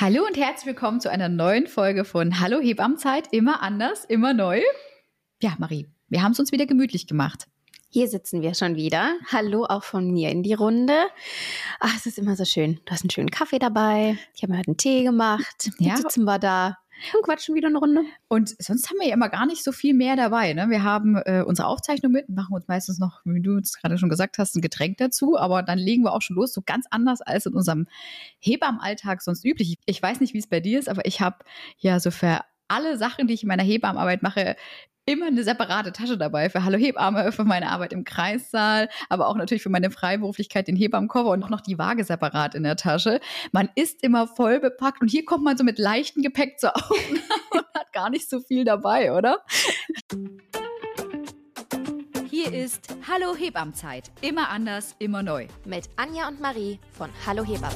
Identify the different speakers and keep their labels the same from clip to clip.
Speaker 1: Hallo und herzlich willkommen zu einer neuen Folge von Hallo Hebammenzeit, immer anders, immer neu. Ja, Marie, wir haben es uns wieder gemütlich gemacht.
Speaker 2: Hier sitzen wir schon wieder. Hallo auch von mir in die Runde. Ach, es ist immer so schön. Du hast einen schönen Kaffee dabei. Ich habe mir heute einen Tee gemacht. Jetzt sitzen wir da und quatschen wieder eine Runde.
Speaker 1: Und sonst haben wir ja immer gar nicht so viel mehr dabei. Ne? Wir haben unsere Aufzeichnung mit, machen uns meistens noch, wie du jetzt gerade schon gesagt hast, ein Getränk dazu. Aber dann legen wir auch schon los, so ganz anders als in unserem Hebammenalltag sonst üblich. Ich weiß nicht, wie es bei dir ist, aber ich habe ja so für alle Sachen, die ich in meiner Hebammenarbeit mache, immer eine separate Tasche dabei für Hallo Hebamme, für meine Arbeit im Kreissaal, aber auch natürlich für meine Freiberuflichkeit den Hebammenkoffer und auch noch die Waage separat in der Tasche. Man ist immer voll bepackt und hier kommt man so mit leichtem Gepäck zur Aufnahme und hat gar nicht so viel dabei, oder? Hier ist Hallo Hebammenzeit. Immer anders, immer neu.
Speaker 2: Mit Anja und Marie von Hallo Hebamme.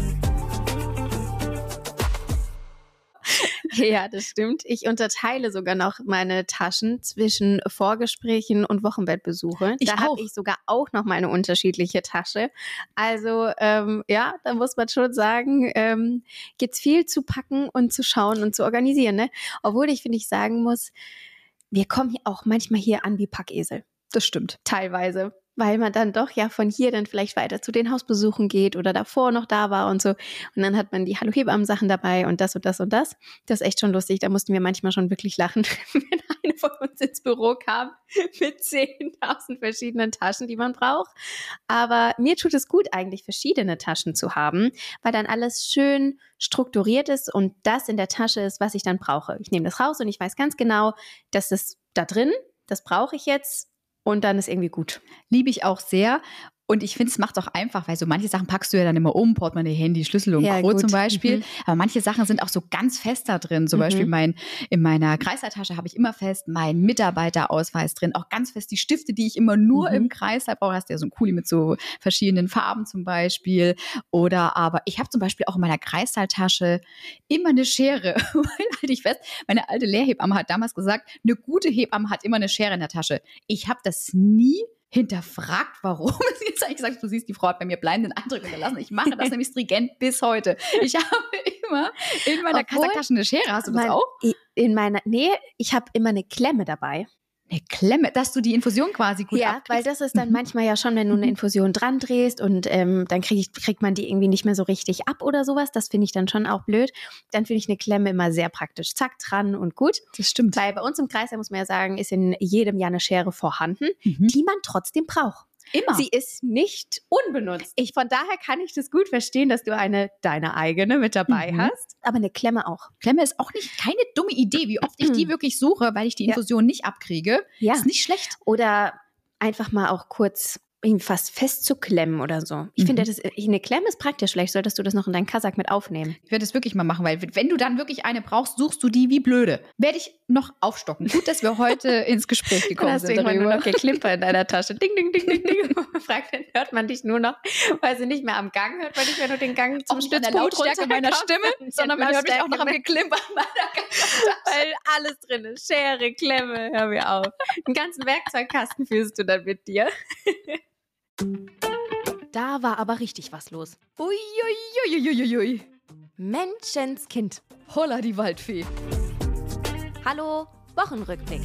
Speaker 2: Ja, das stimmt. Ich unterteile sogar noch meine Taschen zwischen Vorgesprächen und Wochenbettbesuche. Da habe ich sogar auch noch mal eine unterschiedliche Tasche. Also ja, da muss man schon sagen, gibt's viel zu packen und zu schauen und zu organisieren. Ne? Obwohl ich sagen muss, wir kommen hier auch manchmal hier an wie Packesel.
Speaker 1: Das stimmt.
Speaker 2: Teilweise. Weil man dann doch ja von hier dann vielleicht weiter zu den Hausbesuchen geht oder davor noch da war und so. Und dann hat man die Hallo Hebammen-Sachen dabei und das und das und das. Das ist echt schon lustig. Da mussten wir manchmal schon wirklich lachen, wenn eine von uns ins Büro kam mit 10.000 verschiedenen Taschen, die man braucht. Aber mir tut es gut, eigentlich verschiedene Taschen zu haben, weil dann alles schön strukturiert ist und das in der Tasche ist, was ich dann brauche. Ich nehme das raus und ich weiß ganz genau, das ist da drin, das brauche ich jetzt. Und dann ist irgendwie gut.
Speaker 1: Liebe ich auch sehr. Und ich finde, es macht auch einfach, weil so manche Sachen packst du ja dann immer um, Portemonnaie, Handy, Schlüssel und Co. zum Beispiel. Mhm. Aber manche Sachen sind auch so ganz fest da drin. Zum Beispiel in meiner Kreisleittasche habe ich immer fest meinen Mitarbeiterausweis drin. Auch ganz fest die Stifte, die ich immer nur im Kreislauf brauche. Hast ja so ein Kuli mit so verschiedenen Farben zum Beispiel. Oder aber ich habe zum Beispiel auch in meiner Kreisleittasche immer eine Schere. Weil halte ich fest, meine alte Lehrhebamme hat damals gesagt, eine gute Hebamme hat immer eine Schere in der Tasche. Ich habe das nie hinterfragt, warum. Sie jetzt eigentlich gesagt, du siehst, die Frau hat bei mir bleibenden Eindruck hinterlassen. Ich mache das nämlich stringent bis heute. Ich habe immer in meiner Kassacktasche eine Schere. Hast du das auch?
Speaker 2: Nee, ich habe immer eine Klemme dabei.
Speaker 1: Eine Klemme, dass du die Infusion quasi gut abkriegst?
Speaker 2: Ja, weil das ist dann manchmal ja schon, wenn du eine Infusion dran drehst und dann kriegt man die irgendwie nicht mehr so richtig ab oder sowas. Das finde ich dann schon auch blöd. Dann finde ich eine Klemme immer sehr praktisch. Zack, dran und gut.
Speaker 1: Das stimmt.
Speaker 2: Weil bei uns im Kreis, da muss man ja sagen, ist in jedem Jahr eine Schere vorhanden, die man trotzdem braucht.
Speaker 1: Immer.
Speaker 2: Sie ist nicht unbenutzt. Von daher kann ich das gut verstehen, dass du deine eigene mit dabei hast. Aber eine Klemme auch.
Speaker 1: Klemme ist auch nicht keine dumme Idee, wie oft ich die wirklich suche, weil ich die Infusion nicht abkriege.
Speaker 2: Ja.
Speaker 1: Ist nicht schlecht.
Speaker 2: Oder einfach mal auch kurz fast festzuklemmen oder so. Ich finde, eine Klemme ist praktisch. Vielleicht solltest du das noch in deinen Kassack mit aufnehmen.
Speaker 1: Ich werde das wirklich mal machen, weil wenn du dann wirklich eine brauchst, suchst du die wie blöde. Werde ich noch aufstocken. Gut, dass wir heute ins Gespräch gekommen sind.
Speaker 2: Dann hast du irgendwann nur noch Geklimper in deiner Tasche. Ding, ding, ding, ding, ding. Fragt, dann hört man dich nur noch, weil sie nicht mehr am Gang hört, weil nicht mehr nur den Gang zum Stützpunkt
Speaker 1: der Lautstärke meiner Stimme, sondern man hört mich auch noch am Geklimper meiner Tasche.
Speaker 2: Weil alles drin ist. Schere, Klemme, hör mir auf. Den ganzen Werkzeugkasten führst du dann mit dir. Da war aber richtig was los.
Speaker 1: Uiuiuiuiui.
Speaker 2: Menschenskind.
Speaker 1: Holla die Waldfee.
Speaker 2: Hallo, Wochenrückblick.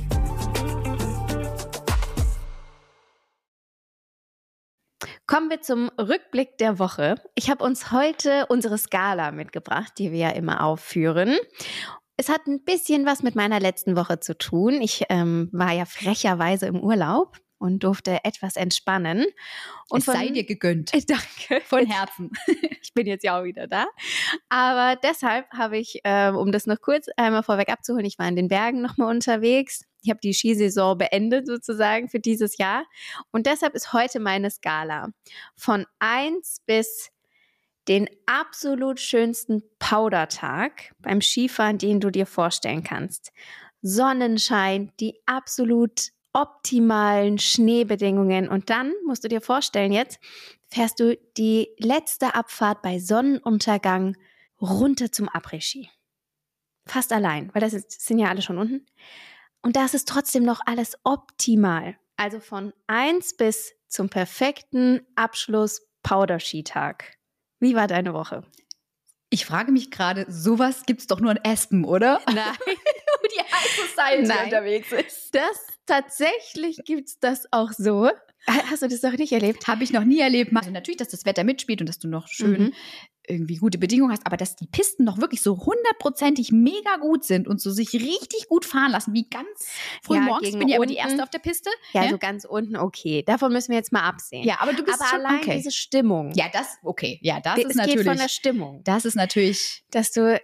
Speaker 2: Kommen wir zum Rückblick der Woche. Ich habe uns heute unsere Skala mitgebracht, die wir ja immer aufführen. Es hat ein bisschen was mit meiner letzten Woche zu tun. Ich war ja frecherweise im Urlaub und durfte etwas entspannen. Und
Speaker 1: es sei dir gegönnt.
Speaker 2: Danke.
Speaker 1: Von Herzen.
Speaker 2: Ich bin jetzt ja auch wieder da. Aber deshalb habe ich, um das noch kurz einmal vorweg abzuholen, ich war in den Bergen nochmal unterwegs. Ich habe die Skisaison beendet sozusagen für dieses Jahr. Und deshalb ist heute meine Skala von 1 bis den absolut schönsten Powdertag beim Skifahren, den du dir vorstellen kannst. Sonnenschein, die absolut optimalen Schneebedingungen. Und dann musst du dir vorstellen, jetzt fährst du die letzte Abfahrt bei Sonnenuntergang runter zum Après-Ski. Fast allein, weil das sind ja alle schon unten. Und das ist trotzdem noch alles optimal. Also von 1 bis zum perfekten Abschluss Powder-Skitag. Wie war deine Woche?
Speaker 1: Ich frage mich gerade, sowas gibt es doch nur in Aspen, oder?
Speaker 2: Nein.
Speaker 1: Wo die High Society unterwegs ist.
Speaker 2: Tatsächlich gibt es das auch so. Hast du das noch nicht erlebt?
Speaker 1: Habe ich noch nie erlebt. Also natürlich, dass das Wetter mitspielt und dass du noch schön irgendwie gute Bedingungen hast, aber dass die Pisten noch wirklich so 100%ig mega gut sind und so sich richtig gut fahren lassen, wie ganz früh morgens. Ich bin ja immer die Erste auf der Piste.
Speaker 2: Ja, so ganz unten, okay. Davon müssen wir jetzt mal absehen.
Speaker 1: Ja, aber du bist
Speaker 2: aber
Speaker 1: schon
Speaker 2: allein diese Stimmung.
Speaker 1: Ja, das, okay. Ja, das ist
Speaker 2: es
Speaker 1: natürlich.
Speaker 2: Es geht von der Stimmung.
Speaker 1: Das ist natürlich.
Speaker 2: Dass du,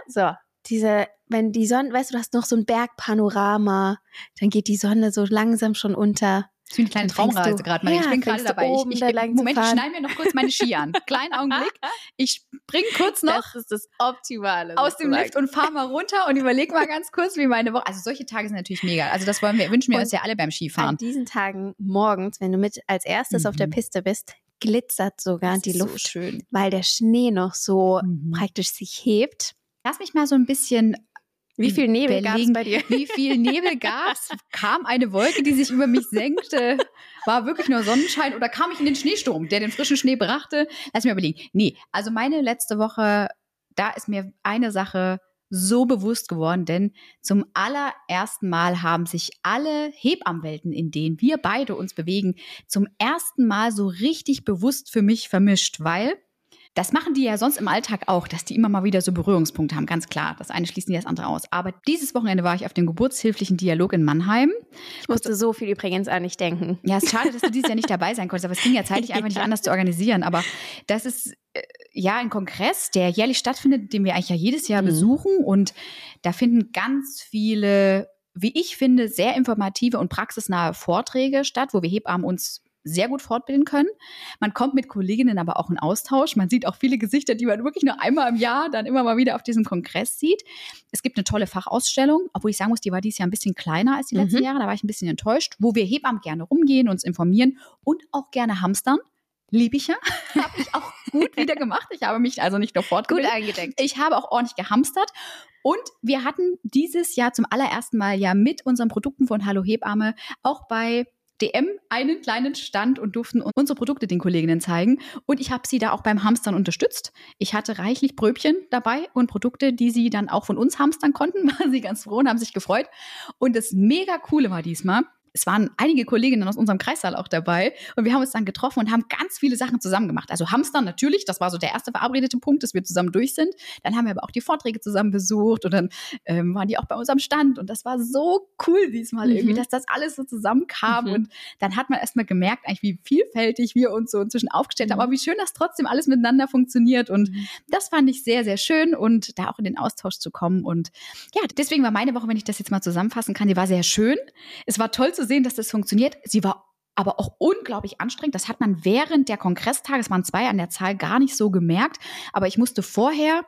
Speaker 2: wenn die Sonne, weißt du hast noch so ein Bergpanorama, dann geht die Sonne so langsam schon unter.
Speaker 1: Das ist wie eine kleine Traumreise gerade. Ich bin gerade dabei. Moment, ich schneide mir noch kurz meine Ski an. Kleinen Augenblick. Ich spring kurz noch.
Speaker 2: Das ist das Optimale.
Speaker 1: Aus dem Lift und fahre mal runter und überlege mal ganz kurz, wie meine Woche. Also solche Tage sind natürlich mega. Also das wünschen wir uns ja alle beim Skifahren.
Speaker 2: An diesen Tagen morgens, wenn du mit als erstes auf der Piste bist, glitzert sogar die Luft.
Speaker 1: So schön.
Speaker 2: Weil der Schnee noch so praktisch sich hebt.
Speaker 1: Lass mich mal so ein bisschen.
Speaker 2: Wie viel Nebel gab es bei dir?
Speaker 1: Wie viel Nebel gab es? Kam eine Wolke, die sich über mich senkte? War wirklich nur Sonnenschein? Oder kam ich in den Schneesturm, der den frischen Schnee brachte? Lass mich überlegen. Nee, also meine letzte Woche, da ist mir eine Sache so bewusst geworden, denn zum allerersten Mal haben sich alle Hebammenwelten, in denen wir beide uns bewegen, zum ersten Mal so richtig bewusst für mich vermischt, weil das machen die ja sonst im Alltag auch, dass die immer mal wieder so Berührungspunkte haben, ganz klar. Das eine schließen die das andere aus. Aber dieses Wochenende war ich auf dem geburtshilflichen Dialog in Mannheim.
Speaker 2: Ich musste so viel übrigens an dich denken.
Speaker 1: Ja, es ist schade, dass du dieses Jahr nicht dabei sein konntest, aber es ging ja zeitlich einfach nicht anders zu organisieren. Aber das ist ja ein Kongress, der jährlich stattfindet, den wir eigentlich ja jedes Jahr besuchen. Und da finden ganz viele, wie ich finde, sehr informative und praxisnahe Vorträge statt, wo wir Hebammen uns sehr gut fortbilden können. Man kommt mit Kolleginnen aber auch in Austausch. Man sieht auch viele Gesichter, die man wirklich nur einmal im Jahr dann immer mal wieder auf diesem Kongress sieht. Es gibt eine tolle Fachausstellung, obwohl ich sagen muss, die war dieses Jahr ein bisschen kleiner als die letzten Jahre. Da war ich ein bisschen enttäuscht, wo wir Hebammen gerne rumgehen, uns informieren und auch gerne hamstern. Liebe ich ja. Habe ich auch gut wieder gemacht. Ich habe mich also nicht nur fortgebildet.
Speaker 2: Gut eingedeckt.
Speaker 1: Ich habe auch ordentlich gehamstert. Und wir hatten dieses Jahr zum allerersten Mal ja mit unseren Produkten von Hallo Hebamme auch bei DM einen kleinen Stand und durften unsere Produkte den Kolleginnen zeigen. Und ich habe sie da auch beim Hamstern unterstützt. Ich hatte reichlich Pröbchen dabei und Produkte, die sie dann auch von uns hamstern konnten. Waren sie ganz froh und haben sich gefreut. Und das mega Coole war diesmal, es waren einige Kolleginnen aus unserem Kreissaal auch dabei und wir haben uns dann getroffen und haben ganz viele Sachen zusammen gemacht. Also Hamstern natürlich, das war so der erste verabredete Punkt, dass wir zusammen durch sind. Dann haben wir aber auch die Vorträge zusammen besucht und dann waren die auch bei uns am Stand und das war so cool diesmal irgendwie, dass das alles so zusammenkam und dann hat man erstmal gemerkt, eigentlich wie vielfältig wir uns so inzwischen aufgestellt haben, aber wie schön das trotzdem alles miteinander funktioniert und das fand ich sehr, sehr schön und da auch in den Austausch zu kommen und ja, deswegen war meine Woche, wenn ich das jetzt mal zusammenfassen kann, die war sehr schön. Es war toll zu sehen, dass das funktioniert. Sie war aber auch unglaublich anstrengend. Das hat man während der Kongresstage, es waren 2 an der Zahl, gar nicht so gemerkt. Aber ich musste vorher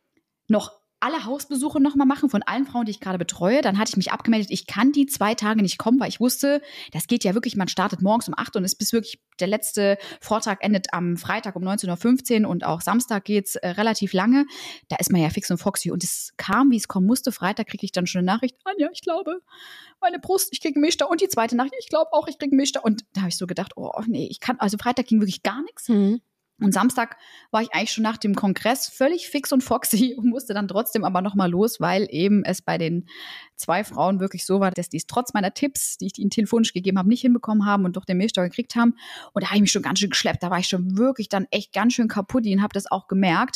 Speaker 1: noch alle Hausbesuche nochmal machen von allen Frauen, die ich gerade betreue. Dann hatte ich mich abgemeldet, ich kann die 2 Tage nicht kommen, weil ich wusste, das geht ja wirklich, man startet morgens um 8 und ist bis wirklich der letzte Vortrag endet am Freitag um 19:15 Uhr und auch Samstag geht's relativ lange. Da ist man ja fix und foxy und es kam, wie es kommen musste. Freitag kriege ich dann schon eine Nachricht, Anja, ich glaube, meine Brust, ich kriege einen Milchstau und die zweite Nachricht, ich glaube auch, ich kriege einen Milchstau und da habe ich so gedacht, oh nee, also Freitag ging wirklich gar nichts. Und Samstag war ich eigentlich schon nach dem Kongress völlig fix und foxy und musste dann trotzdem aber nochmal los, weil eben es bei den 2 Frauen wirklich so war, dass die es trotz meiner Tipps, die ich ihnen telefonisch gegeben habe, nicht hinbekommen haben und doch den Milchstau gekriegt haben. Und da habe ich mich schon ganz schön geschleppt. Da war ich schon wirklich dann echt ganz schön kaputt und habe das auch gemerkt.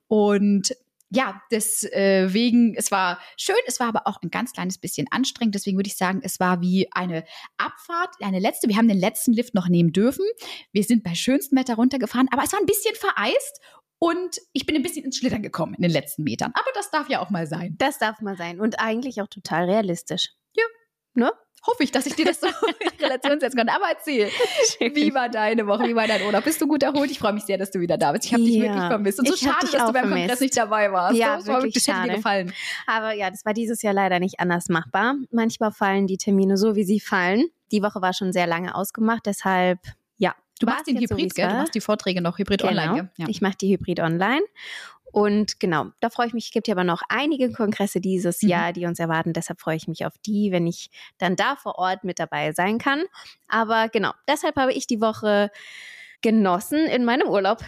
Speaker 1: Und ja, deswegen, es war schön, es war aber auch ein ganz kleines bisschen anstrengend. Deswegen würde ich sagen, es war wie eine Abfahrt, eine letzte. Wir haben den letzten Lift noch nehmen dürfen. Wir sind bei schönstem Wetter runtergefahren, aber es war ein bisschen vereist und ich bin ein bisschen ins Schlittern gekommen in den letzten Metern. Aber das darf ja auch mal sein.
Speaker 2: Das darf mal sein und eigentlich auch total realistisch.
Speaker 1: Ja.
Speaker 2: Ne?
Speaker 1: Hoffe ich, dass ich dir das so in Relation setzen kann. Aber erzähl, wie war deine Woche, wie war dein Urlaub? Bist du gut erholt? Ich freue mich sehr, dass du wieder da bist. Ich habe dich wirklich vermisst. Und so schade, dass du beim Kongress nicht dabei warst.
Speaker 2: Ja,
Speaker 1: das
Speaker 2: wirklich
Speaker 1: das hätte dir gefallen.
Speaker 2: Aber ja, das war dieses Jahr leider nicht anders machbar. Manchmal fallen die Termine so, wie sie fallen. Die Woche war schon sehr lange ausgemacht, deshalb, ja.
Speaker 1: Du machst den Hybrid, gell? Du machst die Vorträge noch Hybrid online, gell?
Speaker 2: Ja. Ich mache die Hybrid online. Und genau, da freue ich mich. Es gibt ja aber noch einige Kongresse dieses Jahr, die uns erwarten. Deshalb freue ich mich auf die, wenn ich dann da vor Ort mit dabei sein kann. Aber genau, deshalb habe ich die Woche genossen in meinem Urlaub.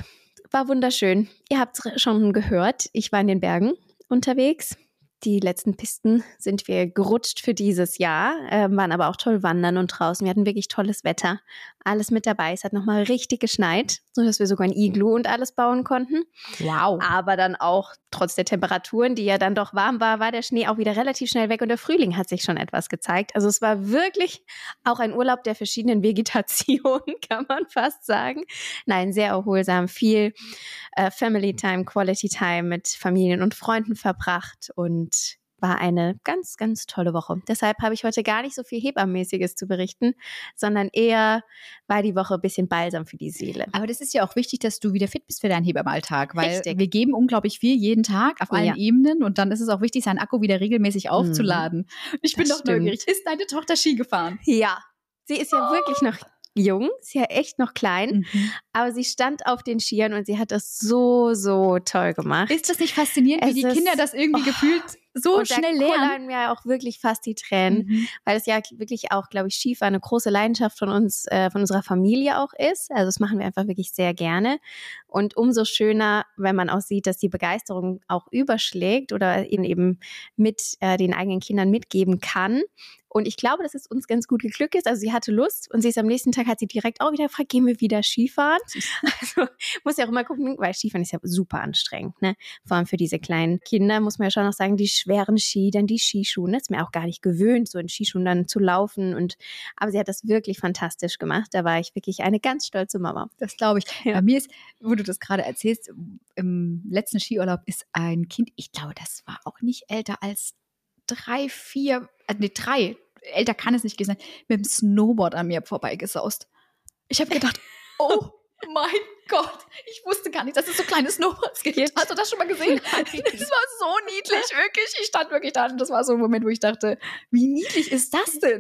Speaker 2: war wunderschön. Ihr habt es schon gehört, ich war in den Bergen unterwegs. Die letzten Pisten sind wir gerutscht für dieses Jahr, waren aber auch toll wandern und draußen. Wir hatten wirklich tolles Wetter, alles mit dabei. Es hat nochmal richtig geschneit, sodass wir sogar ein Iglu und alles bauen konnten.
Speaker 1: Wow.
Speaker 2: Aber dann auch trotz der Temperaturen, die ja dann doch warm war der Schnee auch wieder relativ schnell weg und der Frühling hat sich schon etwas gezeigt. Also es war wirklich auch ein Urlaub der verschiedenen Vegetationen, kann man fast sagen. Nein, sehr erholsam, viel Family Time, Quality Time mit Familien und Freunden verbracht und war eine ganz, ganz tolle Woche. Deshalb habe ich heute gar nicht so viel Hebammenmäßiges zu berichten, sondern eher war die Woche ein bisschen Balsam für die Seele.
Speaker 1: Aber das ist ja auch wichtig, dass du wieder fit bist für deinen Hebammenalltag, weil
Speaker 2: Richtig.
Speaker 1: wir geben unglaublich viel jeden Tag auf allen Ebenen und dann ist es auch wichtig, seinen Akku wieder regelmäßig aufzuladen. Ich bin doch neugierig. Ist deine Tochter Ski gefahren?
Speaker 2: Ja, sie ist ja wirklich noch jung, ist ja echt noch klein, aber sie stand auf den Skiern und sie hat das so, so toll gemacht.
Speaker 1: Ist das nicht faszinierend, wie die Kinder das irgendwie gefühlt so schnell lernen?
Speaker 2: Da kullern mir auch wirklich fast die Tränen, weil es ja wirklich auch, glaube ich, Skifahren eine große Leidenschaft von uns, von unserer Familie auch ist. Also das machen wir einfach wirklich sehr gerne. Und umso schöner, wenn man auch sieht, dass die Begeisterung auch überschlägt oder eben mit den eigenen Kindern mitgeben kann. Und ich glaube, dass es uns ganz gut geglückt ist. Also sie hatte Lust und sie ist am nächsten Tag, hat sie direkt auch wieder gefragt, gehen wir wieder Skifahren? Also muss ja auch immer gucken, weil Skifahren ist ja super anstrengend, ne? Vor allem für diese kleinen Kinder muss man ja schon noch sagen, die schweren Ski, dann die Skischuhe. Das ist mir auch gar nicht gewöhnt, so in Skischuhen dann zu laufen. Aber sie hat das wirklich fantastisch gemacht. Da war ich wirklich eine ganz stolze Mama.
Speaker 1: Das glaube ich. Ja. Bei mir ist, wo du das gerade erzählst, im letzten Skiurlaub ist ein Kind, ich glaube, das war auch nicht älter als 3, 4, älter kann es nicht gewesen sein, mit dem Snowboard an mir vorbeigesaust. Ich habe gedacht, oh mein Gott, ich wusste gar nicht, dass es so kleine Snowboards gibt. Hast du das schon mal gesehen? Das war so niedlich, wirklich. Ich stand wirklich da und das war so ein Moment, wo ich dachte, wie niedlich ist das denn?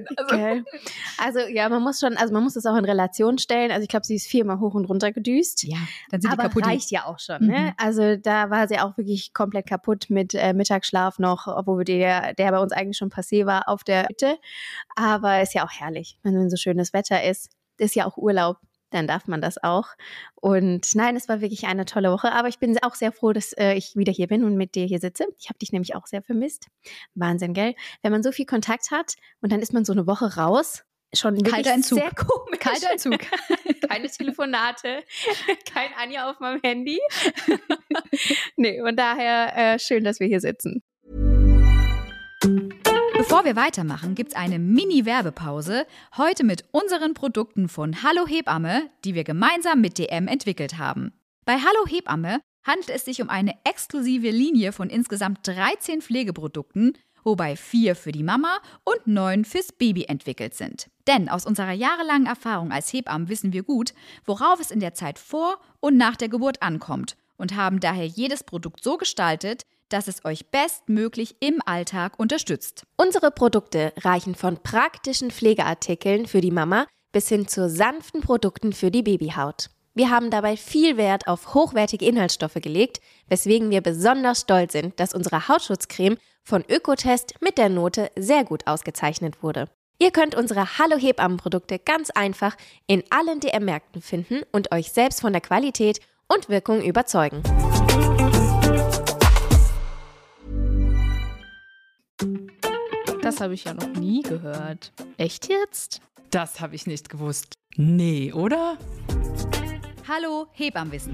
Speaker 2: Also ja, man muss das auch in Relation stellen. Also ich glaube, sie ist 4-mal hoch und runter gedüst.
Speaker 1: Ja, dann sind die kaputt.
Speaker 2: Aber reicht ja auch schon. Ne? Also da war sie auch wirklich komplett kaputt mit Mittagsschlaf noch, obwohl der bei uns eigentlich schon passé war auf der Hütte. Aber ist ja auch herrlich, wenn so schönes Wetter ist. Ist ja auch Urlaub. Dann darf man das auch. Und nein, es war wirklich eine tolle Woche. Aber ich bin auch sehr froh, dass ich wieder hier bin und mit dir hier sitze. Ich habe dich nämlich auch sehr vermisst. Wahnsinn, gell? Wenn man so viel Kontakt hat und dann ist man so eine Woche raus, schon wirklich sehr komisch.
Speaker 1: Kalter Entzug.
Speaker 2: Keine Telefonate, kein Anja auf meinem Handy. Nee, und daher schön, dass wir hier sitzen.
Speaker 1: Bevor wir weitermachen, gibt es eine Mini-Werbepause. Heute mit unseren Produkten von Hallo Hebamme, die wir gemeinsam mit DM entwickelt haben. Bei Hallo Hebamme handelt es sich um eine exklusive Linie von insgesamt 13 Pflegeprodukten, wobei 4 für die Mama und 9 fürs Baby entwickelt sind. Denn aus unserer jahrelangen Erfahrung als Hebammen wissen wir gut, worauf es in der Zeit vor und nach der Geburt ankommt und haben daher jedes Produkt so gestaltet, dass es euch bestmöglich im Alltag unterstützt.
Speaker 2: Unsere Produkte reichen von praktischen Pflegeartikeln für die Mama bis hin zu sanften Produkten für die Babyhaut. Wir haben dabei viel Wert auf hochwertige Inhaltsstoffe gelegt, weswegen wir besonders stolz sind, dass unsere Hautschutzcreme von Ökotest mit der Note sehr gut ausgezeichnet wurde. Ihr könnt unsere Hallo Hebammen-Produkte ganz einfach in allen DM-Märkten finden und euch selbst von der Qualität und Wirkung überzeugen.
Speaker 3: Das habe ich ja noch nie gehört. Echt jetzt?
Speaker 4: Das habe ich nicht gewusst. Nee, oder?
Speaker 1: Hallo Hebammenwissen.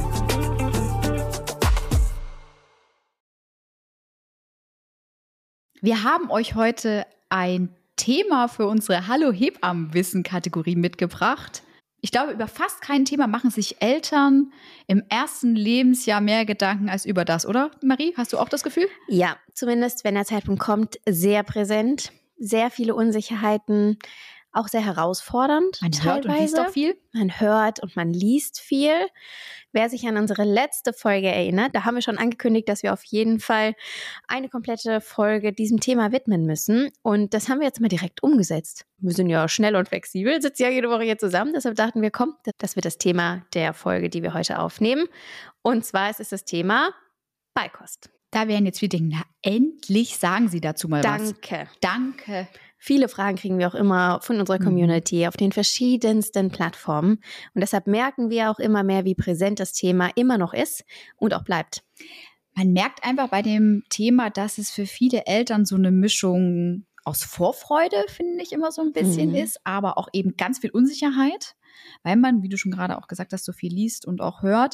Speaker 1: Wir haben euch heute ein Thema für unsere Hallo Hebammenwissen-Kategorie mitgebracht. Ich glaube, über fast kein Thema machen sich Eltern im ersten Lebensjahr mehr Gedanken als über das, oder Marie? Hast du auch das Gefühl?
Speaker 2: Ja, zumindest wenn der Zeitpunkt kommt, sehr präsent. Sehr viele Unsicherheiten, auch sehr herausfordernd.
Speaker 1: Man hört und liest auch viel.
Speaker 2: Man hört und man liest viel. Wer sich an unsere letzte Folge erinnert, da haben wir schon angekündigt, dass wir auf jeden Fall eine komplette Folge diesem Thema widmen müssen. Und das haben wir jetzt mal direkt umgesetzt. Wir sind ja schnell und flexibel, sitzen ja jede Woche hier zusammen. Deshalb dachten wir, komm, das wird das Thema der Folge, die wir heute aufnehmen. Und zwar ist es das Thema Beikost.
Speaker 1: Da werden jetzt viele denken, na endlich sagen Sie dazu mal was.
Speaker 2: Danke.
Speaker 1: Danke.
Speaker 2: Viele Fragen kriegen wir auch immer von unserer Community auf den verschiedensten Plattformen. Und deshalb merken wir auch immer mehr, wie präsent das Thema immer noch ist und auch bleibt.
Speaker 1: Man merkt einfach bei dem Thema, dass es für viele Eltern so eine Mischung aus Vorfreude, finde ich, immer so ein bisschen ist, aber auch eben ganz viel Unsicherheit, weil man, wie du schon gerade auch gesagt hast, so viel liest und auch hört.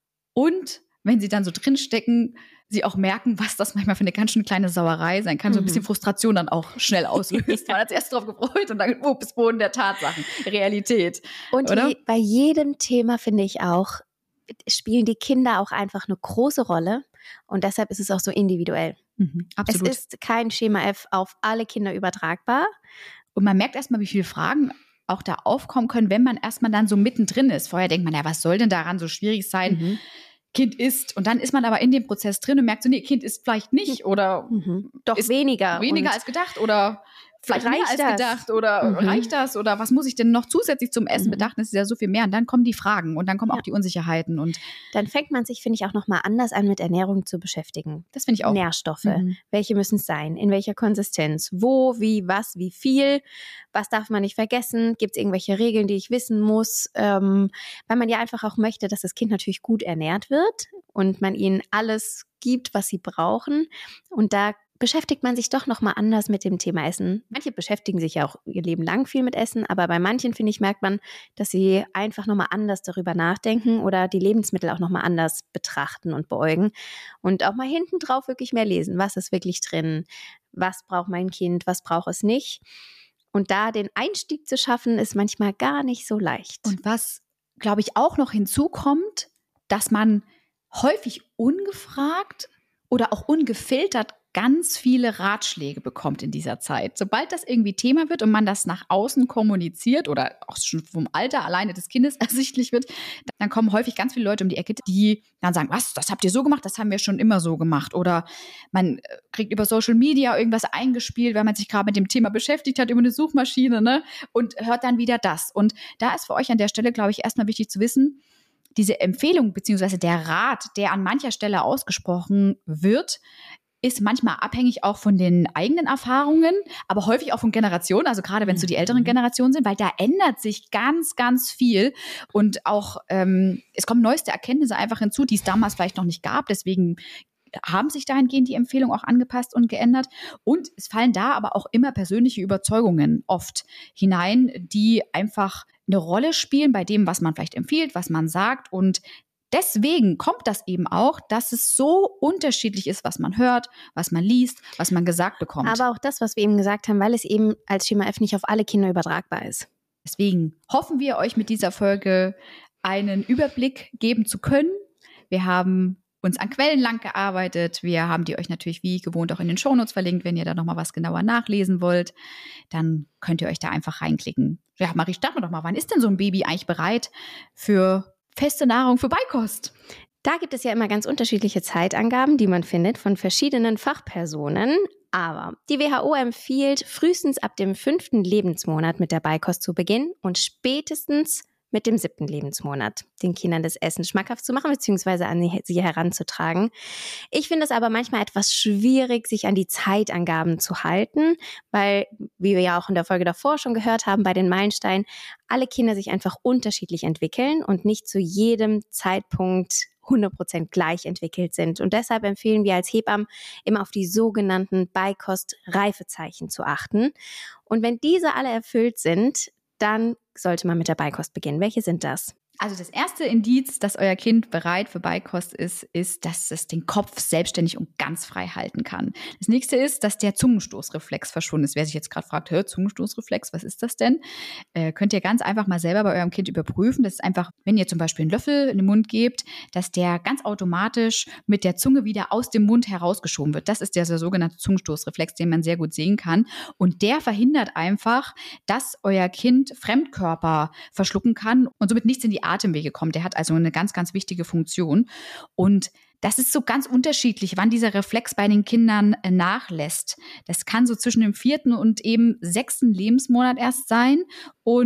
Speaker 1: Und wenn sie dann so drinstecken, sie auch merken, was das manchmal für eine ganz schön kleine Sauerei sein kann, so ein bisschen Frustration dann auch schnell auslöst. Man hat sich erst drauf gefreut und dann, bis Boden der Tatsachen, Realität.
Speaker 2: Und bei jedem Thema, finde ich auch, spielen die Kinder auch einfach eine große Rolle und deshalb ist es auch so individuell.
Speaker 1: Absolut.
Speaker 2: Es ist kein Schema F auf alle Kinder übertragbar.
Speaker 1: Und man merkt erstmal, wie viele Fragen auch da aufkommen können, wenn man erstmal dann so mittendrin ist. Vorher denkt man, ja, was soll denn daran so schwierig sein? Kind isst. Und dann ist man aber in dem Prozess drin und merkt so, nee, Kind isst vielleicht nicht oder
Speaker 2: doch weniger
Speaker 1: als gedacht oder vielleicht mehr als
Speaker 2: das?
Speaker 1: Gedacht oder reicht das oder was muss ich denn noch zusätzlich zum Essen bedachten? Das ist ja so viel mehr. Und dann kommen die Fragen und dann kommen auch die Unsicherheiten. Und
Speaker 2: dann fängt man sich, finde ich, auch nochmal anders an, mit Ernährung zu beschäftigen.
Speaker 1: Das finde ich auch.
Speaker 2: Nährstoffe. Welche müssen es sein? In welcher Konsistenz? Wo, wie, was, wie viel? Was darf man nicht vergessen? Gibt es irgendwelche Regeln, die ich wissen muss? Weil man ja einfach auch möchte, dass das Kind natürlich gut ernährt wird und man ihnen alles gibt, was sie brauchen. Und da beschäftigt man sich doch nochmal anders mit dem Thema Essen. Manche beschäftigen sich ja auch ihr Leben lang viel mit Essen, aber bei manchen, finde ich, merkt man, dass sie einfach nochmal anders darüber nachdenken oder die Lebensmittel auch nochmal anders betrachten und beäugen und auch mal hinten drauf wirklich mehr lesen. Was ist wirklich drin? Was braucht mein Kind? Was braucht es nicht? Und da den Einstieg zu schaffen, ist manchmal gar nicht so leicht.
Speaker 1: Und was, glaube ich, auch noch hinzukommt, dass man häufig ungefragt oder auch ungefiltert ganz viele Ratschläge bekommt in dieser Zeit. Sobald das irgendwie Thema wird und man das nach außen kommuniziert oder auch schon vom Alter alleine des Kindes ersichtlich wird, dann kommen häufig ganz viele Leute um die Ecke, die dann sagen, was, das habt ihr so gemacht, das haben wir schon immer so gemacht. Oder man kriegt über Social Media irgendwas eingespielt, weil man sich gerade mit dem Thema beschäftigt hat, über eine Suchmaschine, ne? Und hört dann wieder das. Und da ist für euch an der Stelle, glaube ich, erstmal wichtig zu wissen, diese Empfehlung bzw. der Rat, der an mancher Stelle ausgesprochen wird, ist manchmal abhängig auch von den eigenen Erfahrungen, aber häufig auch von Generationen, also gerade wenn es so die älteren Generationen sind, weil da ändert sich ganz, ganz viel und auch es kommen neueste Erkenntnisse einfach hinzu, die es damals vielleicht noch nicht gab, deswegen haben sich dahingehend die Empfehlungen auch angepasst und geändert und es fallen da aber auch immer persönliche Überzeugungen oft hinein, die einfach eine Rolle spielen bei dem, was man vielleicht empfiehlt, was man sagt und deswegen kommt das eben auch, dass es so unterschiedlich ist, was man hört, was man liest, was man gesagt bekommt.
Speaker 2: Aber auch das, was wir eben gesagt haben, weil es eben als Schema F nicht auf alle Kinder übertragbar ist.
Speaker 1: Deswegen hoffen wir, euch mit dieser Folge einen Überblick geben zu können. Wir haben uns an Quellen lang gearbeitet. Wir haben die euch natürlich wie gewohnt auch in den Shownotes verlinkt. Wenn ihr da nochmal was genauer nachlesen wollt, dann könnt ihr euch da einfach reinklicken. Ja, Marie, starten wir doch mal. Wann ist denn so ein Baby eigentlich bereit für feste Nahrung für Beikost?
Speaker 2: Da gibt es ja immer ganz unterschiedliche Zeitangaben, die man findet von verschiedenen Fachpersonen. Aber die WHO empfiehlt, frühestens ab dem 5. Lebensmonat mit der Beikost zu beginnen und spätestens mit dem 7. Lebensmonat den Kindern das Essen schmackhaft zu machen bzw. an sie heranzutragen. Ich finde es aber manchmal etwas schwierig, sich an die Zeitangaben zu halten, weil, wie wir ja auch in der Folge davor schon gehört haben, bei den Meilensteinen alle Kinder sich einfach unterschiedlich entwickeln und nicht zu jedem Zeitpunkt 100% gleich entwickelt sind. Und deshalb empfehlen wir als Hebammen immer auf die sogenannten Beikost-Reifezeichen zu achten. Und wenn diese alle erfüllt sind, dann sollte man mit der Beikost beginnen. Welche sind das?
Speaker 1: Also das erste Indiz, dass euer Kind bereit für Beikost ist, dass es den Kopf selbstständig und ganz frei halten kann. Das nächste ist, dass der Zungenstoßreflex verschwunden ist. Wer sich jetzt gerade fragt, Zungenstoßreflex, was ist das denn? Könnt ihr ganz einfach mal selber bei eurem Kind überprüfen. Das ist einfach, wenn ihr zum Beispiel einen Löffel in den Mund gebt, dass der ganz automatisch mit der Zunge wieder aus dem Mund herausgeschoben wird. Das ist der sogenannte Zungenstoßreflex, den man sehr gut sehen kann. Und der verhindert einfach, dass euer Kind Fremdkörper verschlucken kann und somit nichts in die Atemwege kommt. Der hat also eine ganz, ganz wichtige Funktion. Und das ist so ganz unterschiedlich, wann dieser Reflex bei den Kindern nachlässt. Das kann so zwischen dem 4. und eben 6. Lebensmonat erst sein. Und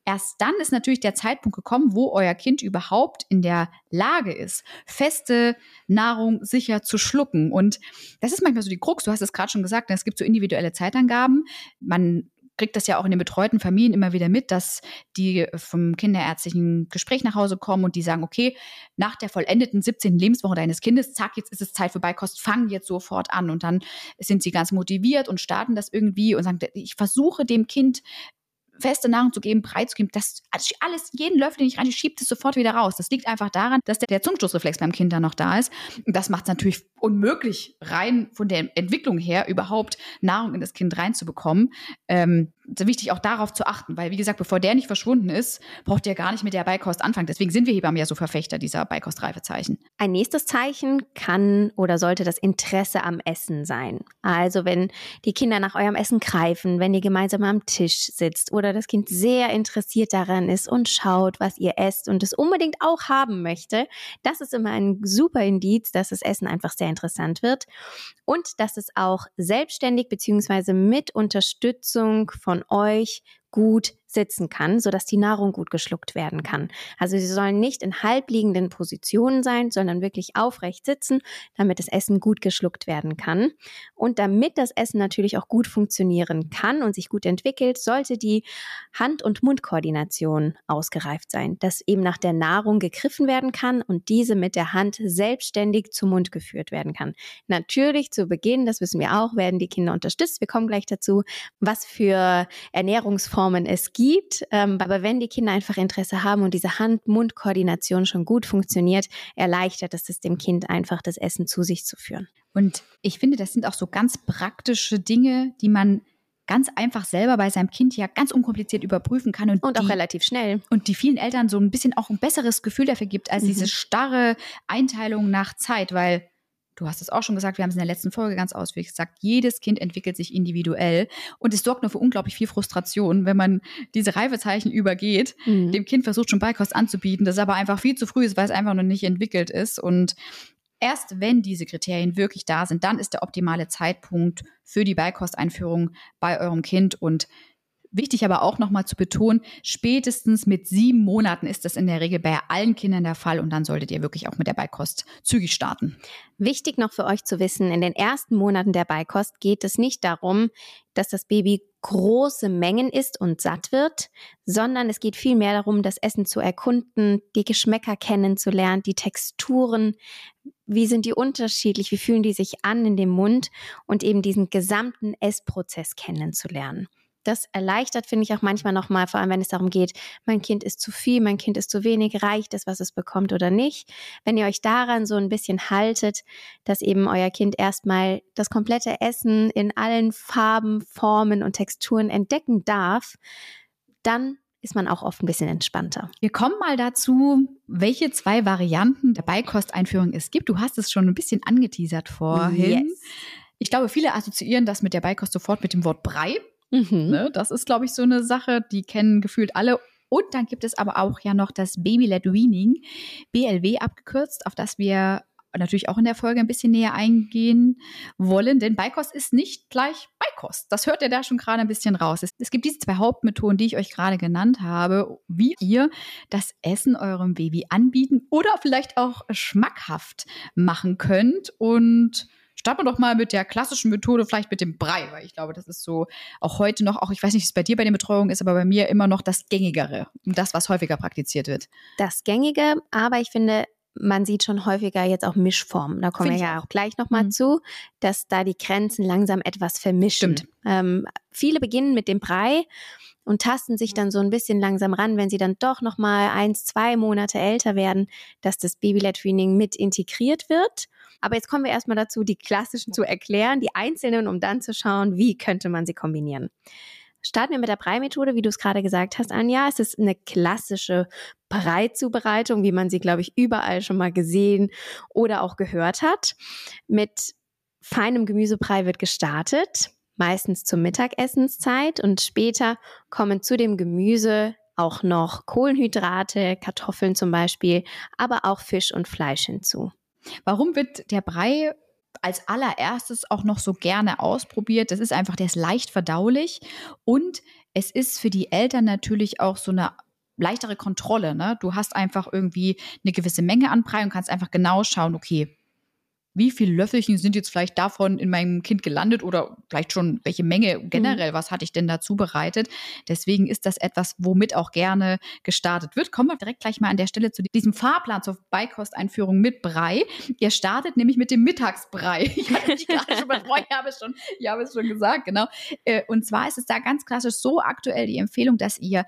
Speaker 1: erst dann ist natürlich der Zeitpunkt gekommen, wo euer Kind überhaupt in der Lage ist, feste Nahrung sicher zu schlucken. Und das ist manchmal so die Krux. Du hast es gerade schon gesagt, es gibt so individuelle Zeitangaben. Man kriegt das ja auch in den betreuten Familien immer wieder mit, dass die vom kinderärztlichen Gespräch nach Hause kommen und die sagen, okay, nach der vollendeten 17. Lebenswoche deines Kindes, zack, jetzt ist es Zeit für Beikost, fang jetzt sofort an. Und dann sind sie ganz motiviert und starten das irgendwie und sagen, ich versuche dem Kind feste Nahrung zu geben, Brei zu geben, das alles, jeden Löffel, den ich rein, schiebt es sofort wieder raus. Das liegt einfach daran, dass der Zungenstoßreflex beim Kind dann noch da ist. Und das macht es natürlich unmöglich, rein von der Entwicklung her überhaupt Nahrung in das Kind reinzubekommen. Es ist wichtig, auch darauf zu achten, weil, wie gesagt, bevor der nicht verschwunden ist, braucht ihr gar nicht mit der Beikost anfangen. Deswegen sind wir Hebammen ja so Verfechter dieser Beikostreifezeichen.
Speaker 2: Ein nächstes Zeichen kann oder sollte das Interesse am Essen sein. Also wenn die Kinder nach eurem Essen greifen, wenn ihr gemeinsam am Tisch sitzt oder das Kind sehr interessiert daran ist und schaut, was ihr esst und es unbedingt auch haben möchte, das ist immer ein super Indiz, dass das Essen einfach sehr interessant wird und dass es auch selbstständig bzw. mit Unterstützung von euch gut sitzen kann, sodass die Nahrung gut geschluckt werden kann. Also sie sollen nicht in halbliegenden Positionen sein, sondern wirklich aufrecht sitzen, damit das Essen gut geschluckt werden kann. Und damit das Essen natürlich auch gut funktionieren kann und sich gut entwickelt, sollte die Hand- und Mundkoordination ausgereift sein, dass eben nach der Nahrung gegriffen werden kann und diese mit der Hand selbstständig zum Mund geführt werden kann. Natürlich zu Beginn, das wissen wir auch, werden die Kinder unterstützt. Wir kommen gleich dazu, was für Ernährungsformen es gibt. Aber wenn die Kinder einfach Interesse haben und diese Hand-Mund-Koordination schon gut funktioniert, erleichtert es dem Kind einfach, das Essen zu sich zu führen.
Speaker 1: Und ich finde, das sind auch so ganz praktische Dinge, die man ganz einfach selber bei seinem Kind ja ganz unkompliziert überprüfen kann. Und
Speaker 2: auch relativ schnell.
Speaker 1: Und die vielen Eltern so ein bisschen auch ein besseres Gefühl dafür gibt, als diese starre Einteilung nach Zeit, weil du hast es auch schon gesagt, wir haben es in der letzten Folge ganz ausführlich gesagt, jedes Kind entwickelt sich individuell und es sorgt nur für unglaublich viel Frustration, wenn man diese Reifezeichen übergeht, dem Kind versucht schon Beikost anzubieten, das aber einfach viel zu früh ist, weil es einfach noch nicht entwickelt ist. Und erst wenn diese Kriterien wirklich da sind, dann ist der optimale Zeitpunkt für die Beikosteinführung bei eurem Kind. Und wichtig aber auch nochmal zu betonen, spätestens mit 7 Monaten ist das in der Regel bei allen Kindern der Fall und dann solltet ihr wirklich auch mit der Beikost zügig starten.
Speaker 2: Wichtig noch für euch zu wissen, in den ersten Monaten der Beikost geht es nicht darum, dass das Baby große Mengen isst und satt wird, sondern es geht vielmehr darum, das Essen zu erkunden, die Geschmäcker kennenzulernen, die Texturen, wie sind die unterschiedlich, wie fühlen die sich an in dem Mund und eben diesen gesamten Essprozess kennenzulernen. Das erleichtert, finde ich, auch manchmal nochmal, vor allem wenn es darum geht, mein Kind isst zu viel, mein Kind isst zu wenig, reicht es, was es bekommt oder nicht. Wenn ihr euch daran so ein bisschen haltet, dass eben euer Kind erstmal das komplette Essen in allen Farben, Formen und Texturen entdecken darf, dann ist man auch oft ein bisschen entspannter.
Speaker 1: Wir kommen mal dazu, welche 2 Varianten der Beikosteinführung es gibt. Du hast es schon ein bisschen angeteasert vorhin.
Speaker 2: Yes.
Speaker 1: Ich glaube, viele assoziieren das mit der Beikost sofort mit dem Wort Brei. Ne, das ist, glaube ich, so eine Sache, die kennen gefühlt alle. Und dann gibt es aber auch ja noch das Baby-led Weaning, BLW abgekürzt, auf das wir natürlich auch in der Folge ein bisschen näher eingehen wollen. Denn Beikost ist nicht gleich Beikost. Das hört ihr da schon gerade ein bisschen raus. Es gibt diese 2 Hauptmethoden, die ich euch gerade genannt habe, wie ihr das Essen eurem Baby anbieten oder vielleicht auch schmackhaft machen könnt. Und starten wir doch mal mit der klassischen Methode, vielleicht mit dem Brei, weil ich glaube, das ist so auch heute noch, auch ich weiß nicht, wie es bei dir bei der Betreuung ist, aber bei mir immer noch das Gängigere und das, was häufiger praktiziert wird.
Speaker 2: Das Gängige, aber ich finde, man sieht schon häufiger jetzt auch Mischformen. Da kommen wir ja auch gleich nochmal zu, dass da die Grenzen langsam etwas vermischen.
Speaker 1: Stimmt.
Speaker 2: Viele beginnen mit dem Brei und tasten sich dann so ein bisschen langsam ran, wenn sie dann doch nochmal 1-2 Monate älter werden, dass das Baby-led Weaning mit integriert wird. Aber jetzt kommen wir erstmal dazu, die klassischen zu erklären, die einzelnen, um dann zu schauen, wie könnte man sie kombinieren. Starten wir mit der Brei-Methode, wie du es gerade gesagt hast, Anja. Es ist eine klassische Brei-Zubereitung, wie man sie, glaube ich, überall schon mal gesehen oder auch gehört hat. Mit feinem Gemüsebrei wird gestartet, meistens zur Mittagessenszeit und später kommen zu dem Gemüse auch noch Kohlenhydrate, Kartoffeln zum Beispiel, aber auch Fisch und Fleisch hinzu.
Speaker 1: Warum wird der Brei als allererstes auch noch so gerne ausprobiert. Das ist einfach, der ist leicht verdaulich und es ist für die Eltern natürlich auch so eine leichtere Kontrolle. Ne? Du hast einfach irgendwie eine gewisse Menge an Brei und kannst einfach genau schauen, okay, wie viele Löffelchen sind jetzt vielleicht davon in meinem Kind gelandet oder vielleicht schon welche Menge generell, was hatte ich denn da zubereitet? Deswegen ist das etwas, womit auch gerne gestartet wird. Kommen wir direkt gleich mal an der Stelle zu diesem Fahrplan zur Beikosteinführung mit Brei. Ihr startet nämlich mit dem Mittagsbrei. Ich hatte mich gerade schon betreut, ich habe es schon gesagt, genau. Und zwar ist es da ganz klassisch so aktuell die Empfehlung, dass ihr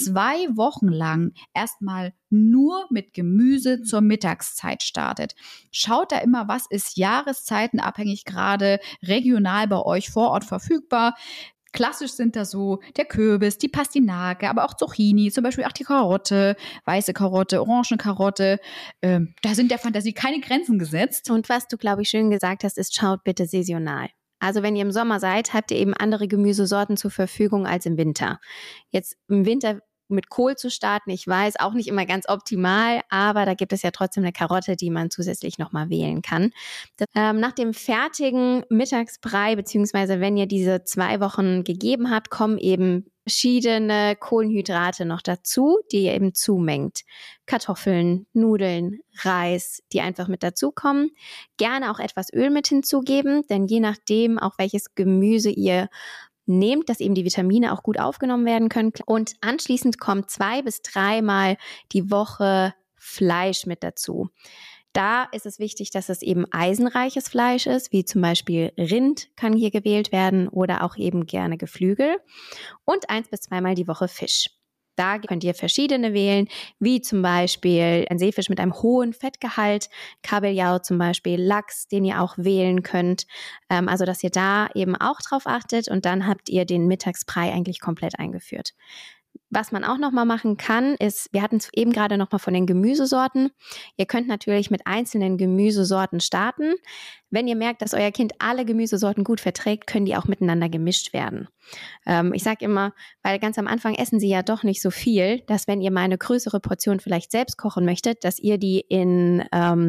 Speaker 1: 2 Wochen lang erstmal nur mit Gemüse zur Mittagszeit startet. Schaut da immer, was ist jahreszeitenabhängig gerade regional bei euch vor Ort verfügbar. Klassisch sind da so der Kürbis, die Pastinake, aber auch Zucchini, zum Beispiel auch die Karotte, weiße Karotte, orange Karotte. Da sind der Fantasie keine Grenzen gesetzt.
Speaker 2: Und was du, glaube ich, schön gesagt hast, ist, schaut bitte saisonal. Also wenn ihr im Sommer seid, habt ihr eben andere Gemüsesorten zur Verfügung als im Winter. Jetzt im Winter mit Kohl zu starten, ich weiß, auch nicht immer ganz optimal, aber da gibt es ja trotzdem eine Karotte, die man zusätzlich nochmal wählen kann. Nach dem fertigen Mittagsbrei, beziehungsweise wenn ihr diese 2 Wochen gegeben habt, kommen eben verschiedene Kohlenhydrate noch dazu, die ihr eben zumengt. Kartoffeln, Nudeln, Reis, die einfach mit dazukommen. Gerne auch etwas Öl mit hinzugeben, denn je nachdem, auch welches Gemüse ihr nehmt, dass eben die Vitamine auch gut aufgenommen werden können. Und anschließend kommt 2 bis 3 Mal die Woche Fleisch mit dazu. Da ist es wichtig, dass es eben eisenreiches Fleisch ist, wie zum Beispiel Rind kann hier gewählt werden oder auch eben gerne Geflügel. Und 1 bis 2 Mal die Woche Fisch. Da könnt ihr verschiedene wählen, wie zum Beispiel ein Seefisch mit einem hohen Fettgehalt, Kabeljau zum Beispiel, Lachs, den ihr auch wählen könnt. Also, dass ihr da eben auch drauf achtet und dann habt ihr den Mittagsbrei eigentlich komplett eingeführt. Was man auch nochmal machen kann, ist, wir hatten es eben gerade nochmal von den Gemüsesorten. Ihr könnt natürlich mit einzelnen Gemüsesorten starten. Wenn ihr merkt, dass euer Kind alle Gemüsesorten gut verträgt, können die auch miteinander gemischt werden. Ich sage immer, weil ganz am Anfang essen sie ja doch nicht so viel, dass wenn ihr mal eine größere Portion vielleicht selbst kochen möchtet, dass ihr die in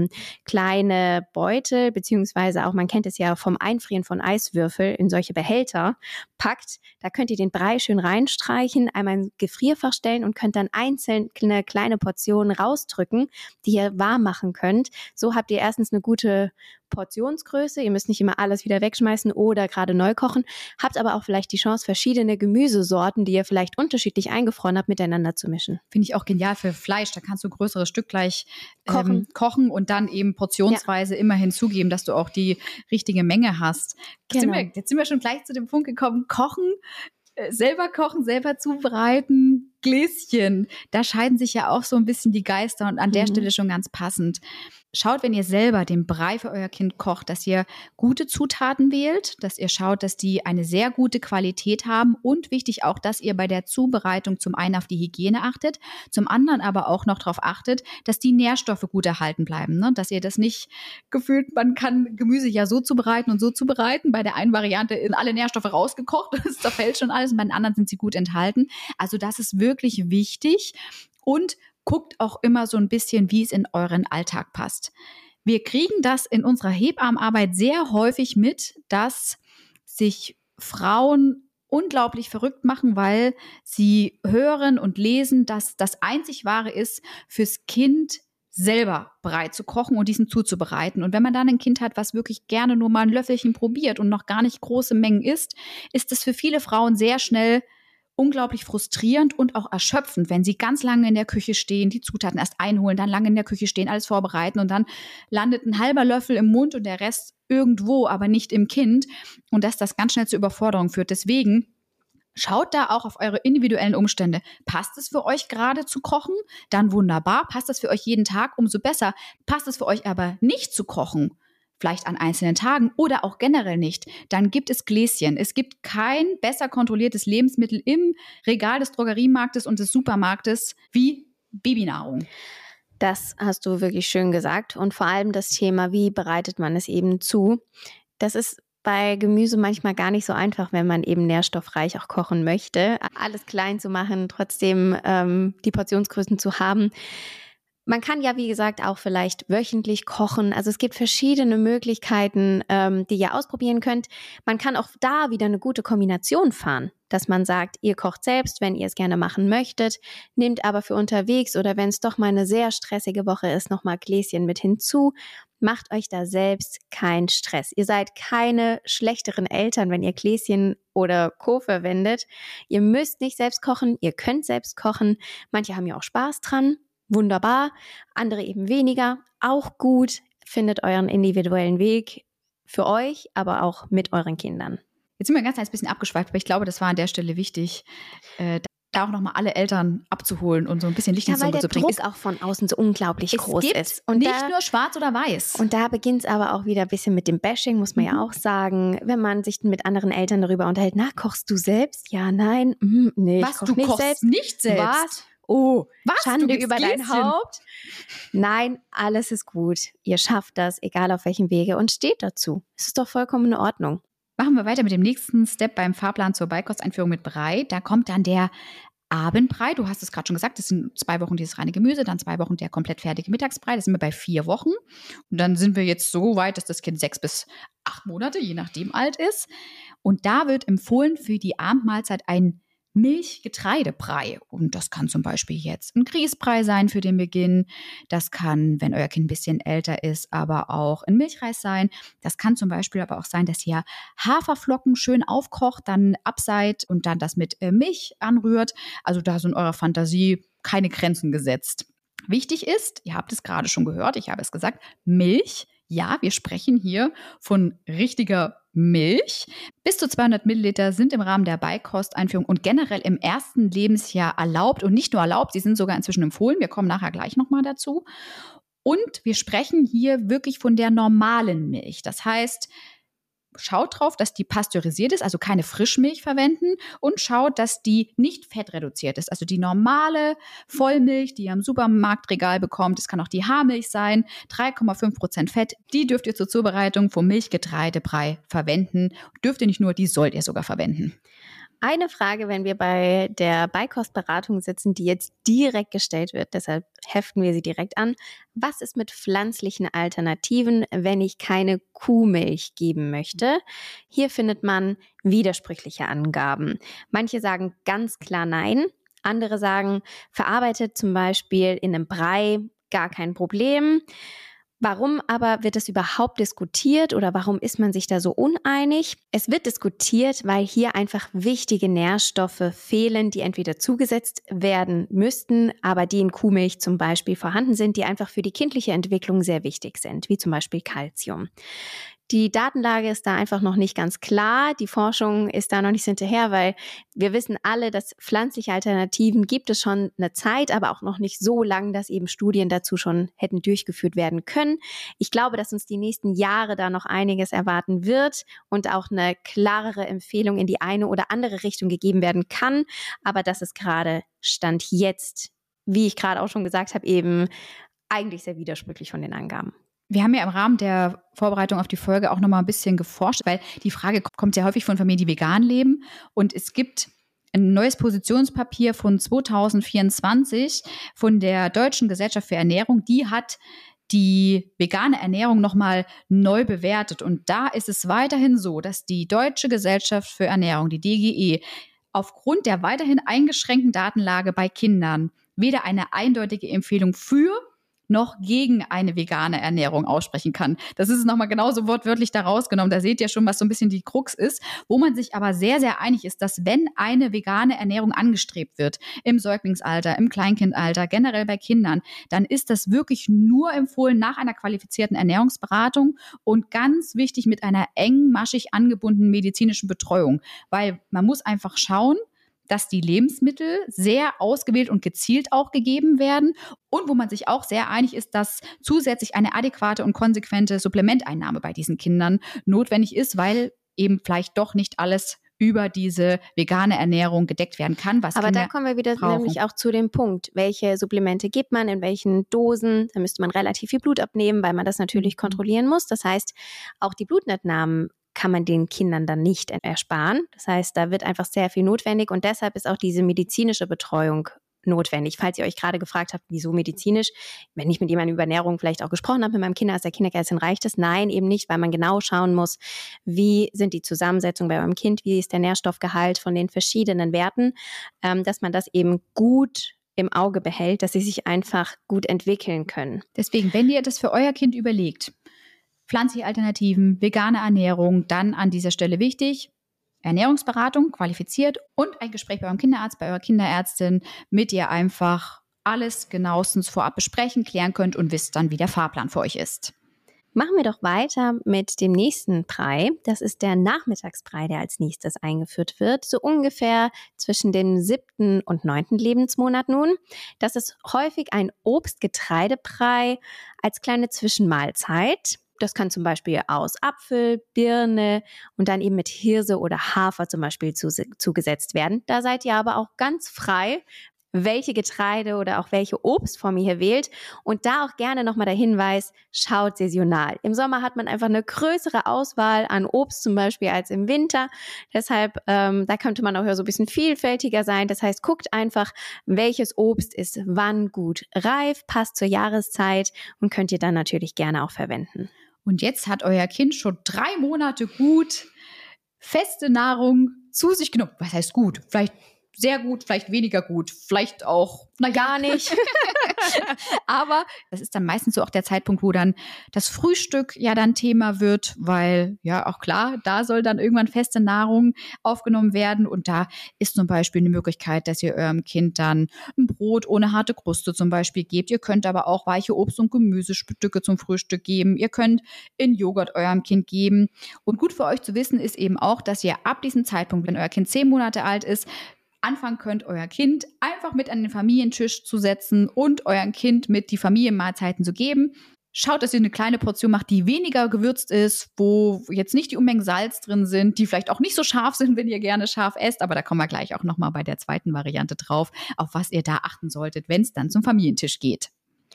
Speaker 2: kleine Beutel, beziehungsweise auch, man kennt es ja vom Einfrieren von Eiswürfel, in solche Behälter packt. Da könnt ihr den Brei schön reinstreichen, einmal in Gefrierfach stellen und könnt dann einzeln kleine Portionen rausdrücken, die ihr warm machen könnt. So habt ihr erstens eine gute Portionsgröße, ihr müsst nicht immer alles wieder wegschmeißen oder gerade neu kochen, habt aber auch vielleicht die Chance, verschiedene Gemüsesorten, die ihr vielleicht unterschiedlich eingefroren habt, miteinander zu mischen.
Speaker 1: Finde ich auch genial für Fleisch, da kannst du ein größeres Stück gleich kochen und dann eben portionsweise immer hinzugeben, dass du auch die richtige Menge hast.
Speaker 2: Genau.
Speaker 1: Jetzt sind wir schon gleich zu dem Punkt gekommen, kochen, selber zubereiten, Gläschen. Da scheiden sich ja auch so ein bisschen die Geister und an der Stelle schon ganz passend. Schaut, wenn ihr selber den Brei für euer Kind kocht, dass ihr gute Zutaten wählt, dass ihr schaut, dass die eine sehr gute Qualität haben und wichtig auch, dass ihr bei der Zubereitung zum einen auf die Hygiene achtet, zum anderen aber auch noch darauf achtet, dass die Nährstoffe gut erhalten bleiben, ne? Dass ihr das nicht gefühlt, man kann Gemüse ja so zubereiten und so zubereiten, bei der einen Variante sind alle Nährstoffe rausgekocht, es zerfällt schon alles und bei den anderen sind sie gut enthalten. Also das ist wirklich wichtig und guckt auch immer so ein bisschen, wie es in euren Alltag passt. Wir kriegen das in unserer Hebammenarbeit sehr häufig mit, dass sich Frauen unglaublich verrückt machen, weil sie hören und lesen, dass das einzig Wahre ist, fürs Kind selber Brei zu kochen und diesen zuzubereiten. Und wenn man dann ein Kind hat, was wirklich gerne nur mal ein Löffelchen probiert und noch gar nicht große Mengen isst, ist es für viele Frauen sehr schnell unglaublich frustrierend und auch erschöpfend, wenn sie ganz lange in der Küche stehen, die Zutaten erst einholen, dann lange in der Küche stehen, alles vorbereiten und dann landet ein halber Löffel im Mund und der Rest irgendwo, aber nicht im Kind und dass das ganz schnell zur Überforderung führt. Deswegen schaut da auch auf eure individuellen Umstände. Passt es für euch gerade zu kochen? Dann wunderbar. Passt es für euch jeden Tag? Umso besser. Passt es für euch aber nicht zu kochen? Vielleicht an einzelnen Tagen oder auch generell nicht, dann gibt es Gläschen. Es gibt kein besser kontrolliertes Lebensmittel im Regal des Drogeriemarktes und des Supermarktes wie Babynahrung.
Speaker 2: Das hast du wirklich schön gesagt und vor allem das Thema, wie bereitet man es eben zu. Das ist bei Gemüse manchmal gar nicht so einfach, wenn man eben nährstoffreich auch kochen möchte. Alles klein zu machen, trotzdem die Portionsgrößen zu haben. Man kann ja, wie gesagt, auch vielleicht wöchentlich kochen. Also es gibt verschiedene Möglichkeiten, die ihr ausprobieren könnt. Man kann auch da wieder eine gute Kombination fahren, dass man sagt, ihr kocht selbst, wenn ihr es gerne machen möchtet, nehmt aber für unterwegs oder wenn es doch mal eine sehr stressige Woche ist, nochmal Gläschen mit hinzu. Macht euch da selbst keinen Stress. Ihr seid keine schlechteren Eltern, wenn ihr Gläschen oder Co. verwendet. Ihr müsst nicht selbst kochen, ihr könnt selbst kochen. Manche haben ja auch Spaß dran. Wunderbar, andere eben weniger, auch gut, findet euren individuellen Weg für euch, aber auch mit euren Kindern.
Speaker 1: Jetzt sind wir ein ganz kleines bisschen abgeschweift, aber ich glaube, das war an der Stelle wichtig, da auch nochmal alle Eltern abzuholen und so ein bisschen Licht ins Dunkel zu bringen.
Speaker 2: Weil der Druck auch von außen so unglaublich groß ist.
Speaker 1: Und nicht nur schwarz oder weiß.
Speaker 2: Und da beginnt es aber auch wieder ein bisschen mit dem Bashing, muss man ja auch sagen. Wenn man sich mit anderen Eltern darüber unterhält, kochst du selbst? Ja, nein, nee,
Speaker 1: was, ich koch nicht selbst. Nicht selbst?
Speaker 2: Was? Oh,
Speaker 1: was?
Speaker 2: Schande über dein Haupt. Nein, alles ist gut. Ihr schafft das, egal auf welchem Wege, und steht dazu. Es ist doch vollkommen in Ordnung.
Speaker 1: Machen wir weiter mit dem nächsten Step beim Fahrplan zur Beikosteinführung mit Brei. Da kommt dann der Abendbrei. Du hast es gerade schon gesagt, das sind 2 Wochen dieses reine Gemüse, dann 2 Wochen der komplett fertige Mittagsbrei. Da sind wir bei 4 Wochen. Und dann sind wir jetzt so weit, dass das Kind 6 bis 8 Monate, je nachdem alt ist. Und da wird empfohlen für die Abendmahlzeit ein Milchgetreidebrei. Und das kann zum Beispiel jetzt ein Grießbrei sein für den Beginn. Das kann, wenn euer Kind ein bisschen älter ist, aber auch ein Milchreis sein. Das kann zum Beispiel aber auch sein, dass ihr Haferflocken schön aufkocht, dann abseit und dann das mit Milch anrührt. Also da sind eurer Fantasie keine Grenzen gesetzt. Wichtig ist, ihr habt es gerade schon gehört, ich habe es gesagt, Milch. Ja, wir sprechen hier von richtiger Milch. Bis zu 200 Milliliter sind im Rahmen der Beikosteinführung und generell im ersten Lebensjahr erlaubt und nicht nur erlaubt, sie sind sogar inzwischen empfohlen. Wir kommen nachher gleich nochmal dazu. Und wir sprechen hier wirklich von der normalen Milch. Das heißt, schaut drauf, dass die pasteurisiert ist, also keine Frischmilch verwenden, und schaut, dass die nicht fettreduziert ist. Also die normale Vollmilch, die ihr am Supermarktregal bekommt, das kann auch die Haarmilch sein, 3,5% Fett, die dürft ihr zur Zubereitung vom Milchgetreidebrei verwenden. Dürft ihr nicht nur, die sollt ihr sogar verwenden.
Speaker 2: Eine Frage, wenn wir bei der Beikostberatung sitzen, die jetzt direkt gestellt wird, deshalb heften wir sie direkt an. Was ist mit pflanzlichen Alternativen, wenn ich keine Kuhmilch geben möchte? Hier findet man widersprüchliche Angaben. Manche sagen ganz klar nein, andere sagen, verarbeitet zum Beispiel in einem Brei, gar kein Problem. Warum aber wird das überhaupt diskutiert oder warum ist man sich da so uneinig? Es wird diskutiert, weil hier einfach wichtige Nährstoffe fehlen, die entweder zugesetzt werden müssten, aber die in Kuhmilch zum Beispiel vorhanden sind, die einfach für die kindliche Entwicklung sehr wichtig sind, wie zum Beispiel Calcium. Die Datenlage ist da einfach noch nicht ganz klar. Die Forschung ist da noch nicht hinterher, weil wir wissen alle, dass pflanzliche Alternativen gibt es schon eine Zeit, aber auch noch nicht so lang, dass eben Studien dazu schon hätten durchgeführt werden können. Ich glaube, dass uns die nächsten Jahre da noch einiges erwarten wird und auch eine klarere Empfehlung in die eine oder andere Richtung gegeben werden kann. Aber das ist gerade Stand jetzt, wie ich gerade auch schon gesagt habe, eben eigentlich sehr widersprüchlich von den Angaben.
Speaker 1: Wir haben ja im Rahmen der Vorbereitung auf die Folge auch nochmal ein bisschen geforscht, weil die Frage kommt sehr häufig von Familien, die vegan leben. Und es gibt ein neues Positionspapier von 2024 von der Deutschen Gesellschaft für Ernährung. Die hat die vegane Ernährung nochmal neu bewertet. Und da ist es weiterhin so, dass die Deutsche Gesellschaft für Ernährung, die DGE, aufgrund der weiterhin eingeschränkten Datenlage bei Kindern weder eine eindeutige Empfehlung für noch gegen eine vegane Ernährung aussprechen kann. Das ist nochmal genauso wortwörtlich da rausgenommen. Da seht ihr schon, was so ein bisschen die Krux ist, wo man sich aber sehr, sehr einig ist, dass wenn eine vegane Ernährung angestrebt wird, im Säuglingsalter, im Kleinkindalter, generell bei Kindern, dann ist das wirklich nur empfohlen nach einer qualifizierten Ernährungsberatung und ganz wichtig mit einer engmaschig angebundenen medizinischen Betreuung, weil man muss einfach schauen, dass die Lebensmittel sehr ausgewählt und gezielt auch gegeben werden und wo man sich auch sehr einig ist, dass zusätzlich eine adäquate und konsequente Supplementeinnahme bei diesen Kindern notwendig ist, weil eben vielleicht doch nicht alles über diese vegane Ernährung gedeckt werden kann. Was
Speaker 2: Aber
Speaker 1: Kinder
Speaker 2: da kommen wir wieder
Speaker 1: brauchen.
Speaker 2: Nämlich auch zu dem Punkt, welche Supplemente gibt man, in welchen Dosen. Da müsste man relativ viel Blut abnehmen, weil man das natürlich kontrollieren muss. Das heißt, auch die Blutentnahmen kann man den Kindern dann nicht ersparen. Das heißt, da wird einfach sehr viel notwendig und deshalb ist auch diese medizinische Betreuung notwendig. Falls ihr euch gerade gefragt habt, wieso medizinisch, wenn ich mit jemandem über Ernährung vielleicht auch gesprochen habe, mit meinem Kinderarzt, der Kinderärztin, reicht es? Nein, eben nicht, weil man genau schauen muss, wie sind die Zusammensetzungen bei eurem Kind, wie ist der Nährstoffgehalt von den verschiedenen Werten, dass man das eben gut im Auge behält, dass sie sich einfach gut entwickeln können.
Speaker 1: Deswegen, wenn ihr das für euer Kind überlegt, pflanzliche Alternativen, vegane Ernährung, dann an dieser Stelle wichtig, Ernährungsberatung, qualifiziert und ein Gespräch bei eurem Kinderarzt, bei eurer Kinderärztin, mit ihr einfach alles genauestens vorab besprechen, klären könnt und wisst dann, wie der Fahrplan für euch ist.
Speaker 2: Machen wir doch weiter mit dem nächsten Brei. Das ist der Nachmittagsbrei, der als nächstes eingeführt wird. So ungefähr zwischen dem 7. und 9. Lebensmonat nun. Das ist häufig ein Obst-Getreidebrei als kleine Zwischenmahlzeit. Das kann zum Beispiel aus Apfel, Birne und dann eben mit Hirse oder Hafer zum Beispiel zugesetzt werden. Da seid ihr aber auch ganz frei, welche Getreide oder auch welche Obstform ihr hier wählt. Und da auch gerne nochmal der Hinweis, schaut saisonal. Im Sommer hat man einfach eine größere Auswahl an Obst zum Beispiel als im Winter. Deshalb, da könnte man auch so ein bisschen vielfältiger sein. Das heißt, guckt einfach, welches Obst ist wann gut reif, passt zur Jahreszeit und könnt ihr dann natürlich gerne auch verwenden.
Speaker 1: Und jetzt hat euer Kind schon 3 Monate gut feste Nahrung zu sich genommen. Was heißt gut? Vielleicht sehr gut, vielleicht weniger gut, vielleicht auch
Speaker 2: gar nicht.
Speaker 1: Aber das ist dann meistens so auch der Zeitpunkt, wo dann das Frühstück ja dann Thema wird, weil ja auch klar, da soll dann irgendwann feste Nahrung aufgenommen werden und da ist zum Beispiel eine Möglichkeit, dass ihr eurem Kind dann ein Brot ohne harte Kruste zum Beispiel gebt. Ihr könnt aber auch weiche Obst- und Gemüsestücke zum Frühstück geben. Ihr könnt in Joghurt eurem Kind geben. Und gut für euch zu wissen ist eben auch, dass ihr ab diesem Zeitpunkt, wenn euer Kind 10 Monate alt ist, anfangen könnt, euer Kind einfach mit an den Familientisch zu setzen und euer Kind mit die Familienmahlzeiten zu geben. Schaut, dass ihr eine kleine Portion macht, die weniger gewürzt ist, wo jetzt nicht die Unmengen Salz drin sind, die vielleicht auch nicht so scharf sind, wenn ihr gerne scharf esst. Aber da kommen wir gleich auch nochmal bei der zweiten Variante drauf, auf was ihr da achten solltet, wenn es dann zum Familientisch geht.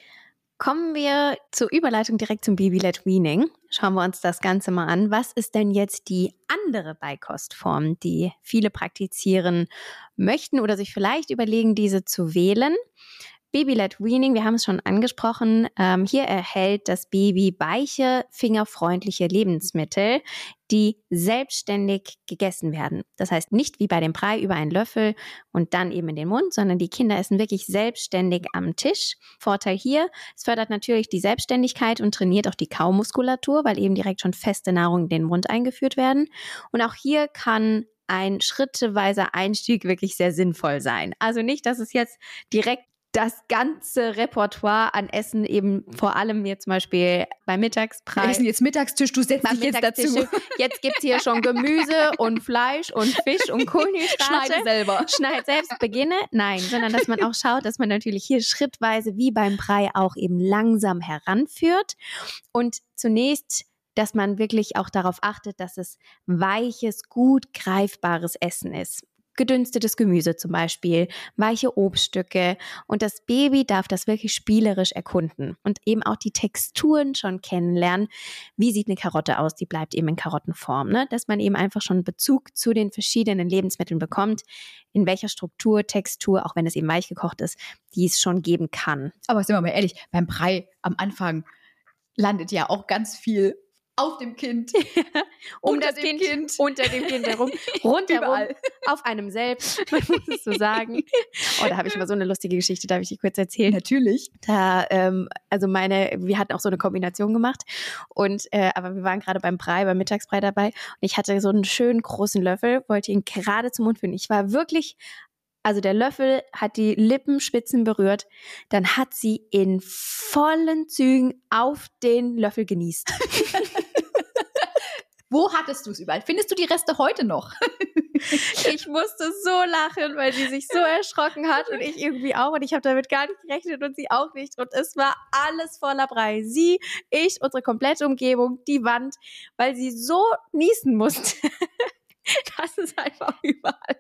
Speaker 2: Kommen wir zur Überleitung direkt zum Baby-led Weaning. Schauen wir uns das Ganze mal an. Was ist denn jetzt die andere Beikostform, die viele praktizieren möchten oder sich vielleicht überlegen, diese zu wählen? Baby-led Weaning, wir haben es schon angesprochen, hier erhält das Baby weiche, fingerfreundliche Lebensmittel, die selbstständig gegessen werden. Das heißt nicht wie bei dem Brei über einen Löffel und dann eben in den Mund, sondern die Kinder essen wirklich selbstständig am Tisch. Vorteil hier, es fördert natürlich die Selbstständigkeit und trainiert auch die Kaumuskulatur, weil eben direkt schon feste Nahrung in den Mund eingeführt werden. Und auch hier kann ein schrittweiser Einstieg wirklich sehr sinnvoll sein. Also nicht, dass es jetzt direkt das ganze Repertoire an Essen eben vor allem jetzt zum Beispiel beim Mittagsbrei.
Speaker 1: Wir essen jetzt Mittagstisch, du setzt dich jetzt dazu.
Speaker 2: Jetzt gibt es hier schon Gemüse und Fleisch und Fisch und Kohlenhydrate.
Speaker 1: Schneide selber.
Speaker 2: Schneid selbst, beginne. Nein, sondern dass man auch schaut, dass man natürlich hier schrittweise wie beim Brei auch eben langsam heranführt und zunächst dass man wirklich auch darauf achtet, dass es weiches, gut greifbares Essen ist. Gedünstetes Gemüse zum Beispiel, weiche Obststücke und das Baby darf das wirklich spielerisch erkunden und eben auch die Texturen schon kennenlernen. Wie sieht eine Karotte aus? Die bleibt eben in Karottenform, ne? Dass man eben einfach schon Bezug zu den verschiedenen Lebensmitteln bekommt, in welcher Struktur, Textur, auch wenn es eben weich gekocht ist, die es schon geben kann.
Speaker 1: Aber sind wir mal ehrlich, beim Brei am Anfang landet ja auch ganz viel auf dem Kind,
Speaker 2: unter dem Kind herum, rundherum, auf einem selbst, man muss es so sagen. Oh, da habe ich mal so eine lustige Geschichte, darf ich die kurz erzählen?
Speaker 1: Natürlich.
Speaker 2: Da, wir hatten auch so eine Kombination gemacht und aber wir waren gerade beim Mittagsbrei dabei und ich hatte so einen schönen großen Löffel, wollte ihn gerade zum Mund führen. Ich war wirklich, also der Löffel hat die Lippenspitzen berührt, dann hat sie in vollen Zügen auf den Löffel genießt.
Speaker 1: Wo hattest du es überall? Findest du die Reste heute noch?
Speaker 2: Ich musste so lachen, weil sie sich so erschrocken hat und ich irgendwie auch. Und ich habe damit gar nicht gerechnet und sie auch nicht. Und es war alles voller Brei. Sie, ich, unsere komplette Umgebung, die Wand, weil sie so niesen musste. Das ist einfach überall.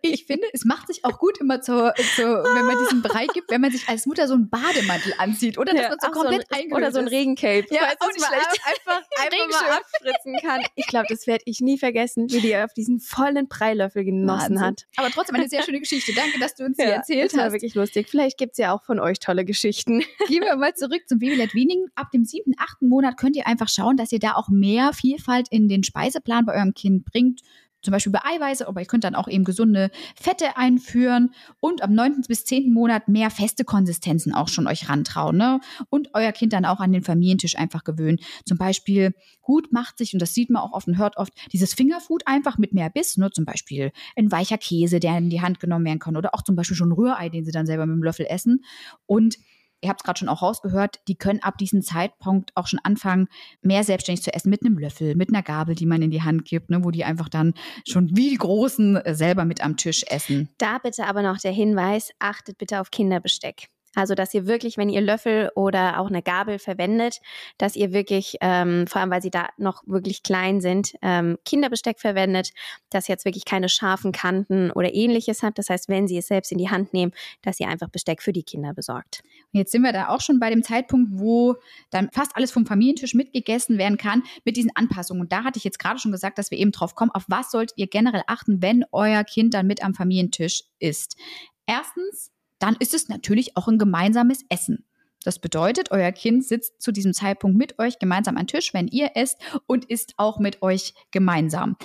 Speaker 1: Ich finde, es macht sich auch gut immer wenn man diesen Brei gibt, wenn man sich als Mutter so einen Bademantel anzieht oder dass man so komplett eingehüllt
Speaker 2: oder so ein Regencape.
Speaker 1: Ja,
Speaker 2: auch nicht schlecht. Einfach mal abspritzen kann. Ich glaube, das werde ich nie vergessen, wie die auf diesen vollen Breilöffel genossen hat.
Speaker 1: Aber trotzdem eine sehr schöne Geschichte. Danke, dass du uns die erzählt hast.
Speaker 2: Das war wirklich lustig. Vielleicht gibt es ja auch von euch tolle Geschichten.
Speaker 1: Gehen wir mal zurück zum Baby-led Weaning. Ab dem 7., 8. Monat könnt ihr einfach schauen, dass ihr da auch mehr Vielfalt in den Speiseplan bei eurem Kind bringt. Zum Beispiel bei Eiweiße, aber ihr könnt dann auch eben gesunde Fette einführen und am 9. bis 10. Monat mehr feste Konsistenzen auch schon euch rantrauen, ne? Und euer Kind dann auch an den Familientisch einfach gewöhnen. Zum Beispiel gut macht sich, und das sieht man auch oft und hört oft, dieses Fingerfood einfach mit mehr Biss, ne? Zum Beispiel ein weicher Käse, der in die Hand genommen werden kann oder auch zum Beispiel schon ein Rührei, den sie dann selber mit dem Löffel essen. Und ihr habt es gerade schon auch rausgehört, die können ab diesem Zeitpunkt auch schon anfangen, mehr selbstständig zu essen mit einem Löffel, mit einer Gabel, die man in die Hand gibt, ne, wo die einfach dann schon wie die Großen selber mit am Tisch essen.
Speaker 2: Da bitte aber noch der Hinweis, achtet bitte auf Kinderbesteck. Also, dass ihr wirklich, wenn ihr Löffel oder auch eine Gabel verwendet, dass ihr wirklich, vor allem, weil sie da noch wirklich klein sind, Kinderbesteck verwendet, dass ihr jetzt wirklich keine scharfen Kanten oder Ähnliches habt. Das heißt, wenn sie es selbst in die Hand nehmen, dass ihr einfach Besteck für die Kinder besorgt.
Speaker 1: Und jetzt sind wir da auch schon bei dem Zeitpunkt, wo dann fast alles vom Familientisch mitgegessen werden kann mit diesen Anpassungen. Und da hatte ich jetzt gerade schon gesagt, dass wir eben drauf kommen, auf was solltet ihr generell achten, wenn euer Kind dann mit am Familientisch ist. Erstens, dann ist es natürlich auch ein gemeinsames Essen. Das bedeutet, euer Kind sitzt zu diesem Zeitpunkt mit euch gemeinsam am Tisch, wenn ihr esst, und isst auch mit euch gemeinsam.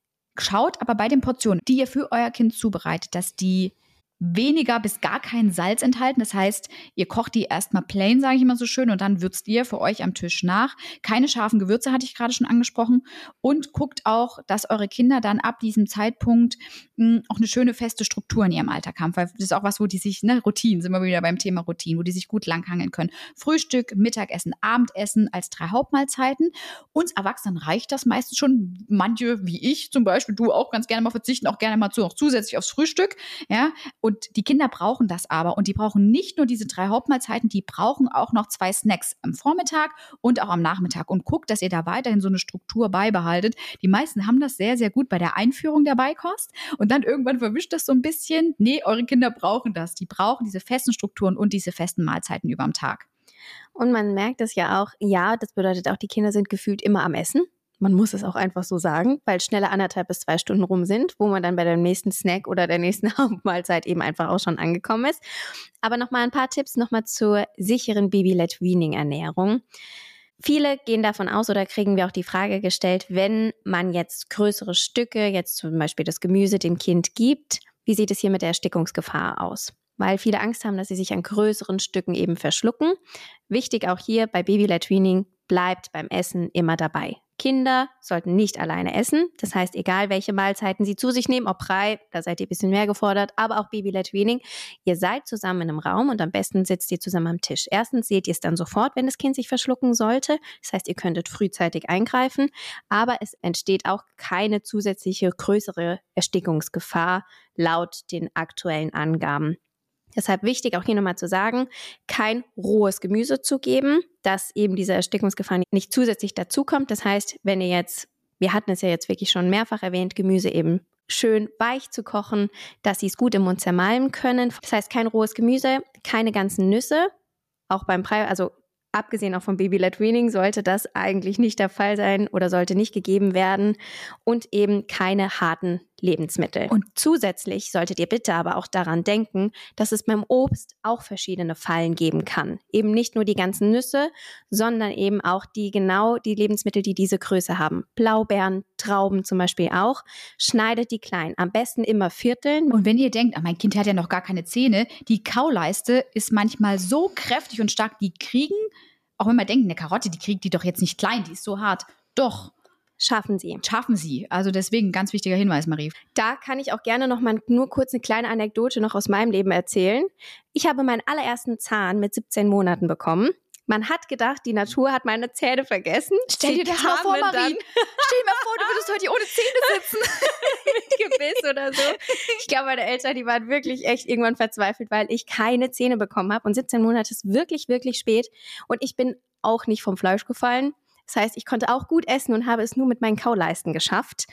Speaker 1: Schaut aber bei den Portionen, die ihr für euer Kind zubereitet, dass die weniger bis gar kein Salz enthalten. Das heißt, ihr kocht die erstmal plain, sage ich immer so schön, und dann würzt ihr für euch am Tisch nach. Keine scharfen Gewürze, hatte ich gerade schon angesprochen. Und guckt auch, dass eure Kinder dann ab diesem Zeitpunkt auch eine schöne feste Struktur in ihrem Alltag haben. Weil das ist auch was, wo die sich, Routinen, sind wir wieder beim Thema Routinen, wo die sich gut langhangeln können. Frühstück, Mittagessen, Abendessen als 3 Hauptmahlzeiten. Uns Erwachsenen reicht das meistens schon. Manche, wie ich zum Beispiel, du auch ganz gerne mal verzichten, auch gerne mal auch zusätzlich aufs Frühstück. Ja, und die Kinder brauchen das aber. Und die brauchen nicht nur diese 3 Hauptmahlzeiten, die brauchen auch noch 2 Snacks am Vormittag und auch am Nachmittag. Und guckt, dass ihr da weiterhin so eine Struktur beibehaltet. Die meisten haben das sehr, sehr gut bei der Einführung der Beikost. Und dann irgendwann verwischt das so ein bisschen. Nee, eure Kinder brauchen das. Die brauchen diese festen Strukturen und diese festen Mahlzeiten über am Tag.
Speaker 2: Und man merkt es ja auch, das bedeutet auch, die Kinder sind gefühlt immer am Essen. Man muss es auch einfach so sagen, weil schnelle 1,5 bis 2 Stunden rum sind, wo man dann bei dem nächsten Snack oder der nächsten Hauptmahlzeit eben einfach auch schon angekommen ist. Aber nochmal ein paar Tipps nochmal zur sicheren Baby-led Weaning-Ernährung. Viele gehen davon aus oder kriegen wir auch die Frage gestellt, wenn man jetzt größere Stücke, jetzt zum Beispiel das Gemüse dem Kind gibt, wie sieht es hier mit der Erstickungsgefahr aus? Weil viele Angst haben, dass sie sich an größeren Stücken eben verschlucken. Wichtig auch hier bei Baby-led Weaning, bleibt beim Essen immer dabei. Kinder sollten nicht alleine essen. Das heißt, egal welche Mahlzeiten sie zu sich nehmen, ob Brei, da seid ihr ein bisschen mehr gefordert, aber auch Baby-led Weaning. Ihr seid zusammen in einem Raum und am besten sitzt ihr zusammen am Tisch. Erstens seht ihr es dann sofort, wenn das Kind sich verschlucken sollte. Das heißt, ihr könntet frühzeitig eingreifen, aber es entsteht auch keine zusätzliche größere Erstickungsgefahr laut den aktuellen Angaben. Deshalb wichtig, auch hier nochmal zu sagen, kein rohes Gemüse zu geben, dass eben diese Erstickungsgefahr nicht zusätzlich dazukommt. Das heißt, wenn ihr jetzt, wir hatten es ja jetzt wirklich schon mehrfach erwähnt, Gemüse eben schön weich zu kochen, dass sie es gut im Mund zermalmen können. Das heißt, kein rohes Gemüse, keine ganzen Nüsse, auch beim Brei, also abgesehen auch vom Baby-led Weaning sollte das eigentlich nicht der Fall sein oder sollte nicht gegeben werden und eben keine harten Lebensmittel. Und zusätzlich solltet ihr bitte aber auch daran denken, dass es beim Obst auch verschiedene Fallen geben kann. Eben nicht nur die ganzen Nüsse, sondern eben auch die Lebensmittel, die diese Größe haben. Blaubeeren, Trauben zum Beispiel auch. Schneidet die klein. Am besten immer vierteln.
Speaker 1: Und wenn ihr denkt, mein Kind hat ja noch gar keine Zähne, die Kauleiste ist manchmal so kräftig und stark, die kriegen, auch wenn man denkt, eine Karotte, die kriegt die doch jetzt nicht klein, die ist so hart. Doch.
Speaker 2: Schaffen sie.
Speaker 1: Also deswegen ganz wichtiger Hinweis, Marie.
Speaker 2: Da kann ich auch gerne noch mal nur kurz eine kleine Anekdote noch aus meinem Leben erzählen. Ich habe meinen allerersten Zahn mit 17 Monaten bekommen. Man hat gedacht, die Natur hat meine Zähne vergessen.
Speaker 1: Stell dir das mal vor, Marie. Stell dir mal vor, du würdest heute hier ohne Zähne sitzen.
Speaker 2: Mit Gebiss oder so. Ich glaube, meine Eltern, die waren wirklich echt irgendwann verzweifelt, weil ich keine Zähne bekommen habe. Und 17 Monate ist wirklich, wirklich spät. Und ich bin auch nicht vom Fleisch gefallen. Das heißt, ich konnte auch gut essen und habe es nur mit meinen Kauleisten geschafft.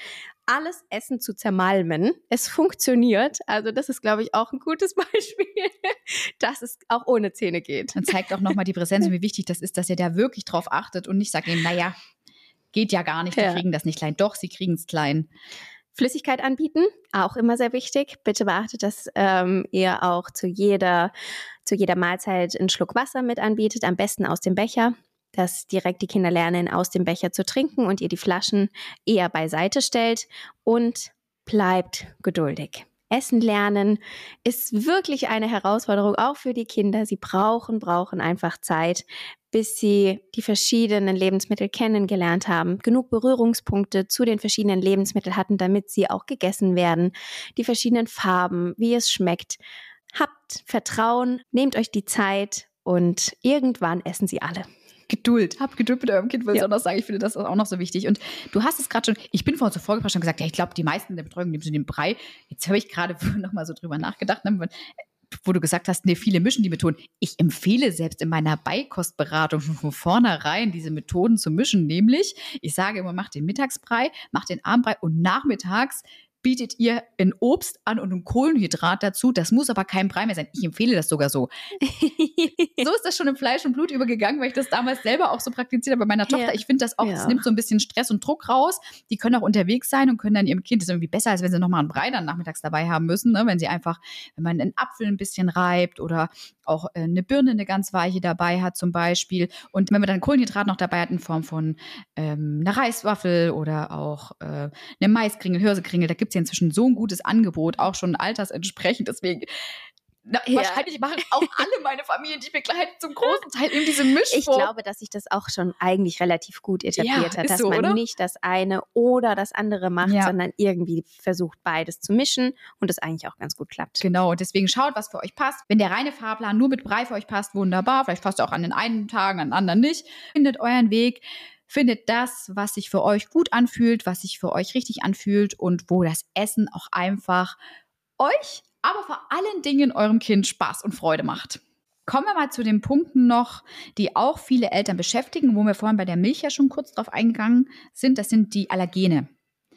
Speaker 2: alles Essen zu zermalmen. Es funktioniert. Also das ist, glaube ich, auch ein gutes Beispiel, dass es auch ohne Zähne geht.
Speaker 1: Und zeigt auch nochmal die Präsenz und wie wichtig das ist, dass ihr da wirklich drauf achtet und nicht sagt, naja, geht ja gar nicht, die kriegen das nicht klein. Doch, sie kriegen es klein.
Speaker 2: Flüssigkeit anbieten, auch immer sehr wichtig. Bitte beachtet, dass ihr auch zu jeder Mahlzeit einen Schluck Wasser mit anbietet, am besten aus dem Becher, dass direkt die Kinder lernen, aus dem Becher zu trinken und ihr die Flaschen eher beiseite stellt und bleibt geduldig. Essen lernen ist wirklich eine Herausforderung, auch für die Kinder. Sie brauchen einfach Zeit, bis sie die verschiedenen Lebensmittel kennengelernt haben, genug Berührungspunkte zu den verschiedenen Lebensmitteln hatten, damit sie auch gegessen werden, die verschiedenen Farben, wie es schmeckt. Habt Vertrauen, nehmt euch die Zeit und irgendwann essen sie alle.
Speaker 1: Geduld. Habt Geduld mit eurem Kind, will ich auch noch sagen. Ich finde, das ist auch noch so wichtig. Und du hast es gerade schon, ich bin vorhin so vorgebracht und gesagt, ja, ich glaube, die meisten in der Betreuung nehmen so den Brei. Jetzt habe ich gerade noch mal so drüber nachgedacht, wo du gesagt hast, viele mischen die Methoden. Ich empfehle selbst in meiner Beikostberatung von vornherein diese Methoden zu mischen, nämlich, ich sage immer, macht den Mittagsbrei, macht den Abendbrei und nachmittags bietet ihr ein Obst an und ein Kohlenhydrat dazu. Das muss aber kein Brei mehr sein. Ich empfehle das sogar so. So ist das schon in Fleisch und Blut übergegangen, weil ich das damals selber auch so praktiziert habe bei meiner Tochter. Ich finde das auch, es nimmt so ein bisschen Stress und Druck raus. Die können auch unterwegs sein und können dann ihrem Kind, das ist irgendwie besser, als wenn sie nochmal einen Brei dann nachmittags dabei haben müssen, ne? Wenn man einen Apfel ein bisschen reibt oder auch eine Birne, eine ganz weiche dabei hat zum Beispiel. Und wenn man dann Kohlenhydrat noch dabei hat in Form von einer Reiswaffel oder auch eine Maiskringel, Hirsekringel, da gibt es ja inzwischen so ein gutes Angebot, auch schon altersentsprechend. Deswegen wahrscheinlich machen auch alle meine Familien, die ich begleite, zum großen Teil eben diese Mischform.
Speaker 2: Ich glaube, dass sich das auch schon eigentlich relativ gut etabliert hat, dass
Speaker 1: so,
Speaker 2: man nicht das eine oder das andere macht, sondern irgendwie versucht, beides zu mischen und das eigentlich auch ganz gut klappt.
Speaker 1: Genau, und deswegen schaut, was für euch passt. Wenn der reine Fahrplan nur mit Brei für euch passt, wunderbar. Vielleicht passt er auch an den einen Tagen, an den anderen nicht. Findet euren Weg. Findet das, was sich für euch gut anfühlt, was sich für euch richtig anfühlt und wo das Essen auch einfach euch, aber vor allen Dingen eurem Kind Spaß und Freude macht. Kommen wir mal zu den Punkten noch, die auch viele Eltern beschäftigen, wo wir vorhin bei der Milch ja schon kurz drauf eingegangen sind. Das sind die Allergene.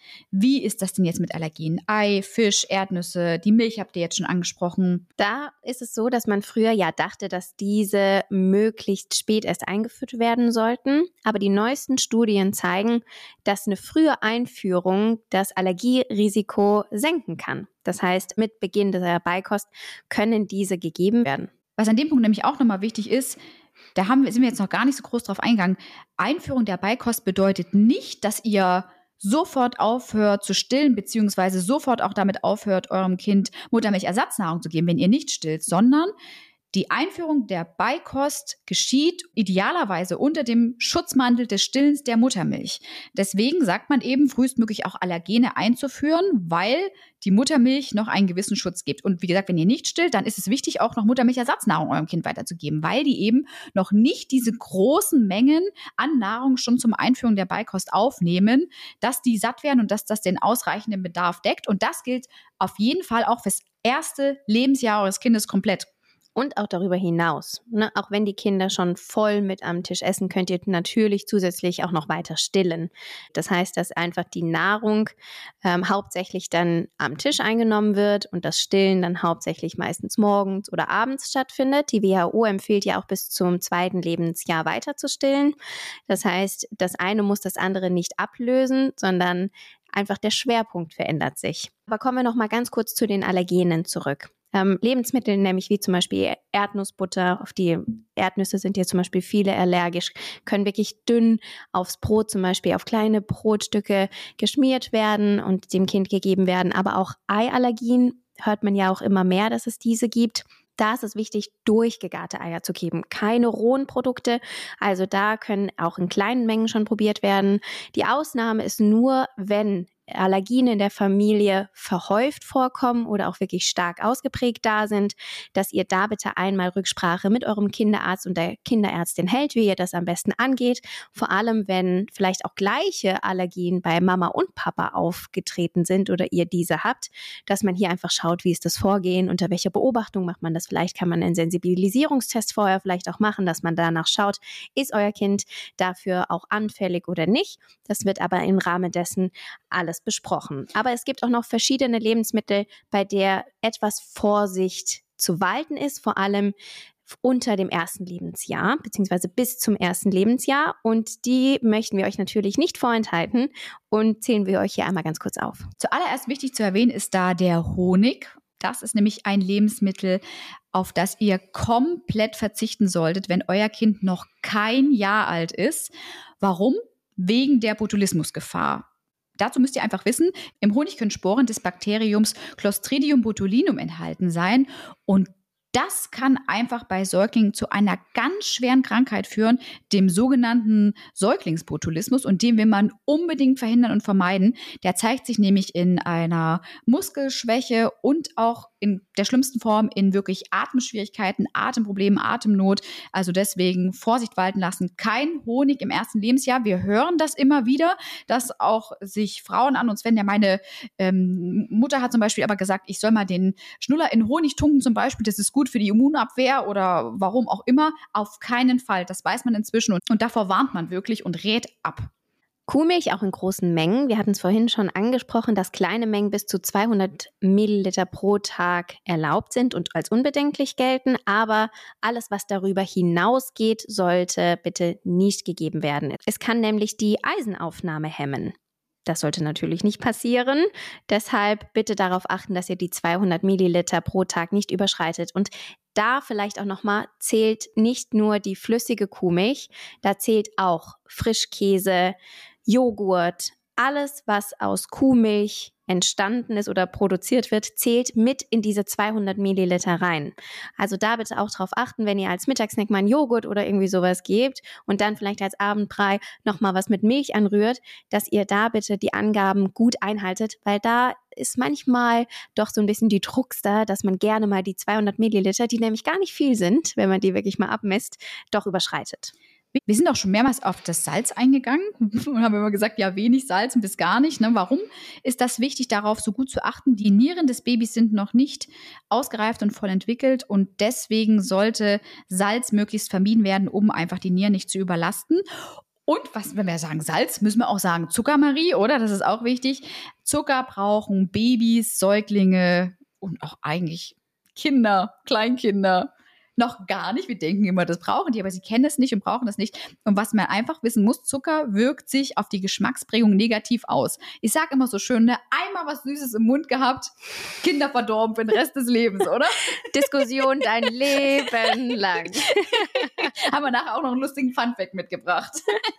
Speaker 1: Wie ist das denn jetzt mit Allergenen? Ei, Fisch, Erdnüsse, die Milch habt ihr jetzt schon angesprochen.
Speaker 2: Da ist es so, dass man früher dachte, dass diese möglichst spät erst eingeführt werden sollten. Aber die neuesten Studien zeigen, dass eine frühe Einführung das Allergierisiko senken kann. Das heißt, mit Beginn der Beikost können diese gegeben werden.
Speaker 1: Was an dem Punkt nämlich auch nochmal wichtig ist, sind wir jetzt noch gar nicht so groß drauf eingegangen. Einführung der Beikost bedeutet nicht, dass ihr sofort aufhört zu stillen, beziehungsweise sofort auch damit aufhört, eurem Kind Muttermilchersatznahrung zu geben, wenn ihr nicht stillt, sondern die Einführung der Beikost geschieht idealerweise unter dem Schutzmantel des Stillens der Muttermilch. Deswegen sagt man eben, frühestmöglich auch Allergene einzuführen, weil die Muttermilch noch einen gewissen Schutz gibt. Und wie gesagt, wenn ihr nicht stillt, dann ist es wichtig, auch noch Muttermilchersatznahrung eurem Kind weiterzugeben, weil die eben noch nicht diese großen Mengen an Nahrung schon zum Einführung der Beikost aufnehmen, dass die satt werden und dass das den ausreichenden Bedarf deckt. Und das gilt auf jeden Fall auch fürs erste Lebensjahr eures Kindes komplett.
Speaker 2: Und auch darüber hinaus. Ne? Auch wenn die Kinder schon voll mit am Tisch essen, könnt ihr natürlich zusätzlich auch noch weiter stillen. Das heißt, dass einfach die Nahrung hauptsächlich dann am Tisch eingenommen wird und das Stillen dann hauptsächlich meistens morgens oder abends stattfindet. Die WHO empfiehlt ja auch bis zum 2. Lebensjahr weiter zu stillen. Das heißt, das eine muss das andere nicht ablösen, sondern einfach der Schwerpunkt verändert sich. Aber kommen wir noch mal ganz kurz zu den Allergenen zurück. Lebensmittel, nämlich wie zum Beispiel Erdnussbutter, auf die Erdnüsse sind ja zum Beispiel viele allergisch, können wirklich dünn aufs Brot zum Beispiel, auf kleine Brotstücke geschmiert werden und dem Kind gegeben werden. Aber auch Eiallergien hört man ja auch immer mehr, dass es diese gibt. Da ist es wichtig, durchgegarte Eier zu geben. Keine rohen Produkte, also da können auch in kleinen Mengen schon probiert werden. Die Ausnahme ist nur, wenn Allergien in der Familie verhäuft vorkommen oder auch wirklich stark ausgeprägt da sind, dass ihr da bitte einmal Rücksprache mit eurem Kinderarzt und der Kinderärztin hält, wie ihr das am besten angeht. Vor allem, wenn vielleicht auch gleiche Allergien bei Mama und Papa aufgetreten sind oder ihr diese habt, dass man hier einfach schaut, wie ist das Vorgehen, unter welcher Beobachtung macht man das. Vielleicht kann man einen Sensibilisierungstest vorher vielleicht auch machen, dass man danach schaut, ist euer Kind dafür auch anfällig oder nicht. Das wird aber im Rahmen dessen alles alles besprochen. Aber es gibt auch noch verschiedene Lebensmittel, bei der etwas Vorsicht zu walten ist, vor allem unter dem ersten Lebensjahr, beziehungsweise bis zum ersten Lebensjahr. Und die möchten wir euch natürlich nicht vorenthalten und zählen wir euch hier einmal ganz kurz auf.
Speaker 1: Zuallererst wichtig zu erwähnen ist da der Honig. Das ist nämlich ein Lebensmittel, auf das ihr komplett verzichten solltet, wenn euer Kind noch kein Jahr alt ist. Warum? Wegen der Botulismusgefahr. Dazu müsst ihr einfach wissen, im Honig können Sporen des Bakteriums Clostridium botulinum enthalten sein und das kann einfach bei Säuglingen zu einer ganz schweren Krankheit führen, dem sogenannten Säuglingsbotulismus. Und den will man unbedingt verhindern und vermeiden. Der zeigt sich nämlich in einer Muskelschwäche und auch in der schlimmsten Form in wirklich Atemschwierigkeiten, Atemproblemen, Atemnot. Also deswegen Vorsicht walten lassen. Kein Honig im ersten Lebensjahr. Wir hören das immer wieder, dass auch sich Frauen an uns wenden. Ja, meine Mutter hat zum Beispiel aber gesagt, ich soll mal den Schnuller in Honig tunken zum Beispiel. Das ist gut für die Immunabwehr oder warum auch immer. Auf keinen Fall. Das weiß man inzwischen. Und davor warnt man wirklich und rät ab.
Speaker 2: Kuhmilch auch in großen Mengen. Wir hatten es vorhin schon angesprochen, dass kleine Mengen bis zu 200 Milliliter pro Tag erlaubt sind und als unbedenklich gelten. Aber alles, was darüber hinausgeht, sollte bitte nicht gegeben werden. Es kann nämlich die Eisenaufnahme hemmen. Das sollte natürlich nicht passieren. Deshalb bitte darauf achten, dass ihr die 200 Milliliter pro Tag nicht überschreitet. Und da vielleicht auch nochmal zählt nicht nur die flüssige Kuhmilch, da zählt auch Frischkäse, Joghurt, alles, was aus Kuhmilch entstanden ist oder produziert wird, zählt mit in diese 200 Milliliter rein. Also da bitte auch drauf achten, wenn ihr als Mittagssnack mal einen Joghurt oder irgendwie sowas gebt und dann vielleicht als Abendbrei nochmal was mit Milch anrührt, dass ihr da bitte die Angaben gut einhaltet, weil da ist manchmal doch so ein bisschen die Drucks da, dass man gerne mal die 200 Milliliter, die nämlich gar nicht viel sind, wenn man die wirklich mal abmisst, doch überschreitet.
Speaker 1: Wir sind auch schon mehrmals auf das Salz eingegangen und haben immer gesagt, ja, wenig Salz und bis gar nicht. Ne? Warum ist das wichtig, darauf so gut zu achten? Die Nieren des Babys sind noch nicht ausgereift und voll entwickelt und deswegen sollte Salz möglichst vermieden werden, um einfach die Nieren nicht zu überlasten. Und was, wenn wir sagen Salz, müssen wir auch sagen Zucker, Marie, oder? Das ist auch wichtig. Zucker brauchen Babys, Säuglinge und auch eigentlich Kinder, Kleinkinder noch gar nicht. Wir denken immer, das brauchen die, aber sie kennen es nicht und brauchen das nicht. Und was man einfach wissen muss, Zucker wirkt sich auf die Geschmacksprägung negativ aus. Ich sage immer so schön, ne, einmal was Süßes im Mund gehabt, Kinder verdorben für den Rest des Lebens, oder?
Speaker 2: Diskussion dein Leben lang.
Speaker 1: Haben wir nachher auch noch einen lustigen Funfact mitgebracht.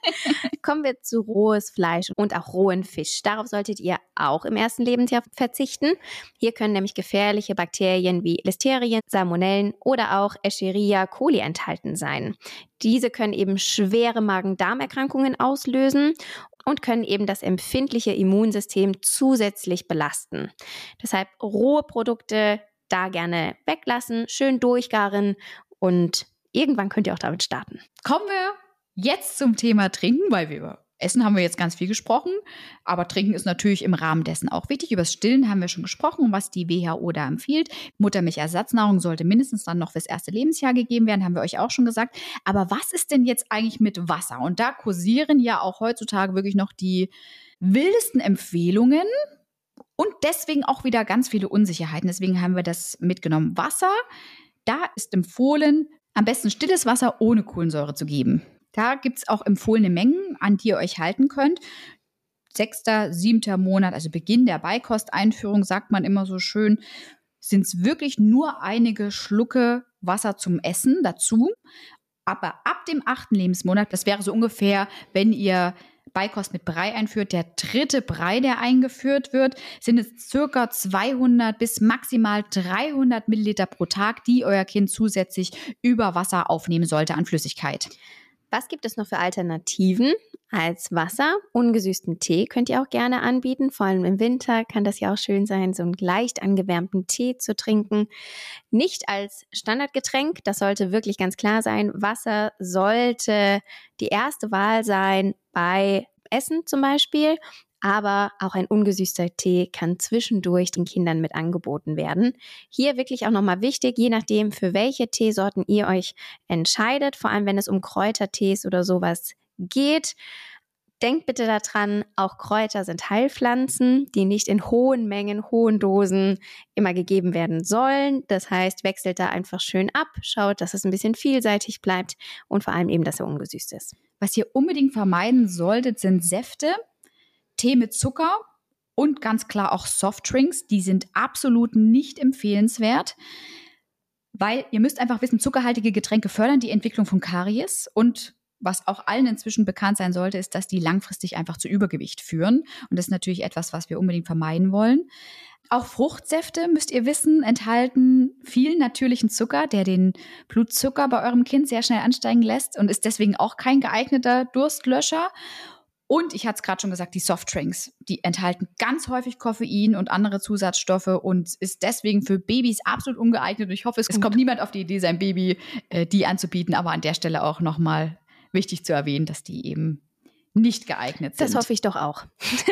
Speaker 2: Kommen wir zu rohes Fleisch und auch rohen Fisch. Darauf solltet ihr auch im ersten Lebensjahr verzichten. Hier können nämlich gefährliche Bakterien wie Listerien, Salmonellen oder auch Escherichia coli enthalten sein. Diese können eben schwere Magen-Darm-Erkrankungen auslösen und können eben das empfindliche Immunsystem zusätzlich belasten. Deshalb rohe Produkte da gerne weglassen, schön durchgaren und irgendwann könnt ihr auch damit starten.
Speaker 1: Kommen wir jetzt zum Thema Trinken, weil wir über Essen haben wir jetzt ganz viel gesprochen, aber Trinken ist natürlich im Rahmen dessen auch wichtig. Über das Stillen haben wir schon gesprochen, was die WHO da empfiehlt. Muttermilchersatznahrung sollte mindestens dann noch fürs erste Lebensjahr gegeben werden, haben wir euch auch schon gesagt. Aber was ist denn jetzt eigentlich mit Wasser? Und da kursieren ja auch heutzutage wirklich noch die wildesten Empfehlungen und deswegen auch wieder ganz viele Unsicherheiten. Deswegen haben wir das mitgenommen. Wasser, da ist empfohlen, am besten stilles Wasser ohne Kohlensäure zu geben. Da gibt es auch empfohlene Mengen, an die ihr euch halten könnt. 6., 7. Monat, also Beginn der Beikosteinführung, sagt man immer so schön, sind es wirklich nur einige Schlucke Wasser zum Essen dazu. Aber ab dem 8. Lebensmonat, das wäre so ungefähr, wenn ihr Beikost mit Brei einführt, der 3. Brei, der eingeführt wird, sind es ca. 200 bis maximal 300 Milliliter pro Tag, die euer Kind zusätzlich über Wasser aufnehmen sollte an Flüssigkeit.
Speaker 2: Was gibt es noch für Alternativen als Wasser? Ungesüßten Tee könnt ihr auch gerne anbieten. Vor allem im Winter kann das ja auch schön sein, so einen leicht angewärmten Tee zu trinken. Nicht als Standardgetränk, das sollte wirklich ganz klar sein. Wasser sollte die erste Wahl sein bei Essen zum Beispiel. Aber auch ein ungesüßter Tee kann zwischendurch den Kindern mit angeboten werden. Hier wirklich auch nochmal wichtig, je nachdem, für welche Teesorten ihr euch entscheidet, vor allem wenn es um Kräutertees oder sowas geht, Denkt bitte daran, auch Kräuter sind Heilpflanzen, die nicht in hohen Mengen, hohen Dosen immer gegeben werden sollen. Das heißt, wechselt da einfach schön ab, schaut, dass es ein bisschen vielseitig bleibt und vor allem eben, dass er ungesüßt ist.
Speaker 1: Was ihr unbedingt vermeiden solltet, sind Säfte, Tee mit Zucker und ganz klar auch Softdrinks. Die sind absolut nicht empfehlenswert, weil ihr müsst einfach wissen, zuckerhaltige Getränke fördern die Entwicklung von Karies und was auch allen inzwischen bekannt sein sollte, ist, dass die langfristig einfach zu Übergewicht führen. Und das ist natürlich etwas, was wir unbedingt vermeiden wollen. Auch Fruchtsäfte, müsst ihr wissen, enthalten viel natürlichen Zucker, der den Blutzucker bei eurem Kind sehr schnell ansteigen lässt und ist deswegen auch kein geeigneter Durstlöscher. Und ich hatte es gerade schon gesagt, die Softdrinks, die enthalten ganz häufig Koffein und andere Zusatzstoffe und ist deswegen für Babys absolut ungeeignet. Und ich hoffe, es kommt niemand auf die Idee, sein Baby die anzubieten, aber an der Stelle auch nochmal wichtig zu erwähnen, dass die eben nicht geeignet sind.
Speaker 2: Das hoffe ich doch auch.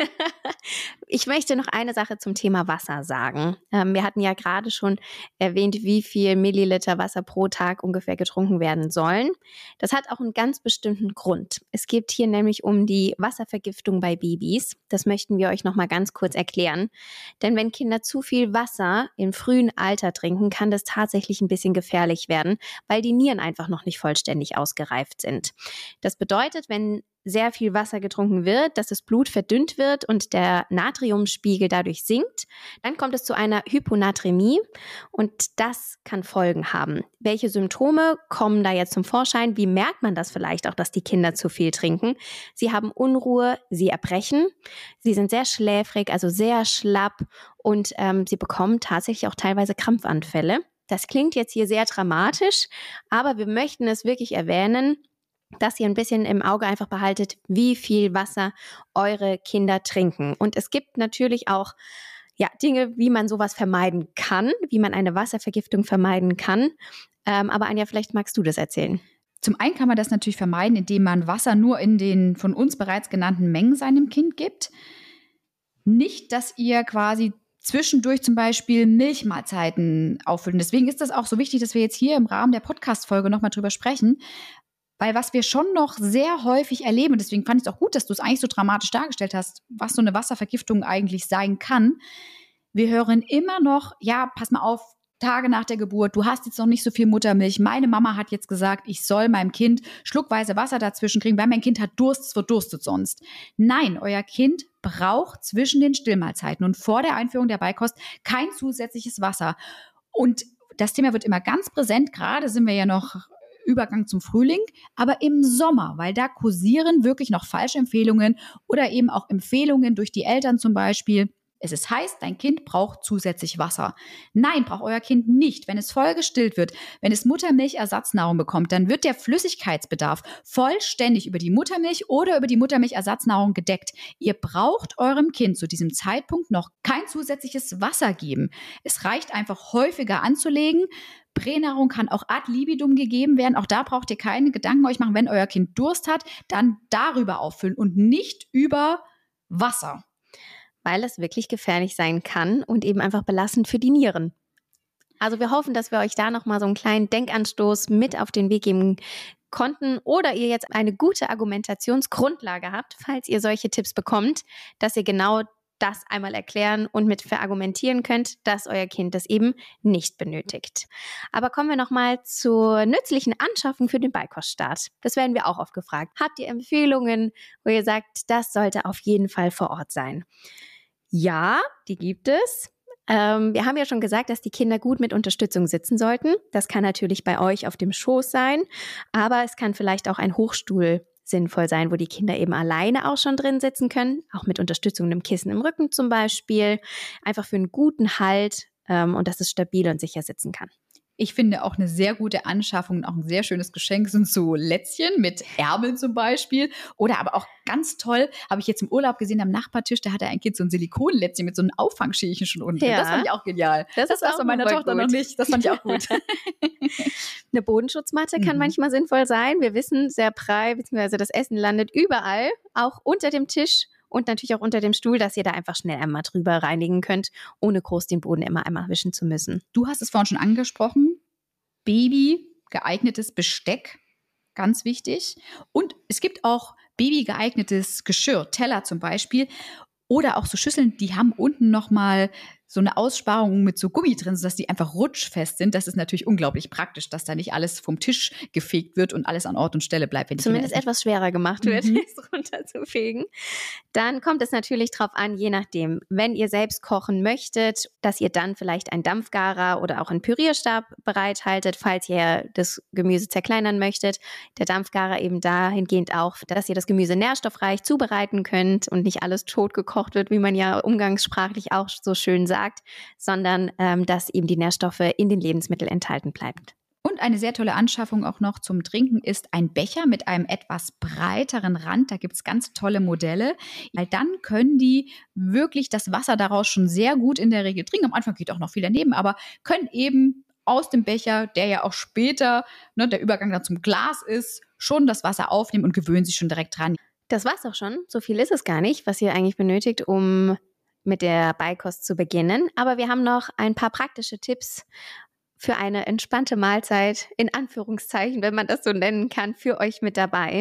Speaker 2: Ich möchte noch eine Sache zum Thema Wasser sagen. Wir hatten ja gerade schon erwähnt, wie viel Milliliter Wasser pro Tag ungefähr getrunken werden sollen. Das hat auch einen ganz bestimmten Grund. Es geht hier nämlich um die Wasservergiftung bei Babys. Das möchten wir euch noch mal ganz kurz erklären. Denn wenn Kinder zu viel Wasser im frühen Alter trinken, kann das tatsächlich ein bisschen gefährlich werden, weil die Nieren einfach noch nicht vollständig ausgereift sind. Das bedeutet, wenn sehr viel Wasser getrunken wird, dass das Blut verdünnt wird und der Natriumspiegel dadurch sinkt, dann kommt es zu einer Hyponaträmie und das kann Folgen haben. Welche Symptome kommen da jetzt zum Vorschein? Wie merkt man das vielleicht auch, dass die Kinder zu viel trinken? Sie haben Unruhe, sie erbrechen, sie sind sehr schläfrig, also sehr schlapp und sie bekommen tatsächlich auch teilweise Krampfanfälle. Das klingt jetzt hier sehr dramatisch, aber wir möchten es wirklich erwähnen, dass ihr ein bisschen im Auge einfach behaltet, wie viel Wasser eure Kinder trinken. Und es gibt natürlich auch Dinge, wie man sowas vermeiden kann, wie man eine Wasservergiftung vermeiden kann. Aber Anja, vielleicht magst du das erzählen.
Speaker 1: Zum einen kann man das natürlich vermeiden, indem man Wasser nur in den von uns bereits genannten Mengen seinem Kind gibt. Nicht, dass ihr quasi zwischendurch zum Beispiel Milchmahlzeiten auffüllen. Deswegen ist das auch so wichtig, dass wir jetzt hier im Rahmen der Podcast-Folge nochmal drüber sprechen. Weil was wir schon noch sehr häufig erleben, und deswegen fand ich es auch gut, dass du es eigentlich so dramatisch dargestellt hast, was so eine Wasservergiftung eigentlich sein kann. Wir hören immer noch, ja, pass mal auf, Tage nach der Geburt, du hast jetzt noch nicht so viel Muttermilch. Meine Mama hat jetzt gesagt, ich soll meinem Kind schluckweise Wasser dazwischen kriegen, weil mein Kind hat Durst, es verdurstet sonst. Nein, euer Kind braucht zwischen den Stillmahlzeiten und vor der Einführung der Beikost kein zusätzliches Wasser. Und das Thema wird immer ganz präsent, gerade sind wir ja noch Übergang zum Frühling, aber im Sommer, weil da kursieren wirklich noch falsche Empfehlungen oder eben auch Empfehlungen durch die Eltern zum Beispiel. Es ist heiß, dein Kind braucht zusätzlich Wasser. Nein, braucht euer Kind nicht. Wenn es voll gestillt wird, wenn es Muttermilchersatznahrung bekommt, dann wird der Flüssigkeitsbedarf vollständig über die Muttermilch oder über die Muttermilchersatznahrung gedeckt. Ihr braucht eurem Kind zu diesem Zeitpunkt noch kein zusätzliches Wasser geben. Es reicht einfach häufiger anzulegen. Pränahrung kann auch ad libidum gegeben werden. Auch da braucht ihr keine Gedanken euch machen. Wenn euer Kind Durst hat, dann darüber auffüllen und nicht über Wasser.
Speaker 2: Weil es wirklich gefährlich sein kann und eben einfach belastend für die Nieren. Also wir hoffen, dass wir euch da nochmal so einen kleinen Denkanstoß mit auf den Weg geben konnten oder ihr jetzt eine gute Argumentationsgrundlage habt, falls ihr solche Tipps bekommt, dass ihr genau das einmal erklären und mit verargumentieren könnt, dass euer Kind das eben nicht benötigt. Aber kommen wir nochmal zur nützlichen Anschaffung für den Beikoststart. Das werden wir auch oft gefragt. Habt ihr Empfehlungen, wo ihr sagt, das sollte auf jeden Fall vor Ort sein? Ja, die gibt es. Wir haben ja schon gesagt, dass die Kinder gut mit Unterstützung sitzen sollten. Das kann natürlich bei euch auf dem Schoß sein, aber es kann vielleicht auch ein Hochstuhl sinnvoll sein, wo die Kinder eben alleine auch schon drin sitzen können, auch mit Unterstützung einem Kissen im Rücken zum Beispiel, einfach für einen guten Halt und dass es stabil und sicher sitzen kann.
Speaker 1: Ich finde auch eine sehr gute Anschaffung und auch ein sehr schönes Geschenk sind so Lätzchen mit Ärmeln zum Beispiel. Oder aber auch ganz toll, habe ich jetzt im Urlaub gesehen am Nachbartisch, da hatte ein Kind so ein Silikonlätzchen mit so einem Auffangschälchen schon unten.
Speaker 2: Ja.
Speaker 1: Das fand ich auch genial. Das war bei meiner Tochter noch nicht. Das fand ich auch gut.
Speaker 2: Eine Bodenschutzmatte kann manchmal sinnvoll sein. Wir wissen, sehr prall, beziehungsweise das Essen landet überall, auch unter dem Tisch. Und natürlich auch unter dem Stuhl, dass ihr da einfach schnell einmal drüber reinigen könnt, ohne groß den Boden immer einmal wischen zu müssen.
Speaker 1: Du hast es vorhin schon angesprochen. Baby, geeignetes Besteck, ganz wichtig. Und es gibt auch babygeeignetes Geschirr, Teller zum Beispiel, oder auch so Schüsseln, die haben unten nochmal so eine Aussparung mit so Gummi drin, sodass die einfach rutschfest sind. Das ist natürlich unglaublich praktisch, dass da nicht alles vom Tisch gefegt wird und alles an Ort und Stelle bleibt. Wenn
Speaker 2: Zumindest etwas schwerer gemacht wird, es runterzufegen. Dann kommt es natürlich drauf an, je nachdem, wenn ihr selbst kochen möchtet, dass ihr dann vielleicht einen Dampfgarer oder auch einen Pürierstab bereithaltet, falls ihr das Gemüse zerkleinern möchtet. Der Dampfgarer eben dahingehend auch, dass ihr das Gemüse nährstoffreich zubereiten könnt und nicht alles tot gekocht wird, wie man ja umgangssprachlich auch so schön sagt, sondern dass eben die Nährstoffe in den Lebensmitteln enthalten bleiben.
Speaker 1: Und eine sehr tolle Anschaffung auch noch zum Trinken ist ein Becher mit einem etwas breiteren Rand. Da gibt es ganz tolle Modelle, weil dann können die wirklich das Wasser daraus schon sehr gut in der Regel trinken. Am Anfang geht auch noch viel daneben, aber können eben aus dem Becher, der ja auch später, der Übergang dann zum Glas ist, schon das Wasser aufnehmen und gewöhnen sich schon direkt dran.
Speaker 2: Das war's auch schon. So viel ist es gar nicht, was ihr eigentlich benötigt, um mit der Beikost zu beginnen. Aber wir haben noch ein paar praktische Tipps für eine entspannte Mahlzeit, in Anführungszeichen, wenn man das so nennen kann, für euch mit dabei.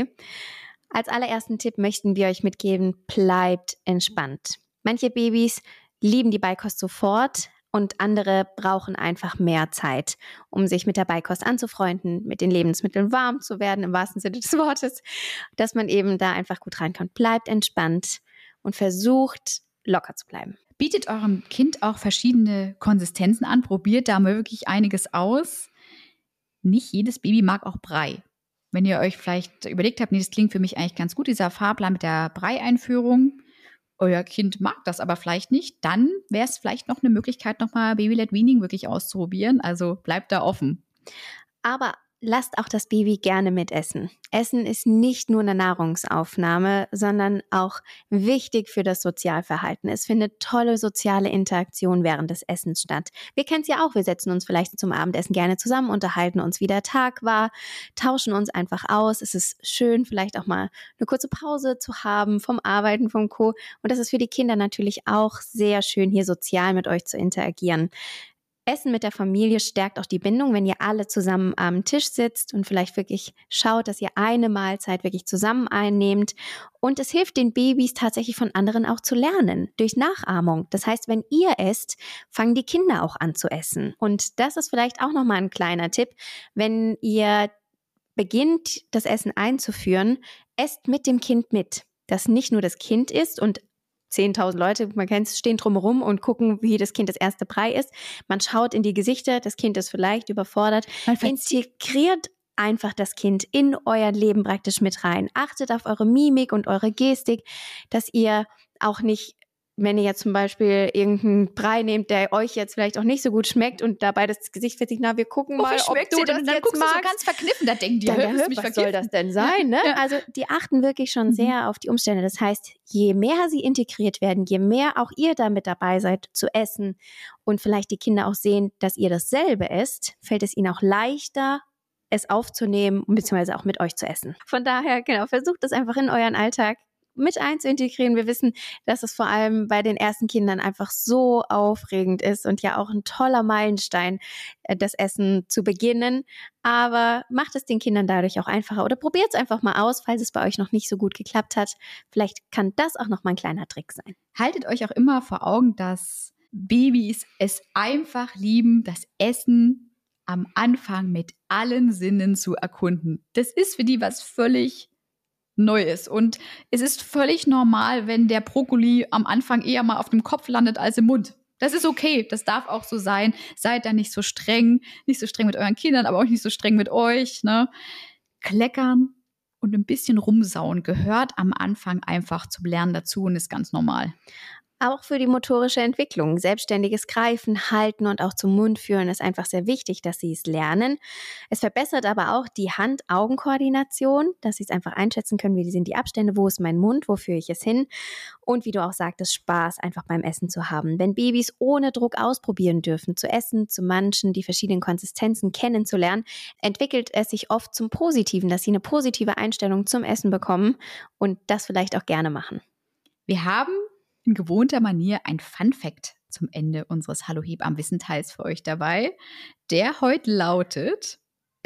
Speaker 2: Als allerersten Tipp möchten wir euch mitgeben, bleibt entspannt. Manche Babys lieben die Beikost sofort und andere brauchen einfach mehr Zeit, um sich mit der Beikost anzufreunden, mit den Lebensmitteln warm zu werden, im wahrsten Sinne des Wortes, dass man eben da einfach gut reinkommt. Bleibt entspannt und versucht, locker zu bleiben.
Speaker 1: Bietet eurem Kind auch verschiedene Konsistenzen an, probiert da mal wirklich einiges aus. Nicht jedes Baby mag auch Brei. Wenn ihr euch vielleicht überlegt habt, das klingt für mich eigentlich ganz gut, dieser Fahrplan mit der Brei-Einführung, euer Kind mag das aber vielleicht nicht, dann wäre es vielleicht noch eine Möglichkeit, nochmal Baby-led Weaning wirklich auszuprobieren. Also bleibt da offen.
Speaker 2: Aber lasst auch das Baby gerne mitessen. Essen ist nicht nur eine Nahrungsaufnahme, sondern auch wichtig für das Sozialverhalten. Es findet tolle soziale Interaktion während des Essens statt. Wir kennen es ja auch, wir setzen uns vielleicht zum Abendessen gerne zusammen, unterhalten uns, wie der Tag war, tauschen uns einfach aus. Es ist schön, vielleicht auch mal eine kurze Pause zu haben vom Arbeiten, vom Co. Und das ist für die Kinder natürlich auch sehr schön, hier sozial mit euch zu interagieren. Essen mit der Familie stärkt auch die Bindung, wenn ihr alle zusammen am Tisch sitzt und vielleicht wirklich schaut, dass ihr eine Mahlzeit wirklich zusammen einnehmt. Und es hilft den Babys tatsächlich von anderen auch zu lernen, durch Nachahmung. Das heißt, wenn ihr esst, fangen die Kinder auch an zu essen. Und das ist vielleicht auch nochmal ein kleiner Tipp, wenn ihr beginnt, das Essen einzuführen, esst mit dem Kind mit. Dass nicht nur das Kind isst und 10.000 Leute, man kennt es, stehen drumherum und gucken, wie das Kind das erste Brei isst. Man schaut in die Gesichter, das Kind ist vielleicht überfordert. Integriert einfach das Kind in euer Leben praktisch mit rein. Achtet auf eure Mimik und eure Gestik, dass ihr auch nicht, wenn ihr jetzt zum Beispiel irgendeinen Brei nehmt, der euch jetzt vielleicht auch nicht so gut schmeckt und dabei das Gesicht verzieht, na, wir gucken mal, ob du das
Speaker 1: und dann
Speaker 2: jetzt
Speaker 1: guckst
Speaker 2: magst.
Speaker 1: du so ganz verkniffen, da denken die,
Speaker 2: was soll das denn sein? Ne?
Speaker 1: Ja.
Speaker 2: Also die achten wirklich schon sehr auf die Umstände. Das heißt, je mehr sie integriert werden, je mehr auch ihr da mit dabei seid zu essen und vielleicht die Kinder auch sehen, dass ihr dasselbe esst, fällt es ihnen auch leichter, es aufzunehmen bzw. auch mit euch zu essen. Von daher, genau, versucht es einfach in euren Alltag mit einzuintegrieren. Wir wissen, dass es vor allem bei den ersten Kindern einfach so aufregend ist und ja auch ein toller Meilenstein, das Essen zu beginnen. Aber macht es den Kindern dadurch auch einfacher oder probiert es einfach mal aus, falls es bei euch noch nicht so gut geklappt hat. Vielleicht kann das auch noch mal ein kleiner Trick sein.
Speaker 1: Haltet euch auch immer vor Augen, dass Babys es einfach lieben, das Essen am Anfang mit allen Sinnen zu erkunden. Das ist für die was völlig Neues. Und es ist völlig normal, wenn der Brokkoli am Anfang eher mal auf dem Kopf landet als im Mund. Das ist okay, das darf auch so sein. Seid da nicht so streng mit euren Kindern, aber auch nicht so streng mit euch. Ne? Kleckern und ein bisschen rumsauen gehört am Anfang einfach zum Lernen dazu und ist ganz normal.
Speaker 2: Auch für die motorische Entwicklung, selbstständiges Greifen, Halten und auch zum Mund führen ist einfach sehr wichtig, dass sie es lernen. Es verbessert aber auch die Hand-Augen-Koordination, dass sie es einfach einschätzen können, wie sind die Abstände, wo ist mein Mund, wo führe ich es hin und wie du auch sagtest, Spaß einfach beim Essen zu haben. Wenn Babys ohne Druck ausprobieren dürfen, zu essen, zu manchen, die verschiedenen Konsistenzen kennenzulernen, entwickelt es sich oft zum Positiven, dass sie eine positive Einstellung zum Essen bekommen und das vielleicht auch gerne machen.
Speaker 1: Wir haben in gewohnter Manier ein Fun-Fact zum Ende unseres Hallo Hebammen-Wissenteils für euch dabei, der heute lautet: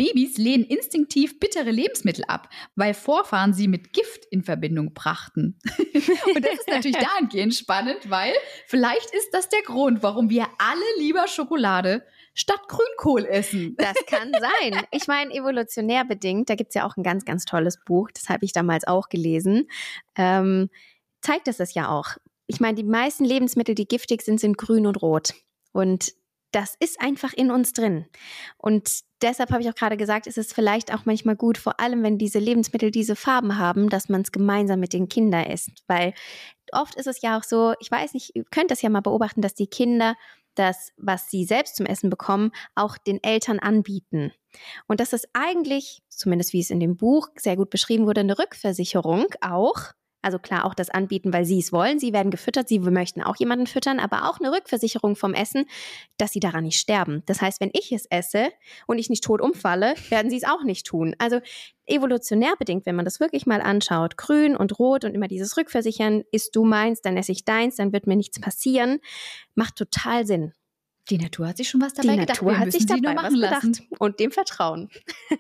Speaker 1: Babys lehnen instinktiv bittere Lebensmittel ab, weil Vorfahren sie mit Gift in Verbindung brachten. Und das ist natürlich dahingehend spannend, weil vielleicht ist das der Grund, warum wir alle lieber Schokolade statt Grünkohl essen.
Speaker 2: Das kann sein. Ich meine, evolutionär bedingt, da gibt es ja auch ein ganz, ganz tolles Buch, das habe ich damals auch gelesen, zeigt das ja auch. Ich meine, die meisten Lebensmittel, die giftig sind, sind grün und rot. Und das ist einfach in uns drin. Und deshalb habe ich auch gerade gesagt, ist es vielleicht auch manchmal gut, vor allem wenn diese Lebensmittel diese Farben haben, dass man es gemeinsam mit den Kindern isst. Weil oft ist es ja auch so, ich weiß nicht, ihr könnt das ja mal beobachten, dass die Kinder das, was sie selbst zum Essen bekommen, auch den Eltern anbieten. Und das ist eigentlich, zumindest wie es in dem Buch sehr gut beschrieben wurde, eine Rückversicherung auch. Also klar, auch das anbieten, weil sie es wollen. Sie werden gefüttert, sie möchten auch jemanden füttern, aber auch eine Rückversicherung vom Essen, dass sie daran nicht sterben. Das heißt, wenn ich es esse und ich nicht tot umfalle, werden sie es auch nicht tun. Also evolutionär bedingt, wenn man das wirklich mal anschaut, grün und rot und immer dieses Rückversichern, isst du meins, dann esse ich deins, dann wird mir nichts passieren, macht total Sinn.
Speaker 1: Die Natur hat sich schon was dabei gedacht.
Speaker 2: Die Natur hat sich dabei
Speaker 1: nur machen
Speaker 2: was
Speaker 1: lassen.
Speaker 2: gedacht und dem vertrauen.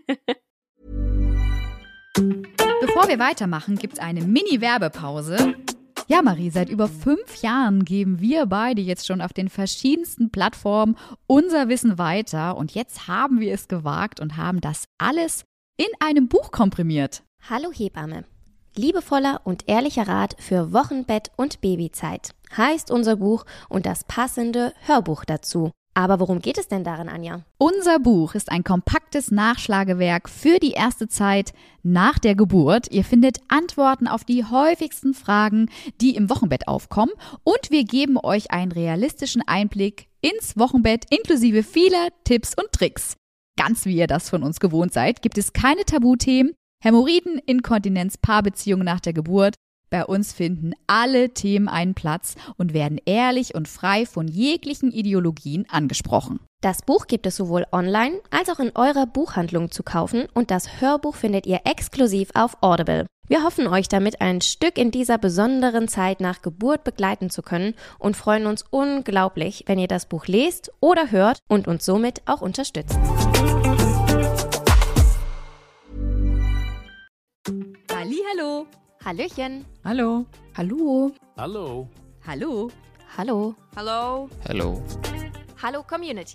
Speaker 1: Bevor wir weitermachen, gibt es eine Mini-Werbepause. Ja, Marie, seit über 5 Jahren geben wir beide jetzt schon auf den verschiedensten Plattformen unser Wissen weiter. Und jetzt haben wir es gewagt und haben das alles in einem Buch komprimiert.
Speaker 2: Hallo Hebamme. Liebevoller und ehrlicher Rat für Wochenbett und Babyzeit heißt unser Buch und das passende Hörbuch dazu. Aber worum geht es denn darin, Anja?
Speaker 1: Unser Buch ist ein kompaktes Nachschlagewerk für die erste Zeit nach der Geburt. Ihr findet Antworten auf die häufigsten Fragen, die im Wochenbett aufkommen. Und wir geben euch einen realistischen Einblick ins Wochenbett inklusive vieler Tipps und Tricks. Ganz wie ihr das von uns gewohnt seid, gibt es keine Tabuthemen, Hämorrhoiden, Inkontinenz, Paarbeziehungen nach der Geburt. Bei uns finden alle Themen einen Platz und werden ehrlich und frei von jeglichen Ideologien angesprochen.
Speaker 2: Das Buch gibt es sowohl online als auch in eurer Buchhandlung zu kaufen und das Hörbuch findet ihr exklusiv auf Audible. Wir hoffen, euch damit ein Stück in dieser besonderen Zeit nach Geburt begleiten zu können und freuen uns unglaublich, wenn ihr das Buch lest oder hört und uns somit auch unterstützt.
Speaker 1: Hallihallo!
Speaker 2: Hallöchen!
Speaker 4: Hallo.
Speaker 1: Hallo!
Speaker 5: Hallo.
Speaker 1: Hallo!
Speaker 2: Hallo!
Speaker 3: Hallo.
Speaker 5: Hallo.
Speaker 2: Hallo Community!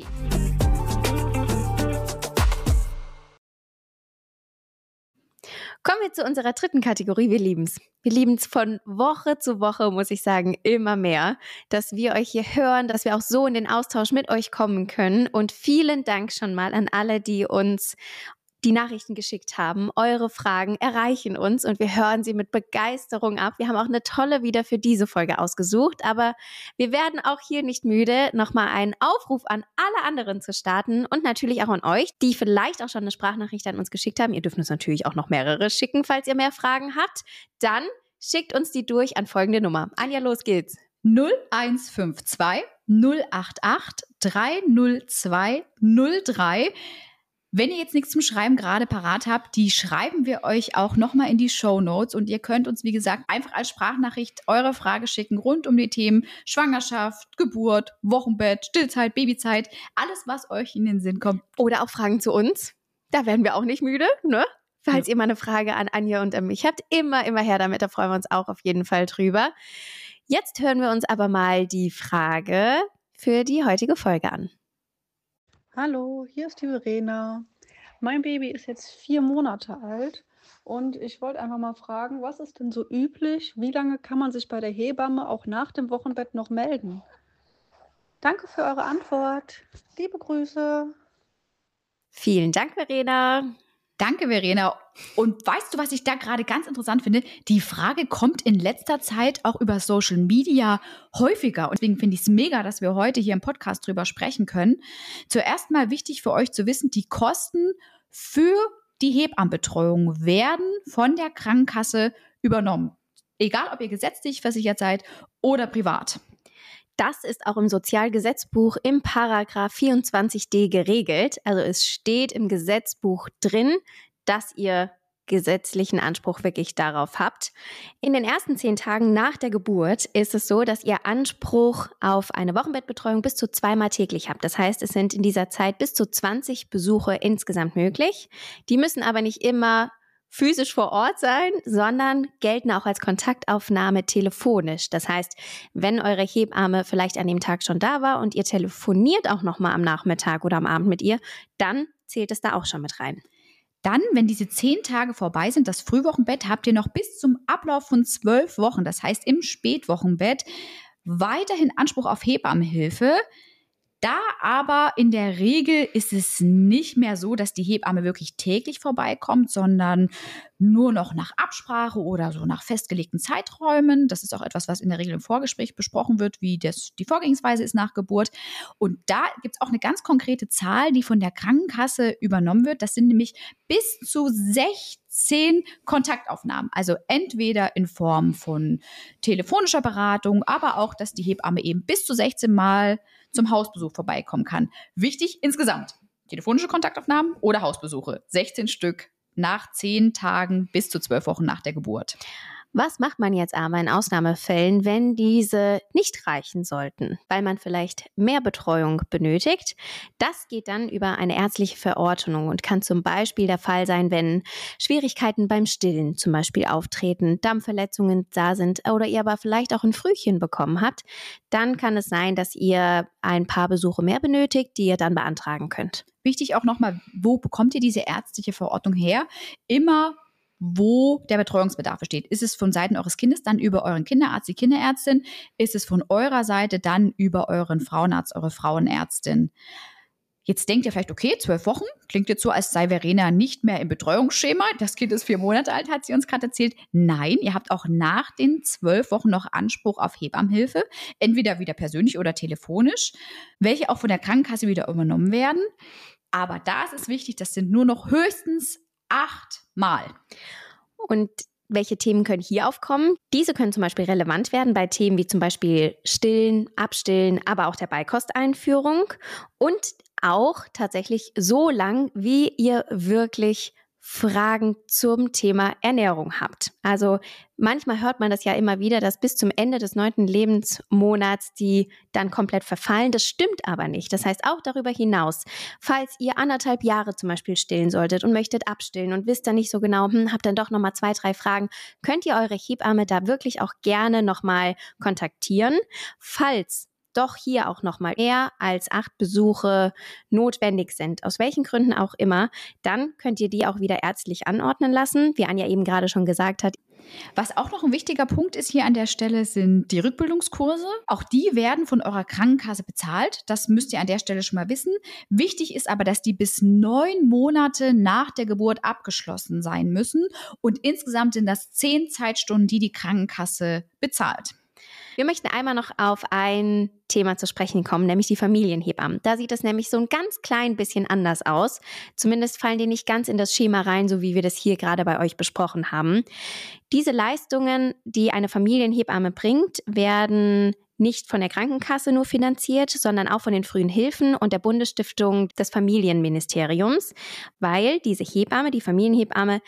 Speaker 2: Kommen wir zu unserer dritten Kategorie. Wir lieben's. Wir lieben's von Woche zu Woche, muss ich sagen, immer mehr, dass wir euch hier hören, dass wir auch so in den Austausch mit euch kommen können. Und vielen Dank schon mal an alle, die uns die Nachrichten geschickt haben. Eure Fragen erreichen uns und wir hören sie mit Begeisterung ab. Wir haben auch eine tolle wieder für diese Folge ausgesucht, aber wir werden auch hier nicht müde, nochmal einen Aufruf an alle anderen zu starten und natürlich auch an euch, die vielleicht auch schon eine Sprachnachricht an uns geschickt haben. Ihr dürft uns natürlich auch noch mehrere schicken, falls ihr mehr Fragen habt. Dann schickt uns die durch an folgende Nummer. Anja, los geht's.
Speaker 1: 0152 088 302 03. Wenn ihr jetzt nichts zum Schreiben gerade parat habt, die schreiben wir euch auch nochmal in die Shownotes und ihr könnt uns, wie gesagt, einfach als Sprachnachricht eure Frage schicken rund um die Themen Schwangerschaft, Geburt, Wochenbett, Stillzeit, Babyzeit, alles, was euch in den Sinn kommt.
Speaker 2: Oder auch Fragen zu uns. Da werden wir auch nicht müde, ne? Falls ihr mal eine Frage an Anja und an mich habt, immer her damit, da freuen wir uns auch auf jeden Fall drüber. Jetzt hören wir uns aber mal die Frage für die heutige Folge an.
Speaker 6: Hallo, hier ist die Verena. Mein Baby ist jetzt 4 Monate alt und ich wollte einfach mal fragen, was ist denn so üblich? Wie lange kann man sich bei der Hebamme auch nach dem Wochenbett noch melden? Danke für eure Antwort. Liebe Grüße.
Speaker 2: Vielen Dank, Verena.
Speaker 1: Danke, Verena. Und weißt du, was ich da gerade ganz interessant finde? Die Frage kommt in letzter Zeit auch über Social Media häufiger. Und deswegen finde ich es mega, dass wir heute hier im Podcast drüber sprechen können. Zuerst mal wichtig für euch zu wissen, die Kosten für die Hebammenbetreuung werden von der Krankenkasse übernommen. Egal, ob ihr gesetzlich versichert seid oder privat.
Speaker 2: Das ist auch im Sozialgesetzbuch im Paragraph 24d geregelt. Also es steht im Gesetzbuch drin, dass ihr gesetzlichen Anspruch wirklich darauf habt. In den ersten 10 Tagen nach der Geburt ist es so, dass ihr Anspruch auf eine Wochenbettbetreuung bis zu 2-mal täglich habt. Das heißt, es sind in dieser Zeit bis zu 20 Besuche insgesamt möglich. Die müssen aber nicht immer physisch vor Ort sein, sondern gelten auch als Kontaktaufnahme telefonisch. Das heißt, wenn eure Hebamme vielleicht an dem Tag schon da war und ihr telefoniert auch nochmal am Nachmittag oder am Abend mit ihr, dann zählt es da auch schon mit rein.
Speaker 1: Dann, wenn diese 10 Tage vorbei sind, das Frühwochenbett, habt ihr noch bis zum Ablauf von 12 Wochen, das heißt im Spätwochenbett, weiterhin Anspruch auf Hebammenhilfe. Da aber in der Regel ist es nicht mehr so, dass die Hebamme wirklich täglich vorbeikommt, sondern nur noch nach Absprache oder so nach festgelegten Zeiträumen. Das ist auch etwas, was in der Regel im Vorgespräch besprochen wird, wie die Vorgehensweise ist nach Geburt. Und da gibt es auch eine ganz konkrete Zahl, die von der Krankenkasse übernommen wird. Das sind nämlich bis zu 16 Kontaktaufnahmen. Also entweder in Form von telefonischer Beratung, aber auch, dass die Hebamme eben bis zu 16 Mal zum Hausbesuch vorbeikommen kann. Wichtig insgesamt, telefonische Kontaktaufnahmen oder Hausbesuche. 16 Stück nach 10 Tagen bis zu 12 Wochen nach der Geburt.
Speaker 2: Was macht man jetzt aber in Ausnahmefällen, wenn diese nicht reichen sollten, weil man vielleicht mehr Betreuung benötigt? Das geht dann über eine ärztliche Verordnung und kann zum Beispiel der Fall sein, wenn Schwierigkeiten beim Stillen zum Beispiel auftreten, Darmverletzungen da sind oder ihr aber vielleicht auch ein Frühchen bekommen habt. Dann kann es sein, dass ihr ein paar Besuche mehr benötigt, die ihr dann beantragen könnt.
Speaker 1: Wichtig auch nochmal, wo bekommt ihr diese ärztliche Verordnung her? Immer wo der Betreuungsbedarf besteht. Ist es von Seiten eures Kindes dann über euren Kinderarzt, die Kinderärztin? Ist es von eurer Seite dann über euren Frauenarzt, eure Frauenärztin? Jetzt denkt ihr vielleicht, okay, 12 Wochen, klingt jetzt so, als sei Verena nicht mehr im Betreuungsschema. Das Kind ist 4 Monate alt, hat sie uns gerade erzählt. Nein, ihr habt auch nach den 12 Wochen noch Anspruch auf Hebammenhilfe, entweder wieder persönlich oder telefonisch, welche auch von der Krankenkasse wieder übernommen werden. Aber da ist es wichtig, das sind nur noch höchstens 8 Mal.
Speaker 2: Und welche Themen können hier aufkommen? Diese können zum Beispiel relevant werden bei Themen wie zum Beispiel Stillen, Abstillen, aber auch der Beikosteinführung und auch tatsächlich so lang, wie ihr wirklich Fragen zum Thema Ernährung habt. Also manchmal hört man das ja immer wieder, dass bis zum Ende des 9. Lebensmonats die dann komplett verfallen. Das stimmt aber nicht. Das heißt auch darüber hinaus, falls ihr 1,5 Jahre zum Beispiel stillen solltet und möchtet abstillen und wisst dann nicht so genau, habt dann doch nochmal 2, 3 Fragen, könnt ihr eure Hebamme da wirklich auch gerne nochmal kontaktieren. Falls doch hier auch nochmal mehr als 8 Besuche notwendig sind, aus welchen Gründen auch immer, dann könnt ihr die auch wieder ärztlich anordnen lassen, wie Anja eben gerade schon gesagt hat.
Speaker 1: Was auch noch ein wichtiger Punkt ist hier an der Stelle, sind die Rückbildungskurse. Auch die werden von eurer Krankenkasse bezahlt. Das müsst ihr an der Stelle schon mal wissen. Wichtig ist aber, dass die bis 9 Monate nach der Geburt abgeschlossen sein müssen. Und insgesamt sind das 10 Zeitstunden, die die Krankenkasse bezahlt.
Speaker 2: Wir möchten einmal noch auf ein Thema zu sprechen kommen, nämlich die Familienhebammen. Da sieht es nämlich so ein ganz klein bisschen anders aus. Zumindest fallen die nicht ganz in das Schema rein, so wie wir das hier gerade bei euch besprochen haben. Diese Leistungen, die eine Familienhebamme bringt, werden nicht von der Krankenkasse nur finanziert, sondern auch von den frühen Hilfen und der Bundesstiftung des Familienministeriums, weil diese Hebamme, die Familienhebamme,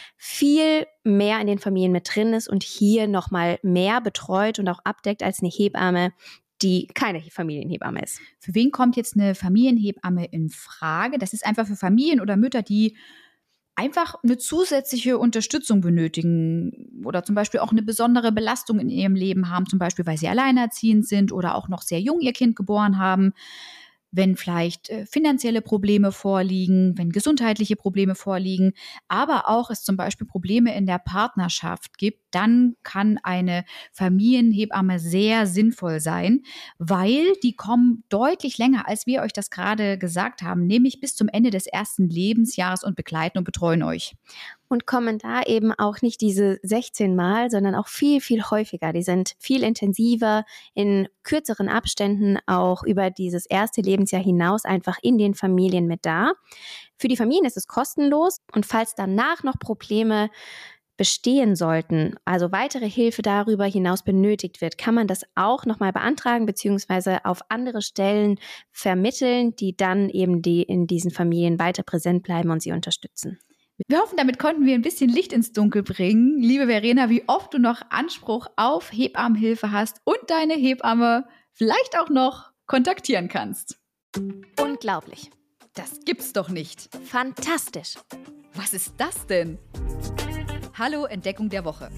Speaker 2: viel mehr in den Familien mit drin ist und hier nochmal mehr betreut und auch abdeckt als eine Hebamme, die keine Familienhebamme ist.
Speaker 1: Für wen kommt jetzt eine Familienhebamme in Frage? Das ist einfach für Familien oder Mütter, die einfach eine zusätzliche Unterstützung benötigen oder zum Beispiel auch eine besondere Belastung in ihrem Leben haben, zum Beispiel weil sie alleinerziehend sind oder auch noch sehr jung ihr Kind geboren haben. Wenn vielleicht finanzielle Probleme vorliegen, wenn gesundheitliche Probleme vorliegen, aber auch es zum Beispiel Probleme in der Partnerschaft gibt, dann kann eine Familienhebamme sehr sinnvoll sein, weil die kommen deutlich länger, als wir euch das gerade gesagt haben, nämlich bis zum Ende des 1. Lebensjahres und begleiten und betreuen euch.
Speaker 2: Und kommen da eben auch nicht diese 16 Mal, sondern auch viel, viel häufiger. Die sind viel intensiver, in kürzeren Abständen auch über dieses 1. Lebensjahr hinaus einfach in den Familien mit da. Für die Familien ist es kostenlos und falls danach noch Probleme bestehen sollten, also weitere Hilfe darüber hinaus benötigt wird, kann man das auch nochmal beantragen beziehungsweise auf andere Stellen vermitteln, die dann eben in diesen Familien weiter präsent bleiben und sie unterstützen.
Speaker 1: Wir hoffen, damit konnten wir ein bisschen Licht ins Dunkel bringen. Liebe Verena, wie oft du noch Anspruch auf Hebammenhilfe hast und deine Hebamme vielleicht auch noch kontaktieren kannst.
Speaker 2: Unglaublich.
Speaker 1: Das gibt's doch nicht.
Speaker 2: Fantastisch.
Speaker 1: Was ist das denn? Hallo, Entdeckung der Woche.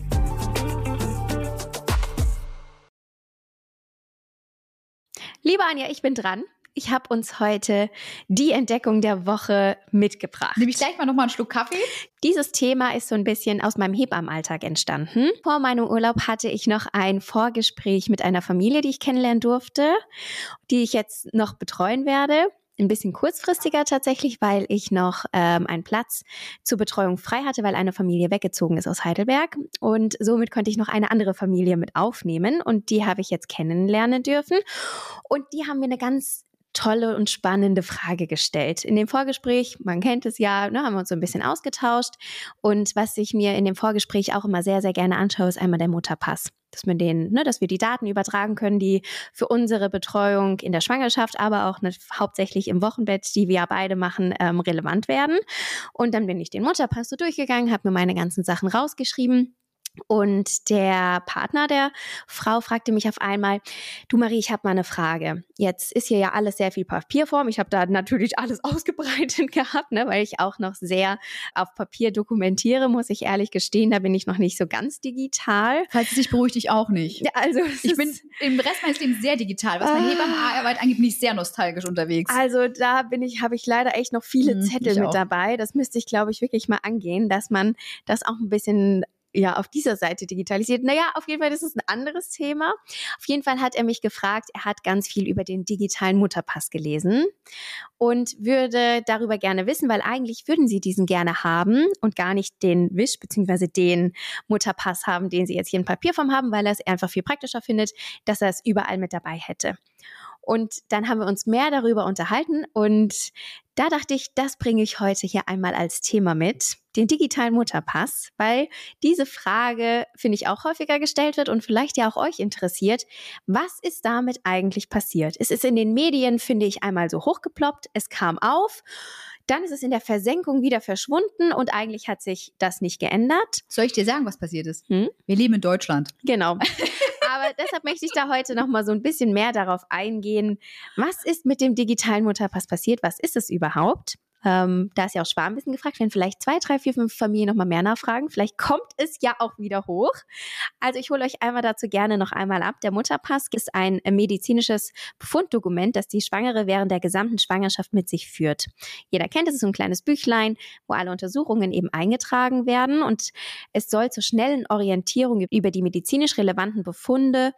Speaker 2: Liebe Anja, ich bin dran. Ich habe uns heute die Entdeckung der Woche mitgebracht.
Speaker 1: Nehme ich gleich mal nochmal einen Schluck Kaffee?
Speaker 2: Dieses Thema ist so ein bisschen aus meinem Hebammenalltag entstanden. Vor meinem Urlaub hatte ich noch ein Vorgespräch mit einer Familie, die ich kennenlernen durfte, die ich jetzt noch betreuen werde. Ein bisschen kurzfristiger tatsächlich, weil ich noch einen Platz zur Betreuung frei hatte, weil eine Familie weggezogen ist aus Heidelberg. Und somit konnte ich noch eine andere Familie mit aufnehmen. Und die habe ich jetzt kennenlernen dürfen. Und die haben mir eine ganz tolle und spannende Frage gestellt. In dem Vorgespräch, man kennt es ja, haben wir uns so ein bisschen ausgetauscht. Und was ich mir in dem Vorgespräch auch immer sehr, sehr gerne anschaue, ist einmal der Mutterpass. Dass wir die Daten übertragen können, die für unsere Betreuung in der Schwangerschaft, aber auch hauptsächlich im Wochenbett, die wir ja beide machen, relevant werden. Und dann bin ich den Mutterpass so durchgegangen, habe mir meine ganzen Sachen rausgeschrieben. Und der Partner der Frau fragte mich auf einmal, du Marie, ich habe mal eine Frage. Jetzt ist hier ja alles sehr viel Papierform. Ich habe da natürlich alles ausgebreitet gehabt, weil ich auch noch sehr auf Papier dokumentiere, muss ich ehrlich gestehen. Da bin ich noch nicht so ganz digital.
Speaker 1: Falls es dich beruhigt, ich auch nicht.
Speaker 2: Ja, also
Speaker 1: ich bin im Rest meines Lebens sehr digital. Was meine Hebammenarbeit angeht, bin ich sehr nostalgisch unterwegs.
Speaker 2: Also da habe ich leider echt noch viele Zettel mit dabei. Das müsste ich, glaube ich, wirklich mal angehen, dass man das auch ein bisschen auf dieser Seite digitalisiert. Auf jeden Fall, das ist ein anderes Thema. Auf jeden Fall hat er mich gefragt, er hat ganz viel über den digitalen Mutterpass gelesen und würde darüber gerne wissen, weil eigentlich würden sie diesen gerne haben und gar nicht den Wisch bzw. den Mutterpass haben, den sie jetzt hier in Papierform haben, weil er es einfach viel praktischer findet, dass er es überall mit dabei hätte. Und dann haben wir uns mehr darüber unterhalten und da dachte ich, das bringe ich heute hier einmal als Thema mit, den digitalen Mutterpass, weil diese Frage, finde ich, auch häufiger gestellt wird und vielleicht ja auch euch interessiert. Was ist damit eigentlich passiert? Es ist in den Medien, finde ich, einmal so hochgeploppt, es kam auf, dann ist es in der Versenkung wieder verschwunden und eigentlich hat sich das nicht geändert.
Speaker 1: Soll ich dir sagen, was passiert ist? Wir leben in Deutschland.
Speaker 2: Genau. Aber deshalb möchte ich da heute noch mal so ein bisschen mehr darauf eingehen, was ist mit dem digitalen Mutterpass passiert? Was ist es überhaupt? Da ist ja auch Schwarmwissen gefragt, wenn vielleicht 2, 3, 4, 5 Familien noch mal mehr nachfragen. Vielleicht kommt es ja auch wieder hoch. Also ich hole euch einmal dazu gerne noch einmal ab. Der Mutterpass ist ein medizinisches Befunddokument, das die Schwangere während der gesamten Schwangerschaft mit sich führt. Jeder kennt es, ist so ein kleines Büchlein, wo alle Untersuchungen eben eingetragen werden. Und es soll zur schnellen Orientierung über die medizinisch relevanten Befunde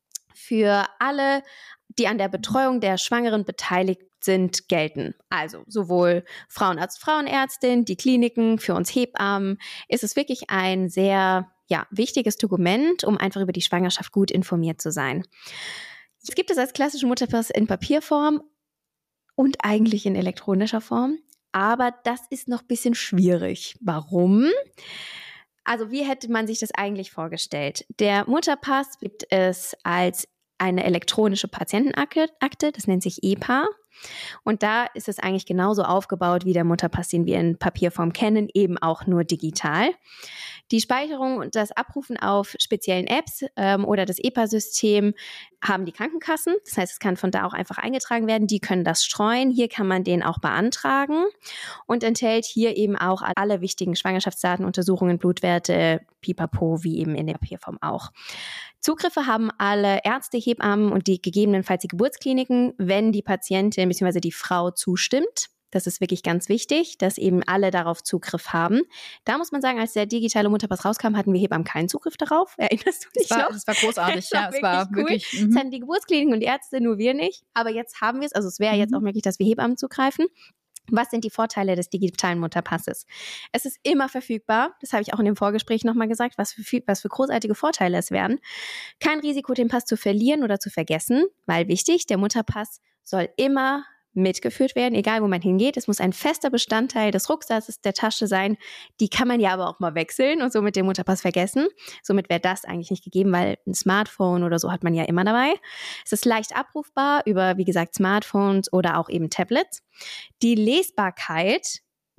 Speaker 2: für alle, die an der Betreuung der Schwangeren beteiligt sind, gelten. Also sowohl Frauenarzt, Frauenärztin, die Kliniken, für uns Hebammen ist es wirklich ein sehr wichtiges Dokument, um einfach über die Schwangerschaft gut informiert zu sein. Es gibt es als klassischen Mutterpass in Papierform und eigentlich in elektronischer Form, aber das ist noch ein bisschen schwierig. Warum? Also wie hätte man sich das eigentlich vorgestellt? Der Mutterpass gibt es als eine elektronische Patientenakte, das nennt sich EPA. Und da ist es eigentlich genauso aufgebaut wie der Mutterpass, den wir in Papierform kennen, eben auch nur digital. Die Speicherung und das Abrufen auf speziellen Apps oder das EPA-System haben die Krankenkassen. Das heißt, es kann von da auch einfach eingetragen werden. Die können das streuen. Hier kann man den auch beantragen und enthält hier eben auch alle wichtigen Schwangerschaftsdaten, Untersuchungen, Blutwerte, Pipapo, wie eben in der Papierform auch. Zugriffe haben alle Ärzte, Hebammen und die gegebenenfalls die Geburtskliniken, wenn die Patientin bzw. die Frau zustimmt. Das ist wirklich ganz wichtig, dass eben alle darauf Zugriff haben. Da muss man sagen, als der digitale Mutterpass rauskam, hatten wir Hebammen keinen Zugriff darauf. Erinnerst du dich noch?
Speaker 1: Das war großartig.
Speaker 2: Es war wirklich cool. Das hatten die Geburtskliniken und die Ärzte, nur wir nicht. Aber jetzt haben wir es. Also es wäre jetzt auch möglich, dass wir Hebammen zugreifen. Was sind die Vorteile des digitalen Mutterpasses? Es ist immer verfügbar. Das habe ich auch in dem Vorgespräch nochmal gesagt, was für großartige Vorteile es wären. Kein Risiko, den Pass zu verlieren oder zu vergessen, weil wichtig, der Mutterpass soll immer mitgeführt werden, egal wo man hingeht. Es muss ein fester Bestandteil des Rucksacks, der Tasche sein. Die kann man ja aber auch mal wechseln und somit den Mutterpass vergessen. Somit wäre das eigentlich nicht gegeben, weil ein Smartphone oder so hat man ja immer dabei. Es ist leicht abrufbar über, wie gesagt, Smartphones oder auch eben Tablets. Die Lesbarkeit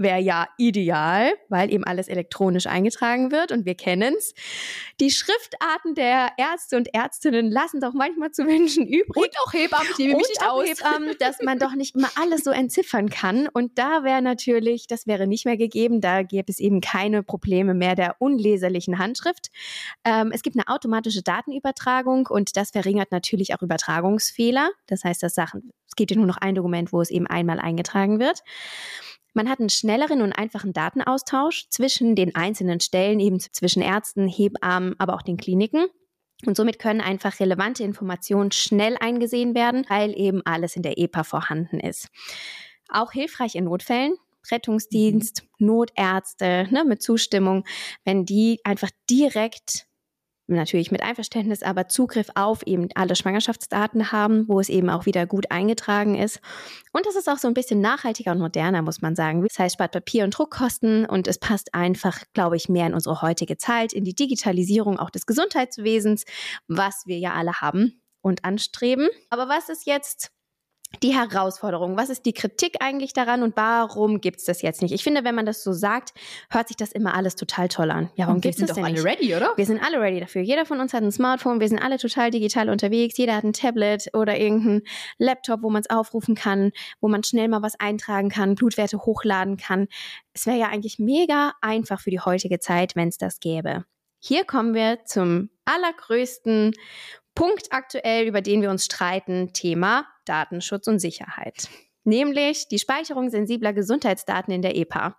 Speaker 2: wäre ja ideal, weil eben alles elektronisch eingetragen wird und wir kennen's. Die Schriftarten der Ärzte und Ärztinnen lassen doch manchmal zu wünschen übrig.
Speaker 1: Und auch Hebammen, ich nehme mich nicht aus.
Speaker 2: Hebammen, dass man doch nicht immer alles so entziffern kann. Und da wäre natürlich, das wäre nicht mehr gegeben, da gäbe es eben keine Probleme mehr der unleserlichen Handschrift. Es gibt eine automatische Datenübertragung und das verringert natürlich auch Übertragungsfehler. Das heißt, es gibt ja nur noch ein Dokument, wo es eben einmal eingetragen wird. Man hat einen schnelleren und einfachen Datenaustausch zwischen den einzelnen Stellen, eben zwischen Ärzten, Hebammen, aber auch den Kliniken. Und somit können einfach relevante Informationen schnell eingesehen werden, weil eben alles in der EPA vorhanden ist. Auch hilfreich in Notfällen. Rettungsdienst, Notärzte, mit Zustimmung, wenn die einfach direkt, natürlich mit Einverständnis, aber Zugriff auf eben alle Schwangerschaftsdaten haben, wo es eben auch wieder gut eingetragen ist. Und das ist auch so ein bisschen nachhaltiger und moderner, muss man sagen. Das heißt, spart Papier- und Druckkosten und es passt einfach, glaube ich, mehr in unsere heutige Zeit, in die Digitalisierung auch des Gesundheitswesens, was wir ja alle haben und anstreben. Aber was ist jetzt die Herausforderung? Was ist die Kritik eigentlich daran und warum gibt es das jetzt nicht? Ich finde, wenn man das so sagt, hört sich das immer alles total toll an. Ja, warum gibt es das denn nicht?
Speaker 1: Wir sind doch alle ready, oder?
Speaker 2: Wir sind alle ready dafür. Jeder von uns hat ein Smartphone, wir sind alle total digital unterwegs. Jeder hat ein Tablet oder irgendeinen Laptop, wo man es aufrufen kann, wo man schnell mal was eintragen kann, Blutwerte hochladen kann. Es wäre ja eigentlich mega einfach für die heutige Zeit, wenn es das gäbe. Hier kommen wir zum allergrößten Punkt aktuell, über den wir uns streiten, Thema Datenschutz und Sicherheit. Nämlich die Speicherung sensibler Gesundheitsdaten in der EPA.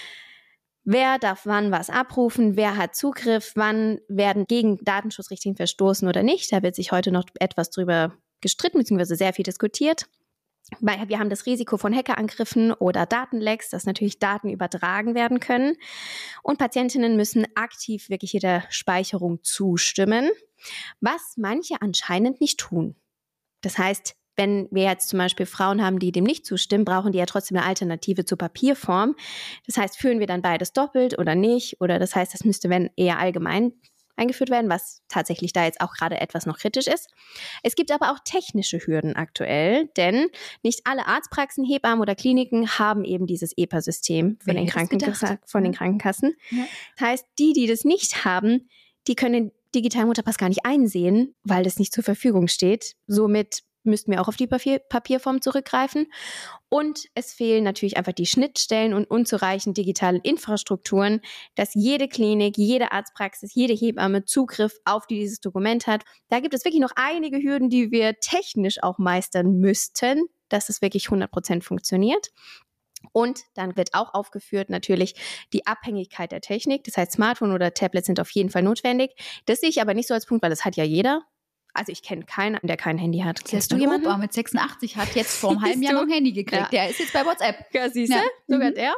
Speaker 2: Wer darf wann was abrufen? Wer hat Zugriff? Wann werden gegen Datenschutzrichtlinien verstoßen oder nicht? Da wird sich heute noch etwas drüber gestritten, beziehungsweise sehr viel diskutiert. Weil wir haben das Risiko von Hackerangriffen oder Datenlecks, dass natürlich Daten übertragen werden können. Und Patientinnen müssen aktiv wirklich jeder Speicherung zustimmen, was manche anscheinend nicht tun. Das heißt, wenn wir jetzt zum Beispiel Frauen haben, die dem nicht zustimmen, brauchen die ja trotzdem eine Alternative zur Papierform. Das heißt, führen wir dann beides doppelt oder nicht? Oder das heißt, das müsste, wenn, eher allgemein eingeführt werden, was tatsächlich da jetzt auch gerade etwas noch kritisch ist. Es gibt aber auch technische Hürden aktuell, denn nicht alle Arztpraxen, Hebammen oder Kliniken haben eben dieses EPA-System von den Krankenkassen. Ja. Das heißt, die das nicht haben, die können den digitalen Mutterpass gar nicht einsehen, weil das nicht zur Verfügung steht. Somit müssten wir auch auf die Papierform zurückgreifen. Und es fehlen natürlich einfach die Schnittstellen und unzureichend digitale Infrastrukturen, dass jede Klinik, jede Arztpraxis, jede Hebamme Zugriff auf dieses Dokument hat. Da gibt es wirklich noch einige Hürden, die wir technisch auch meistern müssten, dass es wirklich 100% funktioniert. Und dann wird auch aufgeführt natürlich die Abhängigkeit der Technik. Das heißt, Smartphone oder Tablet sind auf jeden Fall notwendig. Das sehe ich aber nicht so als Punkt, weil das hat ja jeder. Also ich kenne keinen, der kein Handy hat.
Speaker 1: Kennst du jemanden? Opa mit 86 hat jetzt vor einem halben Jahr noch ein Handy gekriegt. Ja. Der ist jetzt bei WhatsApp.
Speaker 2: Ja, siehst du? Ja. Sogar der.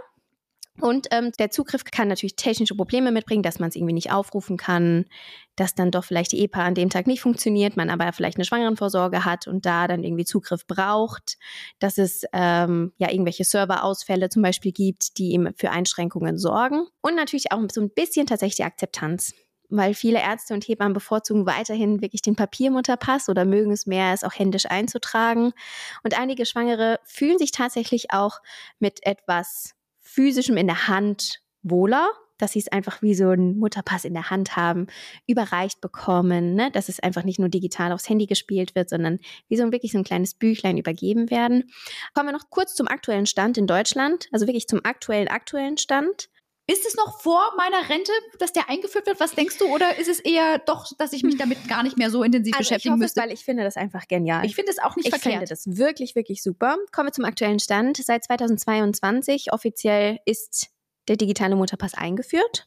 Speaker 2: Und der Zugriff kann natürlich technische Probleme mitbringen, dass man es irgendwie nicht aufrufen kann, dass dann doch vielleicht die EPA an dem Tag nicht funktioniert, man aber vielleicht eine Schwangerenvorsorge hat und da dann irgendwie Zugriff braucht, dass es irgendwelche Serverausfälle zum Beispiel gibt, die eben für Einschränkungen sorgen. Und natürlich auch so ein bisschen tatsächlich die Akzeptanz. Weil viele Ärzte und Hebammen bevorzugen weiterhin wirklich den Papiermutterpass oder mögen es mehr, es auch händisch einzutragen. Und einige Schwangere fühlen sich tatsächlich auch mit etwas Physischem in der Hand wohler, dass sie es einfach wie so einen Mutterpass in der Hand haben, überreicht bekommen, ne? Dass es einfach nicht nur digital aufs Handy gespielt wird, sondern wie wirklich so ein kleines Büchlein übergeben werden. Kommen wir noch kurz zum aktuellen Stand in Deutschland, also wirklich zum aktuellen Stand.
Speaker 1: Ist es noch vor meiner Rente, dass der eingeführt wird? Was denkst du? Oder ist es eher doch, dass ich mich damit gar nicht mehr so intensiv beschäftigen müsste?
Speaker 2: Weil ich finde das einfach genial.
Speaker 1: Ich finde es auch nicht verkehrt.
Speaker 2: Ich finde das wirklich, wirklich super. Kommen wir zum aktuellen Stand. Seit 2022 offiziell ist der digitale Mutterpass eingeführt.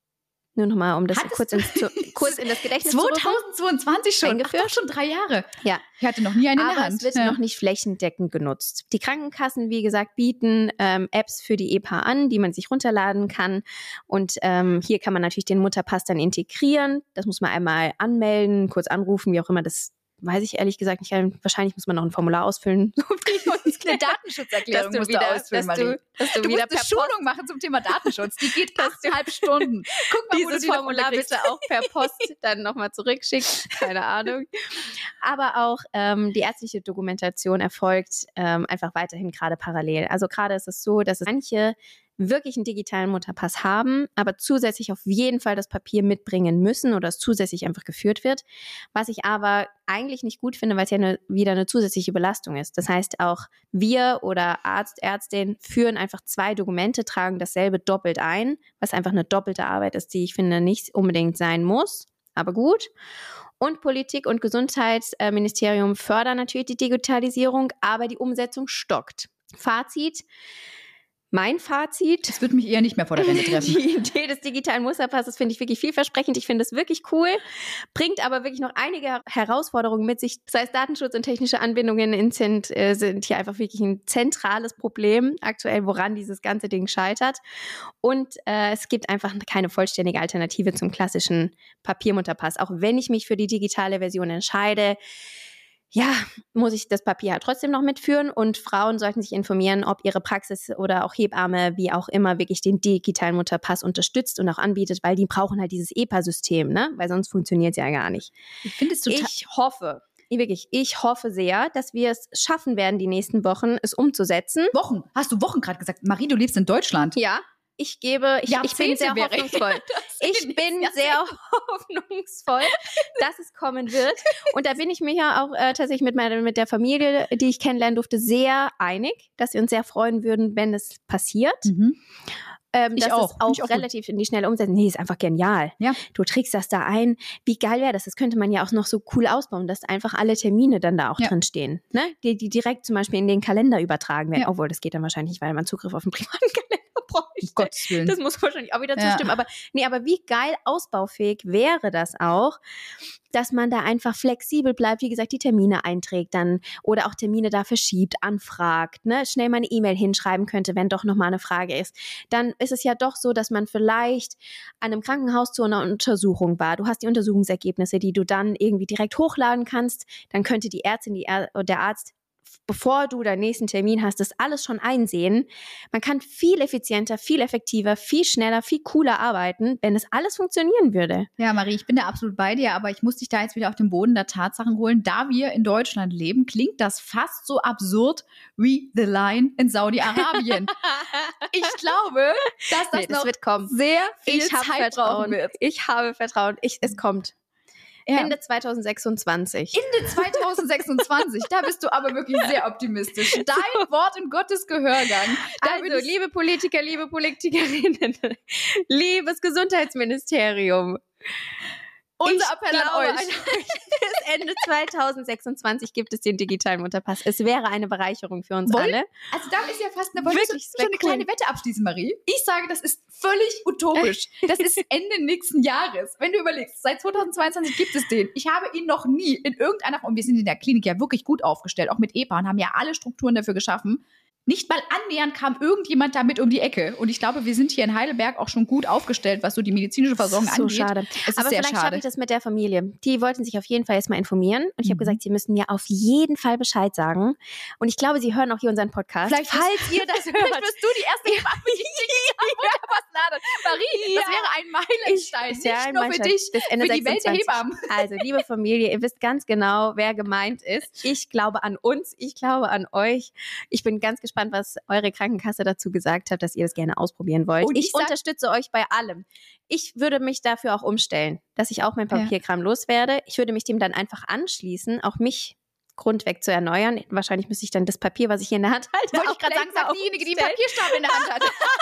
Speaker 2: Nur nochmal, um das kurz in das Gedächtnis zu rufen.
Speaker 1: 2022 schon?
Speaker 2: Eingeführt.
Speaker 1: Ach, doch schon 3 Jahre.
Speaker 2: Ja.
Speaker 1: Ich hatte noch nie einen in der Hand.
Speaker 2: Aber es wird noch nicht flächendeckend genutzt. Die Krankenkassen, wie gesagt, bieten Apps für die EPA an, die man sich runterladen kann. Und hier kann man natürlich den Mutterpass dann integrieren. Das muss man einmal anmelden, kurz anrufen, wie auch immer das weiß ich ehrlich gesagt nicht. Wahrscheinlich muss man noch ein Formular ausfüllen. So
Speaker 1: eine Datenschutzerklärung musst du ausfüllen, Marie. Du musst eine Schulung machen zum Thema Datenschutz. Die geht 8,5 Stunden. Guck mal,
Speaker 2: dieses Formular bitte auch per Post dann nochmal zurückschicken. Keine Ahnung. Aber auch die ärztliche Dokumentation erfolgt einfach weiterhin gerade parallel. Also gerade ist es so, dass es manche wirklich einen digitalen Mutterpass haben, aber zusätzlich auf jeden Fall das Papier mitbringen müssen oder es zusätzlich einfach geführt wird. Was ich aber eigentlich nicht gut finde, weil es ja wieder eine zusätzliche Belastung ist. Das heißt, auch wir oder Arzt, Ärztin führen einfach 2 Dokumente, tragen dasselbe doppelt ein, was einfach eine doppelte Arbeit ist, die ich finde nicht unbedingt sein muss, aber gut. Und Politik- und Gesundheitsministerium fördern natürlich die Digitalisierung, aber die Umsetzung stockt. Mein Fazit.
Speaker 1: Das würde mich eher nicht mehr vor der Rente treffen.
Speaker 2: Die Idee des digitalen Musterpasses finde ich wirklich vielversprechend. Ich finde es wirklich cool, bringt aber wirklich noch einige Herausforderungen mit sich. Das heißt, Datenschutz und technische Anbindungen sind hier einfach wirklich ein zentrales Problem aktuell, woran dieses ganze Ding scheitert. Und es gibt einfach keine vollständige Alternative zum klassischen Papiermutterpass. Auch wenn ich mich für die digitale Version entscheide, ja, muss ich das Papier halt trotzdem noch mitführen und Frauen sollten sich informieren, ob ihre Praxis oder auch Hebamme, wie auch immer, wirklich den digitalen Mutterpass unterstützt und auch anbietet, weil die brauchen halt dieses EPA-System, ne? Weil sonst funktioniert es ja gar nicht.
Speaker 1: Ich finde es total...
Speaker 2: Ich hoffe sehr, dass wir es schaffen werden, die nächsten Wochen es umzusetzen.
Speaker 1: Wochen? Hast du Wochen gerade gesagt? Marie, du lebst in Deutschland.
Speaker 2: Ja. Ich bin sehr hoffnungsvoll. Ich bin sehr hoffnungsvoll, dass es kommen wird. Und da bin ich mir ja auch tatsächlich mit der Familie, die ich kennenlernen durfte, sehr einig, dass wir uns sehr freuen würden, wenn es passiert.
Speaker 1: Mhm.
Speaker 2: Dass es auch relativ in die schnelle Umsetzung. Nee, ist einfach genial.
Speaker 1: Ja.
Speaker 2: Du trägst das da ein. Wie geil wäre das? Das könnte man ja auch noch so cool ausbauen, dass einfach alle Termine dann da auch drin stehen. Ne? Die direkt zum Beispiel in den Kalender übertragen werden. Ja. Obwohl, das geht dann wahrscheinlich nicht, weil man Zugriff auf einen privaten Kalender braucht.
Speaker 1: Um Gottes Willen.
Speaker 2: Das muss wahrscheinlich auch wieder zustimmen. Aber wie geil ausbaufähig wäre das auch, dass man da einfach flexibel bleibt, wie gesagt, die Termine einträgt dann oder auch Termine da verschiebt, anfragt, ne, schnell mal eine E-Mail hinschreiben könnte, wenn doch nochmal eine Frage ist. Dann ist es ja doch so, dass man vielleicht an einem Krankenhaus zu einer Untersuchung war. Du hast die Untersuchungsergebnisse, die du dann irgendwie direkt hochladen kannst. Dann könnte die Ärztin oder der Arzt, bevor du deinen nächsten Termin hast, das alles schon einsehen. Man kann viel effizienter, viel effektiver, viel schneller, viel cooler arbeiten, wenn es alles funktionieren würde.
Speaker 1: Ja, Marie, ich bin da absolut bei dir, aber ich muss dich da jetzt wieder auf den Boden der Tatsachen holen. Da wir in Deutschland leben, klingt das fast so absurd wie The Line in Saudi-Arabien. Ich glaube, dass das noch
Speaker 2: wird kommen.
Speaker 1: Sehr viel Zeit brauchen wird.
Speaker 2: Ich habe Vertrauen. Es kommt.
Speaker 1: Ja.
Speaker 2: Ende 2026.
Speaker 1: Ende 2026, da bist du aber wirklich sehr optimistisch. Dein Wort in Gottes Gehörgang.
Speaker 2: Also, liebe Politiker, liebe Politikerinnen, liebes Gesundheitsministerium, unser Appell an euch. Bis Ende 2026 gibt es den digitalen Mutterpass. Es wäre eine Bereicherung für uns alle.
Speaker 1: Also da ist ja fast eine kleine Wette abschließen, Marie. Ich sage, das ist völlig utopisch. Das ist Ende nächsten Jahres. Wenn du überlegst, seit 2022 gibt es den. Ich habe ihn noch nie in irgendeiner Form, wir sind in der Klinik ja wirklich gut aufgestellt, auch mit EPA und haben ja alle Strukturen dafür geschaffen. Nicht mal annähernd kam irgendjemand damit um die Ecke. Und ich glaube, wir sind hier in Heidelberg auch schon gut aufgestellt, was so die medizinische Versorgung angeht.
Speaker 2: So schade. Aber vielleicht schaffe ich das mit der Familie. Die wollten sich auf jeden Fall erstmal informieren. Und ich habe gesagt, sie müssen mir auf jeden Fall Bescheid sagen. Und ich glaube, sie hören auch hier unseren Podcast.
Speaker 1: Falls ihr das hört. Vielleicht wirst du die erste Hebamme, Marie, das wäre ein Meilenstein. Nicht nur für dich, für die Welt der Hebammen.
Speaker 2: Also, liebe Familie, ihr wisst ganz genau, wer gemeint ist. Ich glaube an uns, ich glaube an euch. Ich bin ganz gespannt, was eure Krankenkasse dazu gesagt hat, dass ihr das gerne ausprobieren wollt. Und ich unterstütze euch bei allem. Ich würde mich dafür auch umstellen, dass ich auch mein Papierkram loswerde. Ich würde mich dem dann einfach anschließen, auch mich grundweg zu erneuern. Wahrscheinlich müsste ich dann das Papier, was ich hier in der Hand halte,
Speaker 1: wollte ich gerade sagen, sagt diejenige, die Papierstapel in der Hand hat.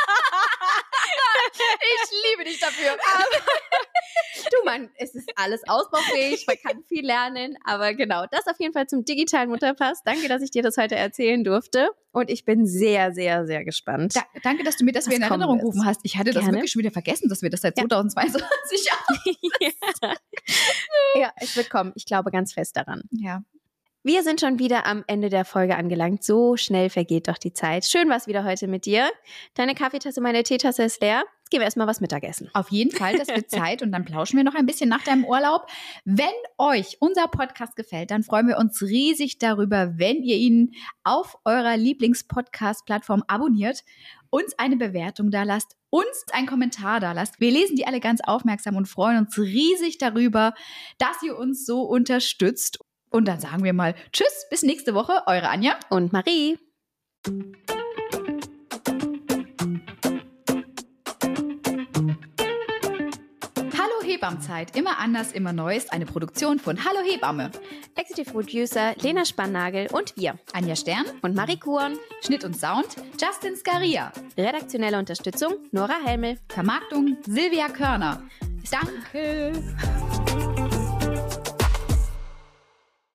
Speaker 1: Ich liebe dich dafür.
Speaker 2: Du Mann, es ist alles ausbaufähig, man kann viel lernen, aber genau, das auf jeden Fall zum digitalen Mutterpass. Danke, dass ich dir das heute erzählen durfte und ich bin sehr, sehr, sehr gespannt.
Speaker 1: Danke, dass du mir das wieder in Erinnerung gerufen hast. Ich hatte das wirklich schon wieder vergessen, dass wir das seit 2022 haben.
Speaker 2: Ja, es wird kommen. Ich glaube ganz fest daran.
Speaker 1: Ja.
Speaker 2: Wir sind schon wieder am Ende der Folge angelangt. So schnell vergeht doch die Zeit. Schön war's wieder heute mit dir. Deine Kaffeetasse, meine Teetasse ist leer. Jetzt gehen wir erstmal was Mittagessen.
Speaker 1: Auf jeden Fall, das wird Zeit und dann plauschen wir noch ein bisschen nach deinem Urlaub. Wenn euch unser Podcast gefällt, dann freuen wir uns riesig darüber, wenn ihr ihn auf eurer Lieblings-Podcast-Plattform abonniert, uns eine Bewertung da lasst, uns einen Kommentar da lasst. Wir lesen die alle ganz aufmerksam und freuen uns riesig darüber, dass ihr uns so unterstützt. Und dann sagen wir mal tschüss, bis nächste Woche, eure Anja
Speaker 2: und Marie.
Speaker 1: Hebammenzeit. Immer anders, immer neu ist eine Produktion von Hallo Hebamme.
Speaker 2: Executive Producer Lena Spannagel und wir.
Speaker 1: Anja Stern
Speaker 2: Und Marie Kuhn.
Speaker 1: Schnitt und Sound Justin Scaria.
Speaker 2: Redaktionelle Unterstützung Nora Helmel.
Speaker 1: Vermarktung Silvia Körner. Danke.